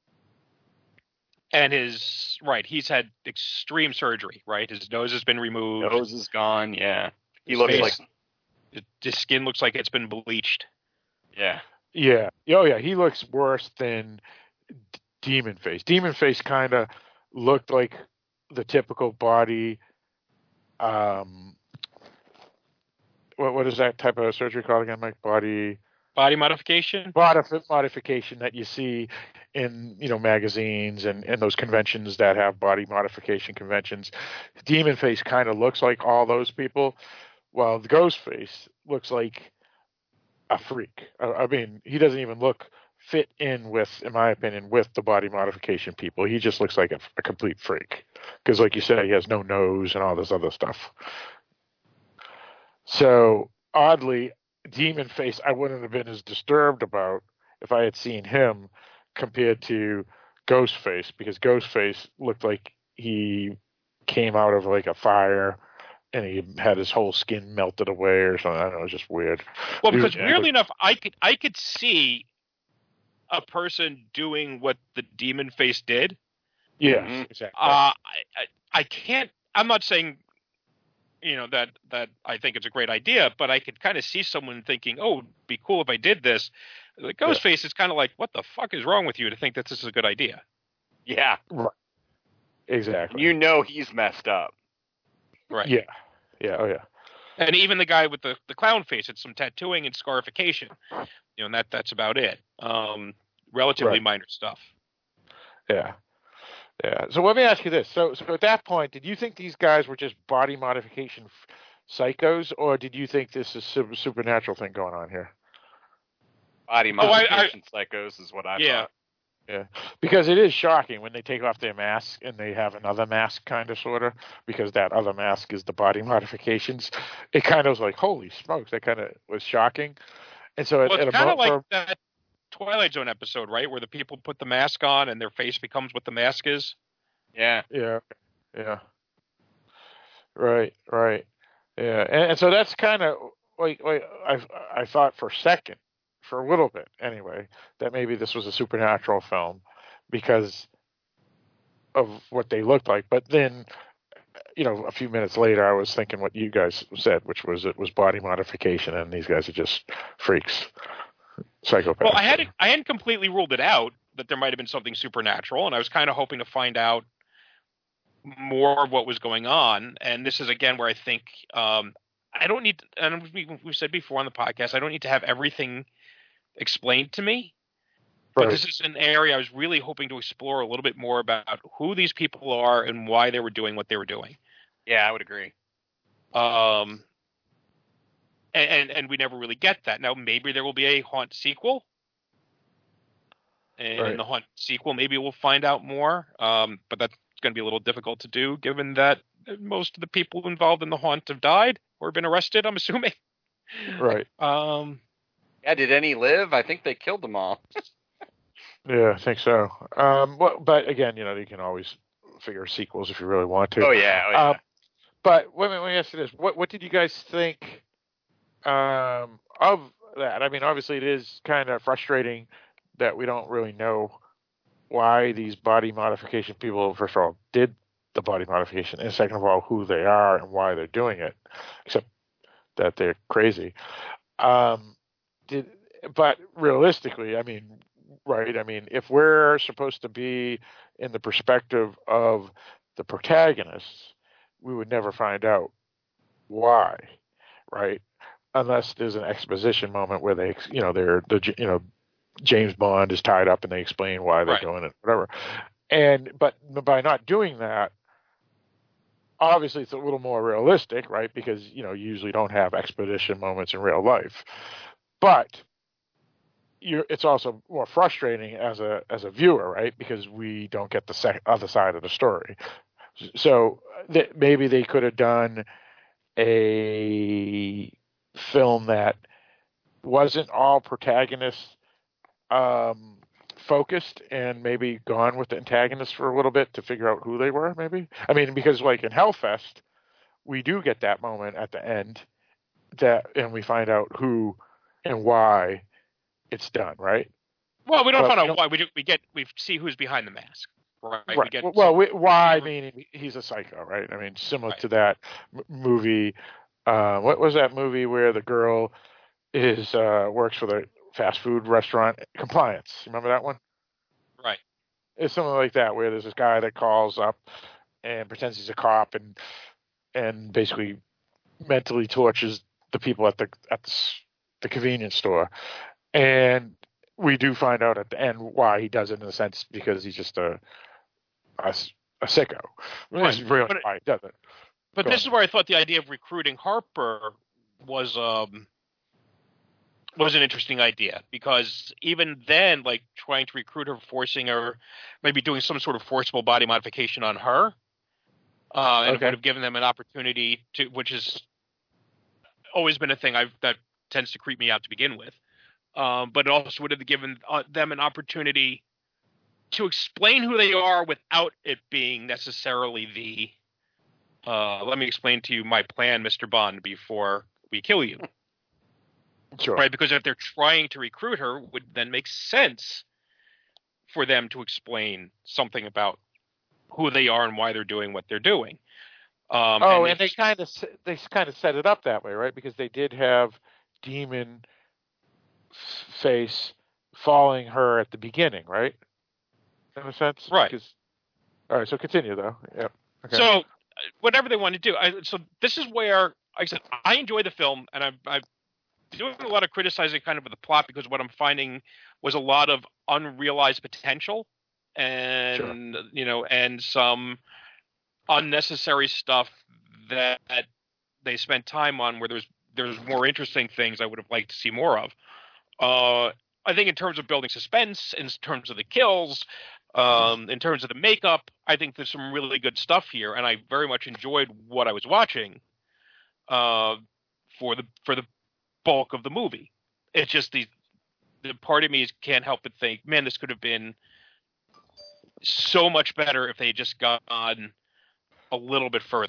And his right, he's had extreme surgery. Right, his nose has been removed. Nose is gone. Yeah, he his looks face, like his skin looks like it's been bleached. Yeah, yeah, oh yeah. He looks worse than D- Demon Face. Demon Face kind of looked like the typical body. Um, what what is that type of surgery called again, Mike? Body. Body modification? Body modification that you see in, you know, magazines and, and those conventions that have body modification conventions. Demon Face kind of looks like all those people, while the Ghostface looks like a freak. I, I mean, he doesn't even look fit in with, in my opinion, with the body modification people. He just looks like a, a complete freak. Because like you said, he has no nose and all this other stuff. So, oddly, Demon Face I wouldn't have been as disturbed about if I had seen him compared to Ghostface, because Ghostface looked like he came out of like a fire and he had his whole skin melted away or something. I don't know, it was just weird. Well, because weirdly enough, I could I could see a person doing what the Demon Face did. Yeah, mm-hmm. exactly. Uh, I, I I can't. I'm not saying, you know, that, that I think it's a great idea, but I could kind of see someone thinking, oh, it'd be cool if I did this. The Ghostface yeah. is kind of like, what the fuck is wrong with you to think that this is a good idea? Yeah. Right. Exactly. You know he's messed up. Right. Yeah. Yeah. Oh, yeah. And even the guy with the, the clown face, it's some tattooing and scarification. You know, and that that's about it. Um, relatively right. minor stuff. Yeah. Yeah. So let me ask you this. So, so at that point, did you think these guys were just body modification f- psychos, or did you think this is a supernatural thing going on here? Body modification oh, I, I, psychos is what I yeah. thought. Yeah. Because it is shocking when they take off their mask and they have another mask, kind of, sort of, because that other mask is the body modifications. It kind of was like, holy smokes, that kind of was shocking. And so well, at, it's at kind a of mo- like that Twilight Zone episode, right, where the people put the mask on and their face becomes what the mask is. Yeah, yeah, yeah. Right, right. Yeah, and, and so that's kind of like, like I I thought for a second, for a little bit anyway, that maybe this was a supernatural film because of what they looked like. But then, you know, a few minutes later, I was thinking what you guys said, which was it was body modification, and these guys are just freaks, psychopaths. Well, I hadn't I hadn't completely ruled it out that there might have been something supernatural, and I was kind of hoping to find out more of what was going on. And this is again where I think um, I don't need, and we've said before on the podcast, I don't need to have everything explained to me. But right. This is an area I was really hoping to explore a little bit more about who these people are and why they were doing what they were doing. Yeah, I would agree. Um, and, and, and we never really get that. Now, maybe there will be a Haunt sequel. And right. in the Haunt sequel, maybe we'll find out more. Um, but that's going to be a little difficult to do, given that most of the people involved in the Haunt have died or been arrested, I'm assuming. Right. Um, yeah, did any live? I think they killed them all. Yeah, I think so. Um, well, but again, you know, you can always figure sequels if you really want to. Oh yeah. Oh, yeah. Um, but let me, let me ask you this: what what did you guys think um, of that? I mean, obviously, it is kind of frustrating that we don't really know why these body modification people, first of all, did the body modification, and second of all, who they are and why they're doing it, except that they're crazy. Um, did but realistically, I mean, right? I mean, if we're supposed to be in the perspective of the protagonists, we would never find out why, right? Unless there's an exposition moment where they, you know, they're the, you know, James Bond is tied up and they explain why they're right. doing it, whatever. And but by not doing that, obviously it's a little more realistic, right? Because you know you usually don't have exposition moments in real life, but you're, it's also more frustrating as a as a viewer, right? Because we don't get the sec- other side of the story. So th- maybe they could have done a film that wasn't all protagonists um, focused and maybe gone with the antagonists for a little bit to figure out who they were, maybe. I mean, because like in Hellfest, we do get that moment at the end that, and we find out who and why it's done, right? Well, we don't but find we out don't, why. We do, we get we see who's behind the mask, right? right. We get well, we, why? Meaning he's a psycho, right? I mean, similar right. to that m- movie. Uh, what was that movie where the girl is uh, works for the fast food restaurant? Compliance. Remember that one? Right. It's something like that where there's this guy that calls up and pretends he's a cop and and basically mentally tortures the people at the at the, the convenience store. And we do find out at the end why he does it, in a sense, because he's just a a, a sicko. Right. That's really but, why he does it. But Go this on. is where I thought the idea of recruiting Harper was um, was an interesting idea, because even then, like trying to recruit her, forcing her, maybe doing some sort of forcible body modification on her, uh, and Okay. it would have given them an opportunity to, which has always been a thing I've that tends to creep me out to begin with. Um, but it also would have given uh, them an opportunity to explain who they are without it being necessarily the uh, let me explain to you my plan, Mister Bond, before we kill you. Sure. Right? Because if they're trying to recruit her, it would then make sense for them to explain something about who they are and why they're doing what they're doing. Um, oh, and, and they kind of they kind of set it up that way, right? Because they did have Demon Face following her at the beginning, right? In a sense, right? Because, all right, so continue though. Yep. Okay. So whatever they want to do, I, so this is where, like I said, I enjoy the film, and I'm, I'm doing a lot of criticizing kind of the plot, because what I'm finding was a lot of unrealized potential, and sure. you know, and some unnecessary stuff that they spent time on where there's there's more interesting things I would have liked to see more of. Uh, I think in terms of building suspense, in terms of the kills, um, in terms of the makeup, I think there's some really good stuff here, and I very much enjoyed what I was watching uh, for the for the bulk of the movie. It's just the the part of me can't help but think, man, this could have been so much better if they had just gone a little bit further.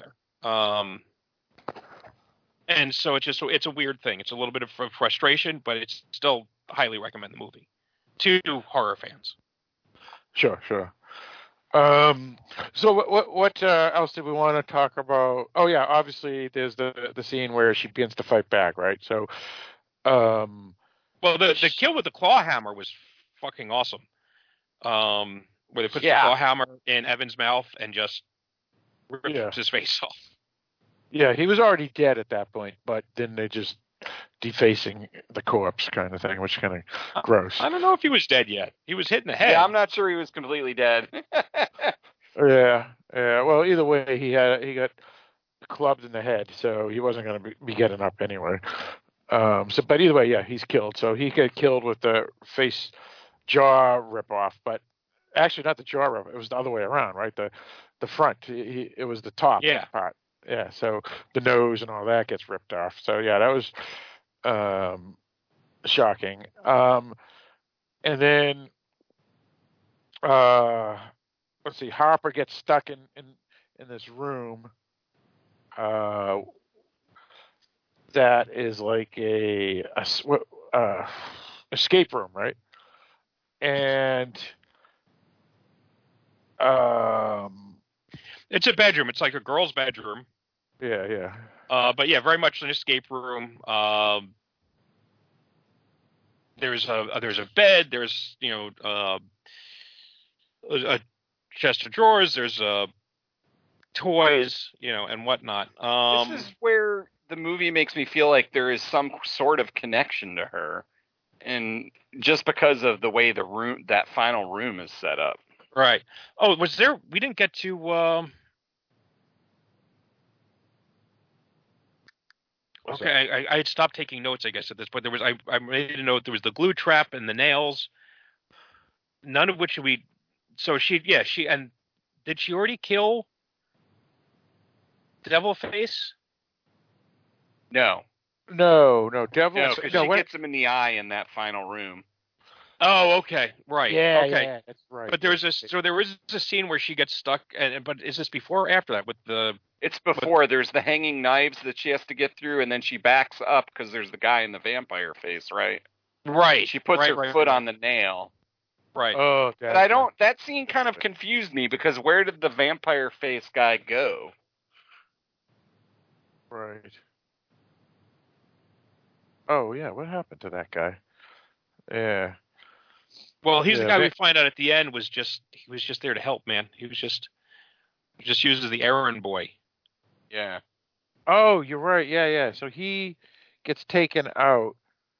Um, and so it's just it's a weird thing. It's a little bit of frustration, but it's still highly recommend the movie to horror fans. Sure, sure. Um, so what what, what uh, else did we want to talk about? Oh yeah, obviously there's the the scene where she begins to fight back, right? So, um, well, the the kill with the claw hammer was fucking awesome. Um, where they put yeah. the claw hammer in Evan's mouth and just rips yeah. his face off. Yeah, he was already dead at that point, but then they just defacing the corpse kind of thing, which is kind of gross. I don't know if he was dead yet. He was hit in the head. Yeah, I'm not sure he was completely dead. yeah, yeah. Well, either way, he had he got clubbed in the head, so he wasn't going to be, be getting up anyway. Um, so, but either way, yeah, he's killed. So he got killed with the face jaw rip off, but actually not the jaw rip. It was the other way around, right? The the front. He, it was the top yeah. part. Yeah. So the nose and all that gets ripped off. So yeah, that was um, shocking. Um, and then uh, let's see, Harper gets stuck in in, in this room. Uh, that is like a, a uh, escape room, right? And um, it's a bedroom. It's like a girl's bedroom. Yeah, yeah. Uh, but yeah, very much an escape room. Um, there's a there's a bed. There's you know uh, a chest of drawers. There's uh, toys, you know, and whatnot. Um, this is where the movie makes me feel like there is some sort of connection to her, and just because of the way the room, that final room is set up. Right. Oh, was there? We didn't get to. Um, okay, I, I had stopped taking notes, I guess, at this point. There was I, I made a note. There was the glue trap and the nails. None of which we. So she, yeah, she and did she already kill Devilface? No. No, no, Devil. No, because no, she when, gets him in the eye in that final room. Oh, okay, right. Yeah, okay. yeah, that's right. But there was a so there was a scene where she gets stuck, and but is this before or after that with the? It's before. With, there's the hanging knives that she has to get through, and then she backs up because there's the guy in the vampire face, right? Right. She puts right, her right, foot right. on the nail. Right. Oh, but I don't. That scene kind of confused me because where did the vampire face guy go? Right. Oh yeah, what happened to that guy? Yeah. Well, he's yeah, the guy they, we find out at the end was just he was just there to help, man. He was just he just used as the errand boy. Yeah. Oh, you're right. Yeah, yeah. So he gets taken out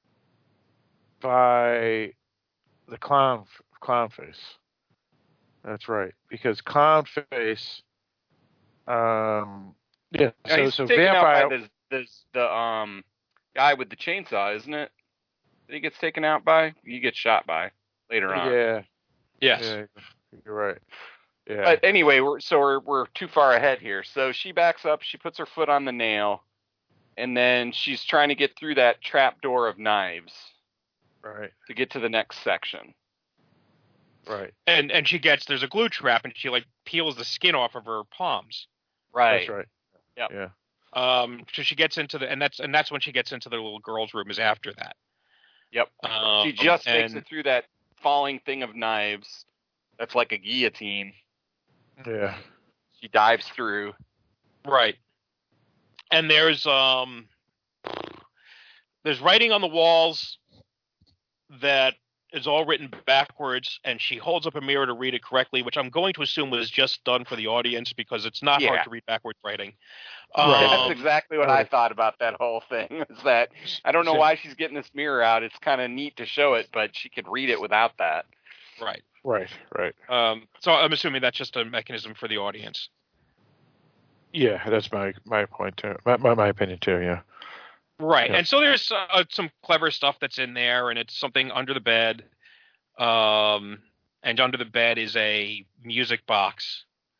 by the clown clown face. That's right, because clown face. Um. Yeah. No, so he's so taken vampire. out by the, the the um guy with the chainsaw, isn't it? That he gets taken out by. He gets shot by later on. Yeah. Yes. Yeah, you're right. Yeah. But anyway, we're, so we're we're too far ahead here. So she backs up. She puts her foot on the nail, and then she's trying to get through that trap door of knives. Right. To get to the next section. Right. And and she gets there's a glue trap, and she like peels the skin off of her palms. Right. That's right. Yep. Yeah. Um. So she gets into the and that's and that's when she gets into the little girl's room. Is after that. Yep. Um, she just and, makes it through that falling thing of knives. That's like a guillotine. Yeah. She dives through. Right. And there's um there's writing on the walls that is all written backwards, and she holds up a mirror to read it correctly, which I'm going to assume was just done for the audience because it's not yeah. hard to read backwards writing. Right. Um, That's exactly what I thought about that whole thing. Is that I don't know why she's getting this mirror out. It's kind of neat to show it, but she could read it without that. Right. Right. Right. Um, so I'm assuming that's just a mechanism for the audience. Yeah, that's my my point too. My my, my opinion too. Yeah. Right. Yeah. And so there's uh, some clever stuff that's in there, and it's something under the bed. Um, and under the bed is a music box,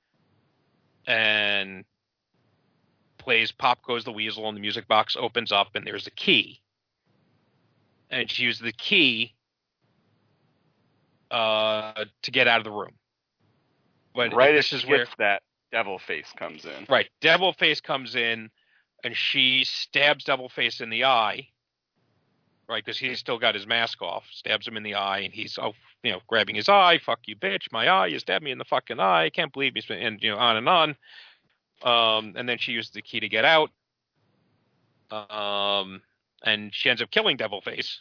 and plays Pop Goes the Weasel, and the music box opens up, and there's a key. And she uses the key uh, to get out of the room. But right this as is she where gets that, Devilface comes in. Right. Devilface comes in, and she stabs Devilface in the eye. Right, because he's still got his mask off. Stabs him in the eye, and he's, oh, you know, grabbing his eye. Fuck you, bitch! My eye! You stabbed me in the fucking eye! I can't believe me! And you know, on and on. Um, and then she uses the key to get out. Um, and she ends up killing Devilface.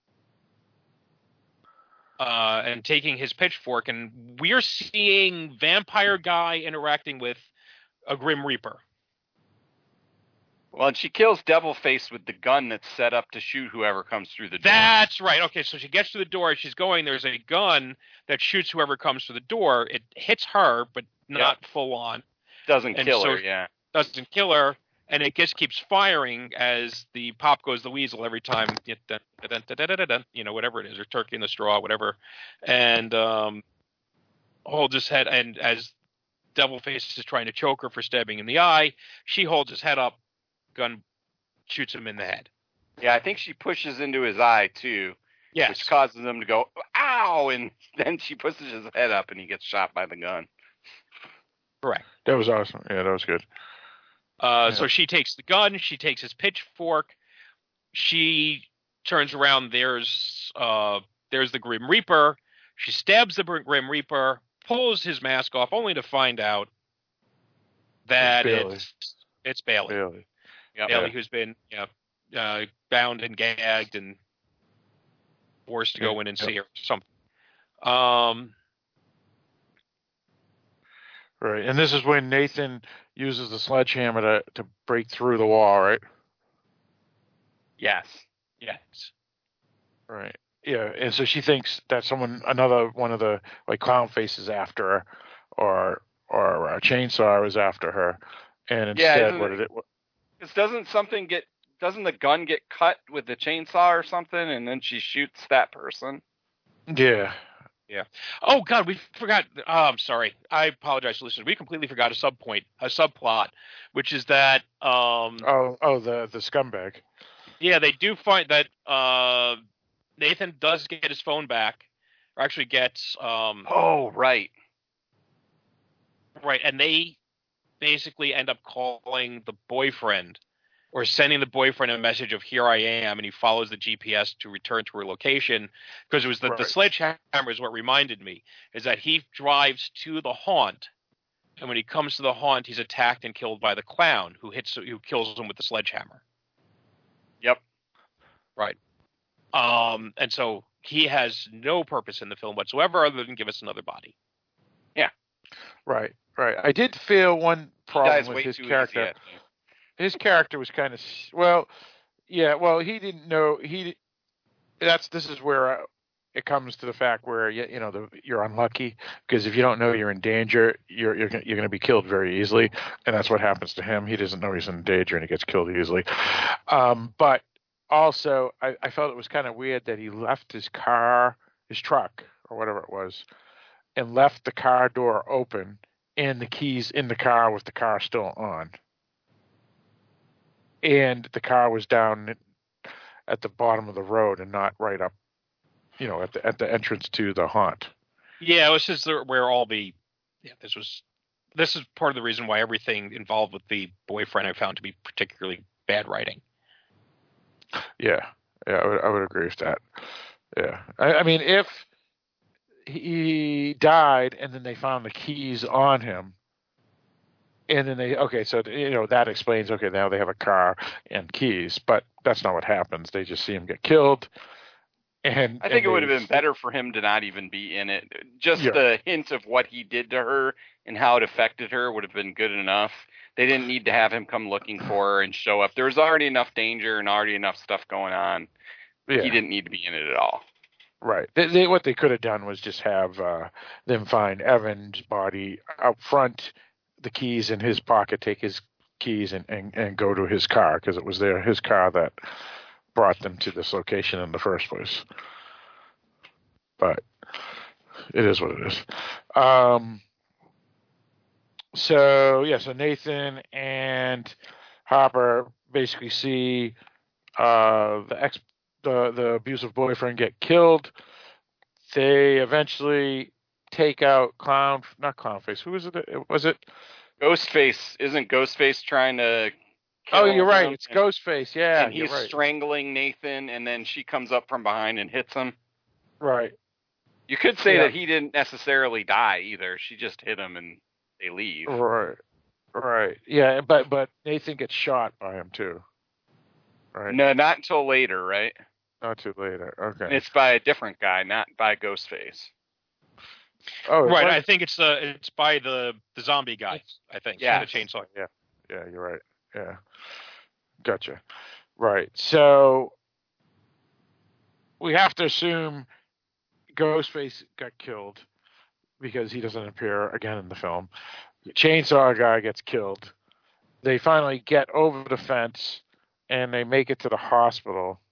Uh, and taking his pitchfork, and we're seeing Vampire Guy interacting with a Grim Reaper. Well, and she kills Devilface with the gun that's set up to shoot whoever comes through the door. That's right. Okay, so she gets to the door. She's going. There's a gun that shoots whoever comes through the door. It hits her, but not yep. full on. Doesn't and kill so her, yeah. Doesn't kill her, and it just keeps firing as the Pop Goes the Weasel every time, you know, whatever it is, or Turkey in the Straw, whatever. And um, holds his head, and as Devilface is trying to choke her for stabbing in the eye, she holds his head up. Gun shoots him in the head. Yeah, I think she pushes into his eye too. Yes. Which causes him to go, ow! And then she pushes his head up and he gets shot by the gun. Correct. That was awesome. Yeah, that was good. Uh, yeah. So she takes the gun, she takes his pitchfork, she turns around, there's uh, there's the Grim Reaper, she stabs the Grim Reaper, pulls his mask off, only to find out that it's Bailey. It's, it's Bailey. Bailey. Yep. Bailey, yeah. who's been you know, uh, bound and gagged and forced to go in and yep. see her or something. Um, right, and this is when Nathan uses the sledgehammer to, to break through the wall, right? Yes. Yes. Right. Yeah, and so she thinks that someone, another one of the like clown faces after her, or or a chainsaw is after her, and instead, yeah, what did it? Because doesn't something get, doesn't the gun get cut with the chainsaw or something, and then she shoots that person? Yeah. Yeah. Oh, God, we forgot. Oh, I'm sorry. I apologize to listeners. We completely forgot a subpoint, a subplot, which is that... Um, oh, oh, the, the scumbag. Yeah, they do find that uh, Nathan does get his phone back, or actually gets... Um, oh, right. Right, and they... basically end up calling the boyfriend or sending the boyfriend a message of here I am, and he follows the G P S to return to her location, because it was the, right. the sledgehammer is what reminded me, is that he drives to the haunt, and when he comes to the haunt, he's attacked and killed by the clown who hits who kills him with the sledgehammer. Yep. Right. Um, and so he has no purpose in the film whatsoever other than give us another body. Yeah. Right. Right. I did feel one problem with his character. His character was kind of well, yeah. Well, he didn't know he. That's this is where uh, it comes to the fact where you, you know the, you're unlucky, because if you don't know you're in danger, you're you're you're going to be killed very easily, and that's what happens to him. He doesn't know he's in danger, and he gets killed easily. Um, but also, I, I felt it was kind of weird that he left his car, his truck, or whatever it was, and left the car door open. And the keys in the car with the car still on. And the car was down at the bottom of the road and not right up, you know, at the at the entrance to the haunt. Yeah, it was just where all the, yeah, this was, this is part of the reason why everything involved with the boyfriend I found to be particularly bad writing. Yeah, yeah, I would, I would agree with that. Yeah, I, I mean, if he died and then they found the keys on him, and then they okay so you know that explains okay now they have a car and keys, but that's not what happens. They just see him get killed, and I think and it would have been better for him to not even be in it. Just yeah. the hint of what he did to her and how it affected her would have been good enough. They didn't need to have him come looking for her and show up. There was already enough danger and already enough stuff going on. Yeah. He didn't need to be in it at all. Right. They, they, what they could have done was just have uh, them find Evan's body out front, the keys in his pocket, take his keys and, and, and go to his car, because it was there his car that brought them to this location in the first place. But it is what it is. Um, so, yeah, so Nathan and Hopper basically see uh, the ex the the abusive boyfriend get killed. They eventually take out Clown, not Clownface. Who was it? Was it Ghostface isn't Ghostface trying to Oh, you're right. him? It's Ghostface. Yeah, and he's you're right. strangling Nathan, and then she comes up from behind and hits him. Right. You could say Yeah. that he didn't necessarily die either. She just hit him and they leave. Right. Right. Yeah, but but Nathan gets shot by him too. Right. No, not until later, right? Not too later. Okay. And it's by a different guy, not by Ghostface. Oh, right. was- I think it's uh, it's by the the zombie guy. I think. Yeah. The chainsaw. Yeah. Yeah, you're right. Yeah. Gotcha. Right. So we have to assume Ghostface got killed because he doesn't appear again in the film. Chainsaw guy gets killed. They finally get over the fence and they make it to the hospital.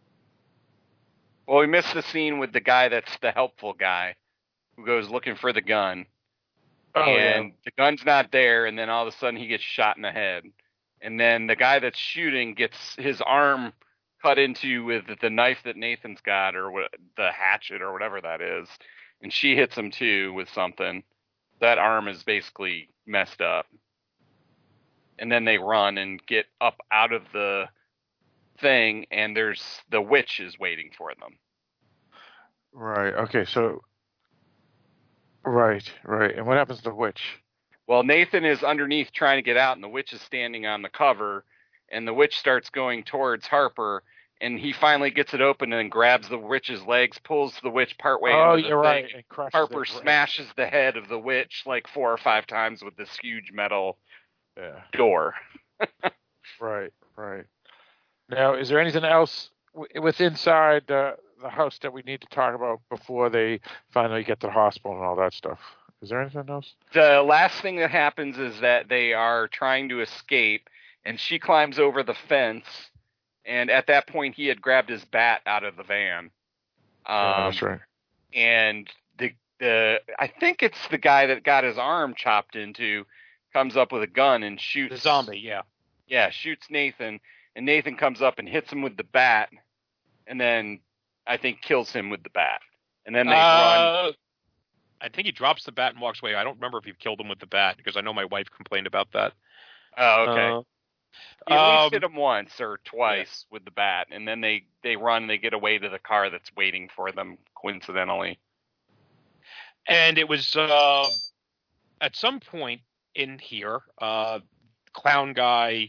Well, we missed the scene with the guy that's the helpful guy who goes looking for the gun. Oh, and yeah. the gun's not there, and then all of a sudden he gets shot in the head. And then the guy that's shooting gets his arm cut into with the knife that Nathan's got, or what, the hatchet, or whatever that is. And she hits him too with something. That arm is basically messed up. And then they run and get up out of the thing, and there's the witch is waiting for them. Right. Okay. So. Right. Right. And what happens to the witch? Well, Nathan is underneath trying to get out, and the witch is standing on the cover, and the witch starts going towards Harper, and he finally gets it open and grabs the witch's legs, pulls the witch partway Oh, into the you're thing. right. And crushes Harper it. smashes the head of the witch like four or five times with this huge metal Yeah. door. Right. Right. Now, is there anything else w- with inside the the house that we need to talk about before they finally get to the hospital and all that stuff? Is there anything else? The last thing that happens is that they are trying to escape, and she climbs over the fence, and at that point he had grabbed his bat out of the van. Um, yeah, that's right. And the the I think it's the guy that got his arm chopped into comes up with a gun and shoots The zombie, yeah. Yeah, shoots Nathan, and Nathan comes up and hits him with the bat, and then I think kills him with the bat. And then they Uh, run. I think he drops the bat and walks away. I don't remember if he killed him with the bat because I know my wife complained about that. Oh, okay. Uh, He at least um, hit him once or twice with the bat, and then they, they run and they get away to the car that's waiting for them, coincidentally. And it was uh, at some point in here, uh, clown guy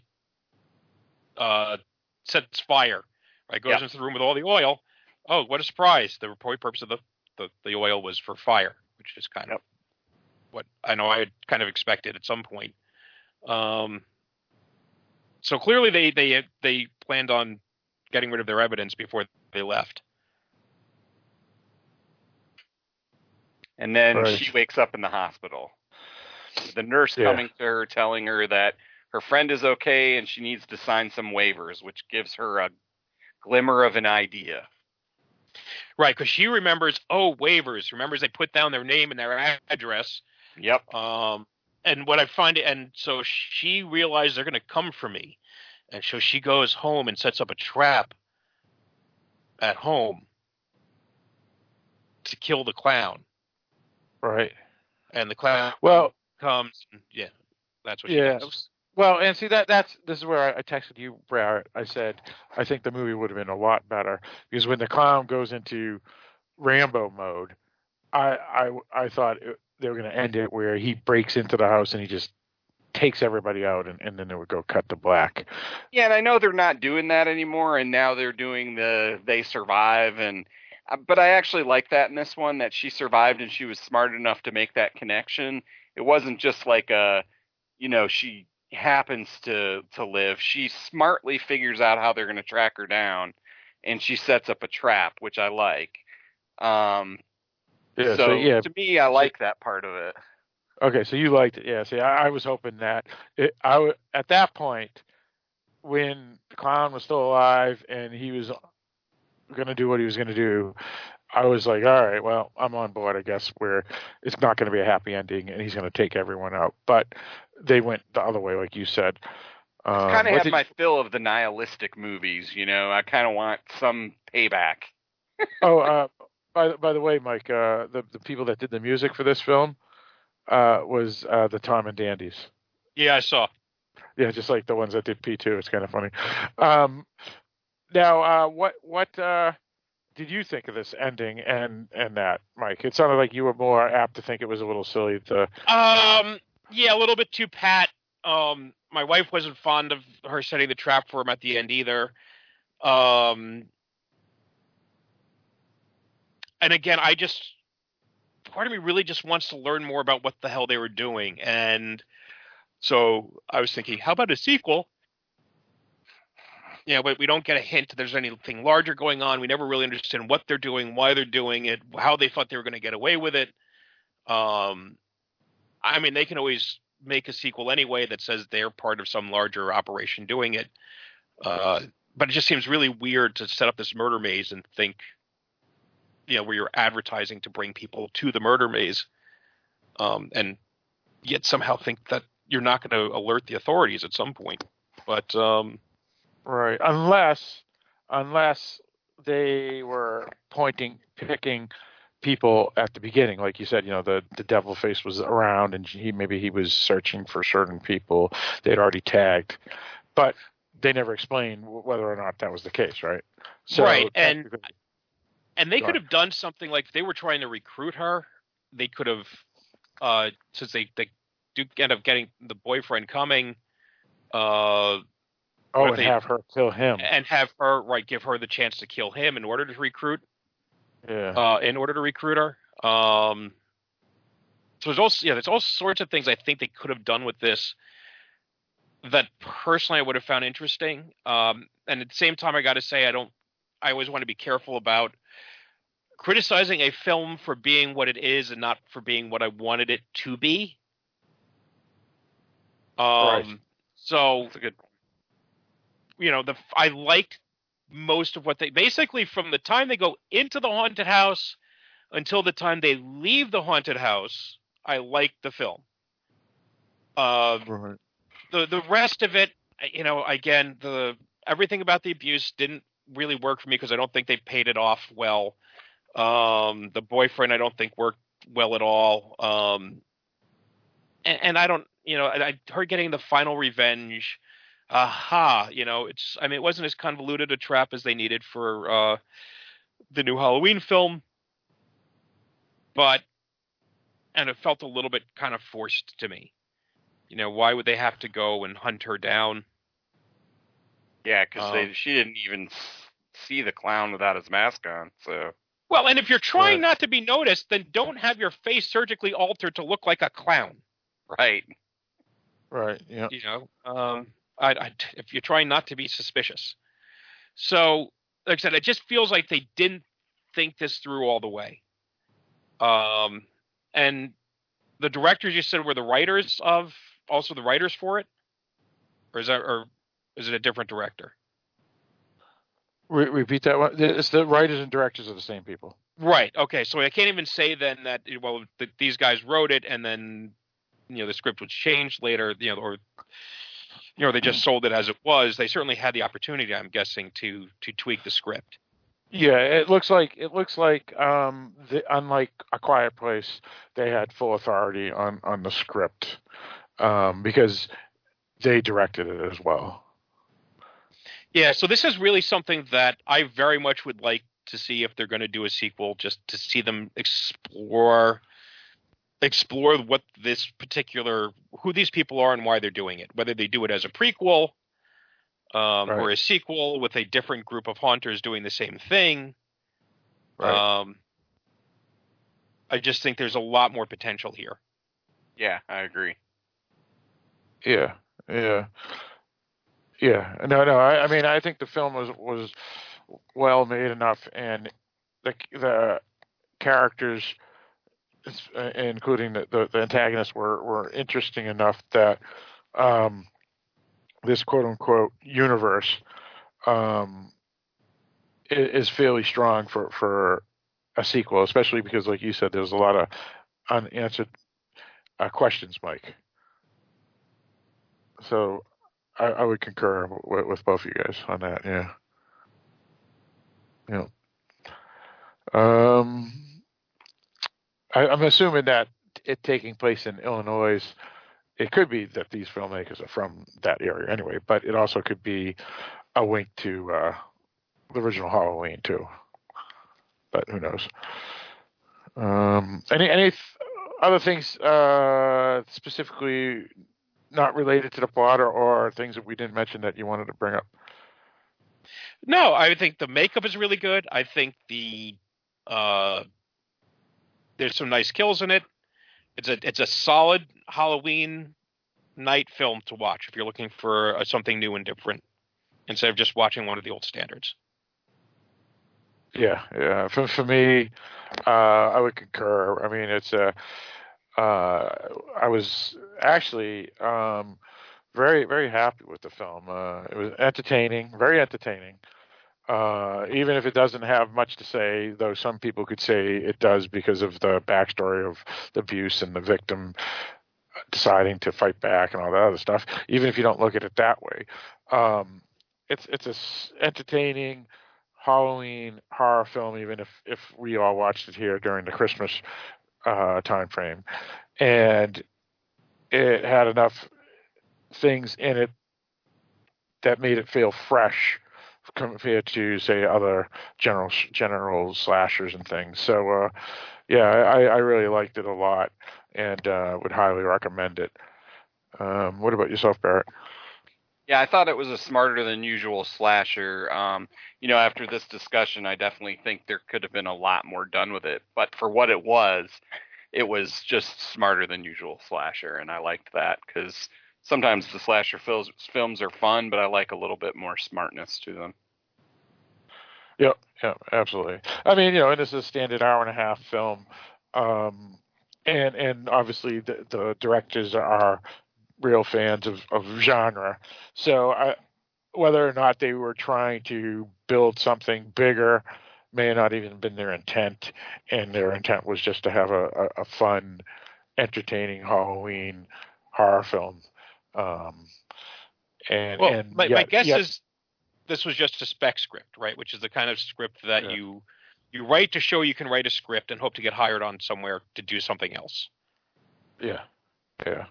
uh, sets fire. Right, goes Yep. into the room with all the oil. Oh, what a surprise! The purpose of the, the, the oil was for fire, which is kind Yep. of what I know I had kind of expected at some point. Um, so clearly they they they planned on getting rid of their evidence before they left. And then Right. she wakes up in the hospital. The nurse Yeah. coming to her, telling her that her friend is okay and she needs to sign some waivers, which gives her a glimmer of an idea. Right, because she remembers, oh, waivers. Remembers they put down their name and their address. Yep. Um, and what I find, and so she realized they're going to come for me. And so she goes home and sets up a trap at home to kill the clown. Right. And the clown Well, comes, and, yeah, that's what she yeah. does. Well, and see that that's this is where I, I texted you, Brad. I said I think the movie would have been a lot better because when the clown goes into Rambo mode, I I, I thought it, they were going to end it where he breaks into the house and he just takes everybody out, and, and then it would go cut to black. Yeah, and I know they're not doing that anymore, and now they're doing the they survive, and but I actually like that in this one, that she survived and she was smart enough to make that connection. It wasn't just like a, you know, she happens to to live. She smartly figures out how they're going to track her down, and she sets up a trap, which I like. Um, Yeah. so, So, yeah. to me, I like that part of it. Okay, so you liked it, yeah. See, I, I was hoping that it, I w- at that point when the clown was still alive and he was going to do what he was going to do, I was like, all right, well, I'm on board, I guess, where it's not going to be a happy ending and he's going to take everyone out. But they went the other way, like you said. Um, I kind of what have did- my fill of the nihilistic movies, you know. I kind of want some payback. oh, uh, by by the way, Mike, uh, the the people that did the music for this film uh, was uh, the Tom and Dandies. Yeah, I saw. Yeah, just like the ones that did P two. It's kind of funny. Um, now, uh, what what uh, did you think of this ending and and that, Mike? It sounded like you were more apt to think it was a little silly. To Um, yeah, a little bit too pat. Um, my wife wasn't fond of her setting the trap for him at the end either. Um, and again, I just part of me really just wants to learn more about what the hell they were doing, and so I was thinking, how about a sequel? Yeah, but we don't get a hint that there's anything larger going on. We never really understand what they're doing, why they're doing it, how they thought they were going to get away with it. Um, I mean, they can always make a sequel anyway that says they're part of some larger operation doing it. Uh, but it just seems really weird to set up this murder maze and think, you know, where you're advertising to bring people to the murder maze, um, and yet somehow think that you're not going to alert the authorities at some point. But um, right, unless unless they were pointing, picking people at the beginning, like you said, you know, the the devil face was around, and he maybe he was searching for certain people they'd already tagged, but they never explained whether or not that was the case, right? So, right, and and they Go could on. have done something like if they were trying to recruit her. They could have, uh, since they they do end up getting the boyfriend coming. Uh, Oh, what if and they- have her kill him. and have her right give her the chance to kill him in order to recruit. Yeah. Uh, in order to recruit her. Um, so there's also yeah, there's all sorts of things I think they could have done with this that personally I would have found interesting. Um, and at the same time, I got to say I don't. I always want to be careful about criticizing a film for being what it is and not for being what I wanted it to be. Um, Right. So That's a good. you know, the I liked most of what they basically from the time they go into the haunted house until the time they leave the haunted house. I liked the film. Uh, Right. the the rest of it, you know, again, the everything about the abuse didn't really work for me because I don't think they paid it off well. Um, the boyfriend, I don't think worked well at all. Um, and, and I don't, you know, I, I her getting the final revenge. Aha, you know, it's. I mean, it wasn't as convoluted a trap as they needed for uh, the new Halloween film, but and it felt a little bit kind of forced to me. You know, why would they have to go and hunt her down? Yeah, because Um, they she didn't even s- see the clown without his mask on. So Well, and if you're trying Right. not to be noticed, then don't have your face surgically altered to look like a clown. right, Right. Yeah. You know, um, I, I, if you're trying not to be suspicious. So, like I said, it just feels like they didn't think this through all the way. Um, and the directors you said were the writers of, also the writers for it, or is that, or is it a different director? Re- repeat that one. It's the writers and directors are the same people. Right. Okay. So I can't even say then that well that these guys wrote it and then you know the script was changed later. You know, or you know they just sold it as it was. They certainly had the opportunity, I'm guessing, to to tweak the script. Yeah, it looks like it looks like um, the, unlike A Quiet Place, they had full authority on on the script um, because they directed it as well. Yeah. So this is really something that I very much would like to see if they're going to do a sequel, just to see them explore explore what this particular who these people are and why they're doing it. Whether they do it as a prequel. Um, Right. Or a sequel with a different group of haunters doing the same thing. Right. Um, I just think there's a lot more potential here. yeah, I agree. Yeah, yeah, yeah. No, no. I, I mean, I think the film was was well made enough, and the the characters, uh, including the, the, the antagonists, were were interesting enough that um, this quote unquote universe um, is, is fairly strong for for a sequel, especially because, like you said, there's a lot of unanswered uh, questions, Mike. So I, I would concur with, with both of you guys on that. Yeah. Yeah. Um, I, I'm assuming that it taking place in Illinois it could be that these filmmakers are from that area anyway, but it also could be a wink to uh, the original Halloween too. But who knows? Um, any any th- other things uh, specifically not related to the plot, or, or things that we didn't mention that you wanted to bring up? No, I think the makeup is really good. I think the uh, there's some nice kills in it. It's a it's a solid Halloween night film to watch if you're looking for uh, something new and different instead of just watching one of the old standards. Yeah, yeah. For for me, uh, I would concur. I mean, it's a. Uh, I was actually um, very very happy with the film. Uh, it was entertaining, very entertaining. Uh, even if it doesn't have much to say, though some people could say it does because of the backstory of the abuse and the victim deciding to fight back and all that other stuff. Even if you don't look at it that way, um, it's it's a s- entertaining Halloween horror film. Even if if we all watched it here during the Christmas uh, time frame, and it had enough things in it that made it feel fresh compared to, say, other general general slashers and things. So, uh, yeah, I, I really liked it a lot, and uh, would highly recommend it. Um, what about yourself, Barrett? Yeah, I thought it was a smarter than usual slasher. Um, you know, after this discussion, I definitely think there could have been a lot more done with it. But for what it was, it was just smarter than usual slasher, and I liked that because sometimes the slasher films, films are fun, but I like a little bit more smartness to them. Yep, yeah, absolutely. I mean, you know, and this is a standard hour and a half film, um, and and obviously the, the directors are real fans of, of genre. So I, whether or not they were trying to build something bigger may have not even been their intent, and their intent was just to have a, a, a fun, entertaining Halloween horror film. Um, and well, and my, yet, my guess yet, is this was just a spec script, right? Which is the kind of script that yeah. you you write to show you can write a script and hope to get hired on somewhere to do something else. Yeah, yeah.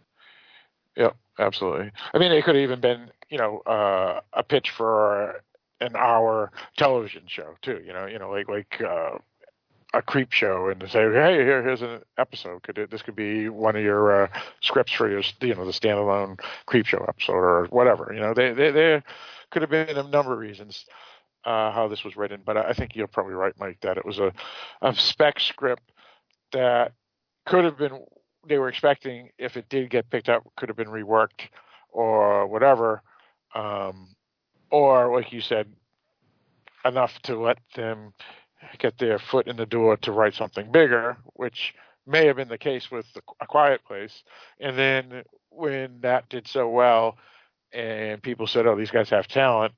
Yep, absolutely. I mean, it could have even been, you know, uh, a pitch for an hour television show too. You know, you know, like like uh, a creep show, and to say, hey, here, here's an episode. Could it, this could be one of your uh, scripts for your, you know, the standalone creep show episode or whatever. You know, they they there could have been a number of reasons uh, how this was written, but I think you're probably right, Mike, that it was a, a spec script that could have been. They were expecting, if it did get picked up, could have been reworked or whatever, um, or like you said, enough to let them get their foot in the door to write something bigger, which may have been the case with A Quiet Place. And then when that did so well, and people said, "Oh, these guys have talent.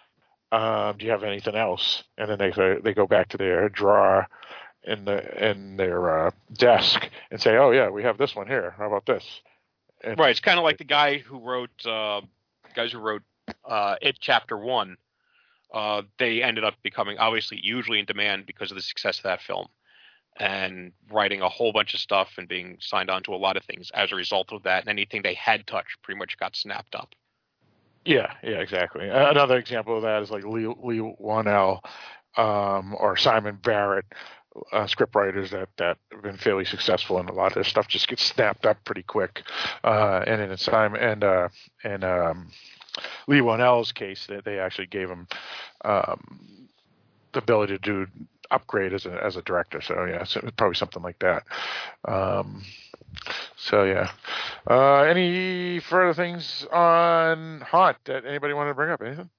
Um, do you have anything else?" And then they they go back to their drawer in the in their uh, desk and say, "Oh yeah, we have this one here. How about this?" And right. It's kind of like the guy who wrote uh, guys who wrote uh, It Chapter One. Uh, they ended up becoming obviously hugely in demand because of the success of that film, and writing a whole bunch of stuff and being signed on to a lot of things as a result of that. And anything they had touched pretty much got snapped up. Yeah, yeah, exactly. Another example of that is like Lee, Lee Whannell um, or Simon Barrett. Uh, script writers that, that have been fairly successful, and a lot of their stuff just gets snapped up pretty quick. Uh, and in its time, and uh, and um, Lee Whannell's case, that they actually gave him um, the ability to do upgrade as a as a director. So yeah, so probably something like that. Um, so yeah. Uh, any further things on Haunt that anybody wanted to bring up? Anything?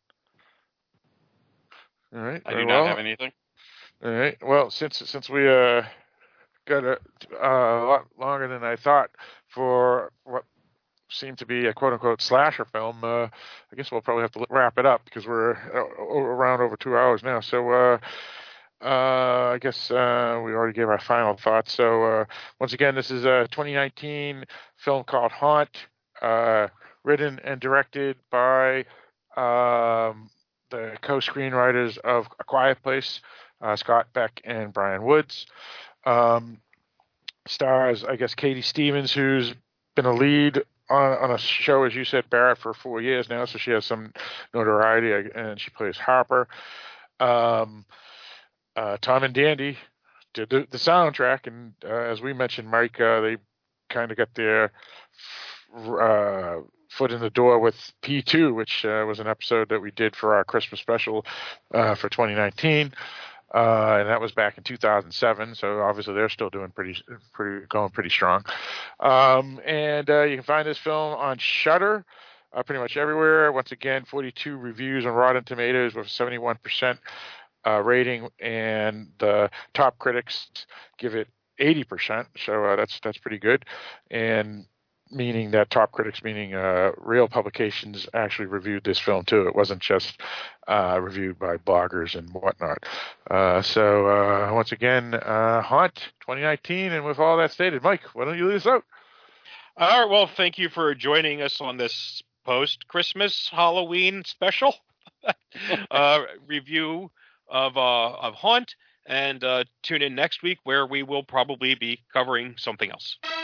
All right. I do very not well. have anything. All right. Well, since since we uh, got a, uh, a lot longer than I thought for what seemed to be a quote unquote slasher film, uh, I guess we'll probably have to wrap it up because we're uh, around over two hours now. So uh, uh, I guess uh, we already gave our final thoughts. So uh, once again, this is a twenty nineteen film called Haunt, uh, written and directed by um, the co-screenwriters of A Quiet Place. Uh, Scott Beck and Brian Woods. Um, stars, I guess, Katie Stevens, who's been a lead on, on a show, as you said, Barrett, for four years now, so she has some notoriety, and she plays Harper. Um, uh, Tom and Dandy did the, the soundtrack, and uh, as we mentioned, Mike, uh, they kind of got their uh, foot in the door with P two, which uh, was an episode that we did for our Christmas special uh, for twenty nineteen. Uh, and that was back in two thousand seven, so obviously they're still doing pretty, pretty going pretty strong. Um, and uh, you can find this film on Shudder, uh, pretty much everywhere. Once again, forty-two reviews on Rotten Tomatoes with seventy-one percent uh, rating, and the top critics give it eighty percent. So uh, that's that's pretty good. And meaning that top critics, meaning uh, real publications, actually reviewed this film too. It wasn't just uh, reviewed by bloggers and whatnot. Uh, so uh, once again, uh, Haunt twenty nineteen, and with all that stated, Mike, why don't you lead us out? All right, well, thank you for joining us on this post-Christmas Halloween special uh, review of uh, of Haunt, and uh, tune in next week where we will probably be covering something else.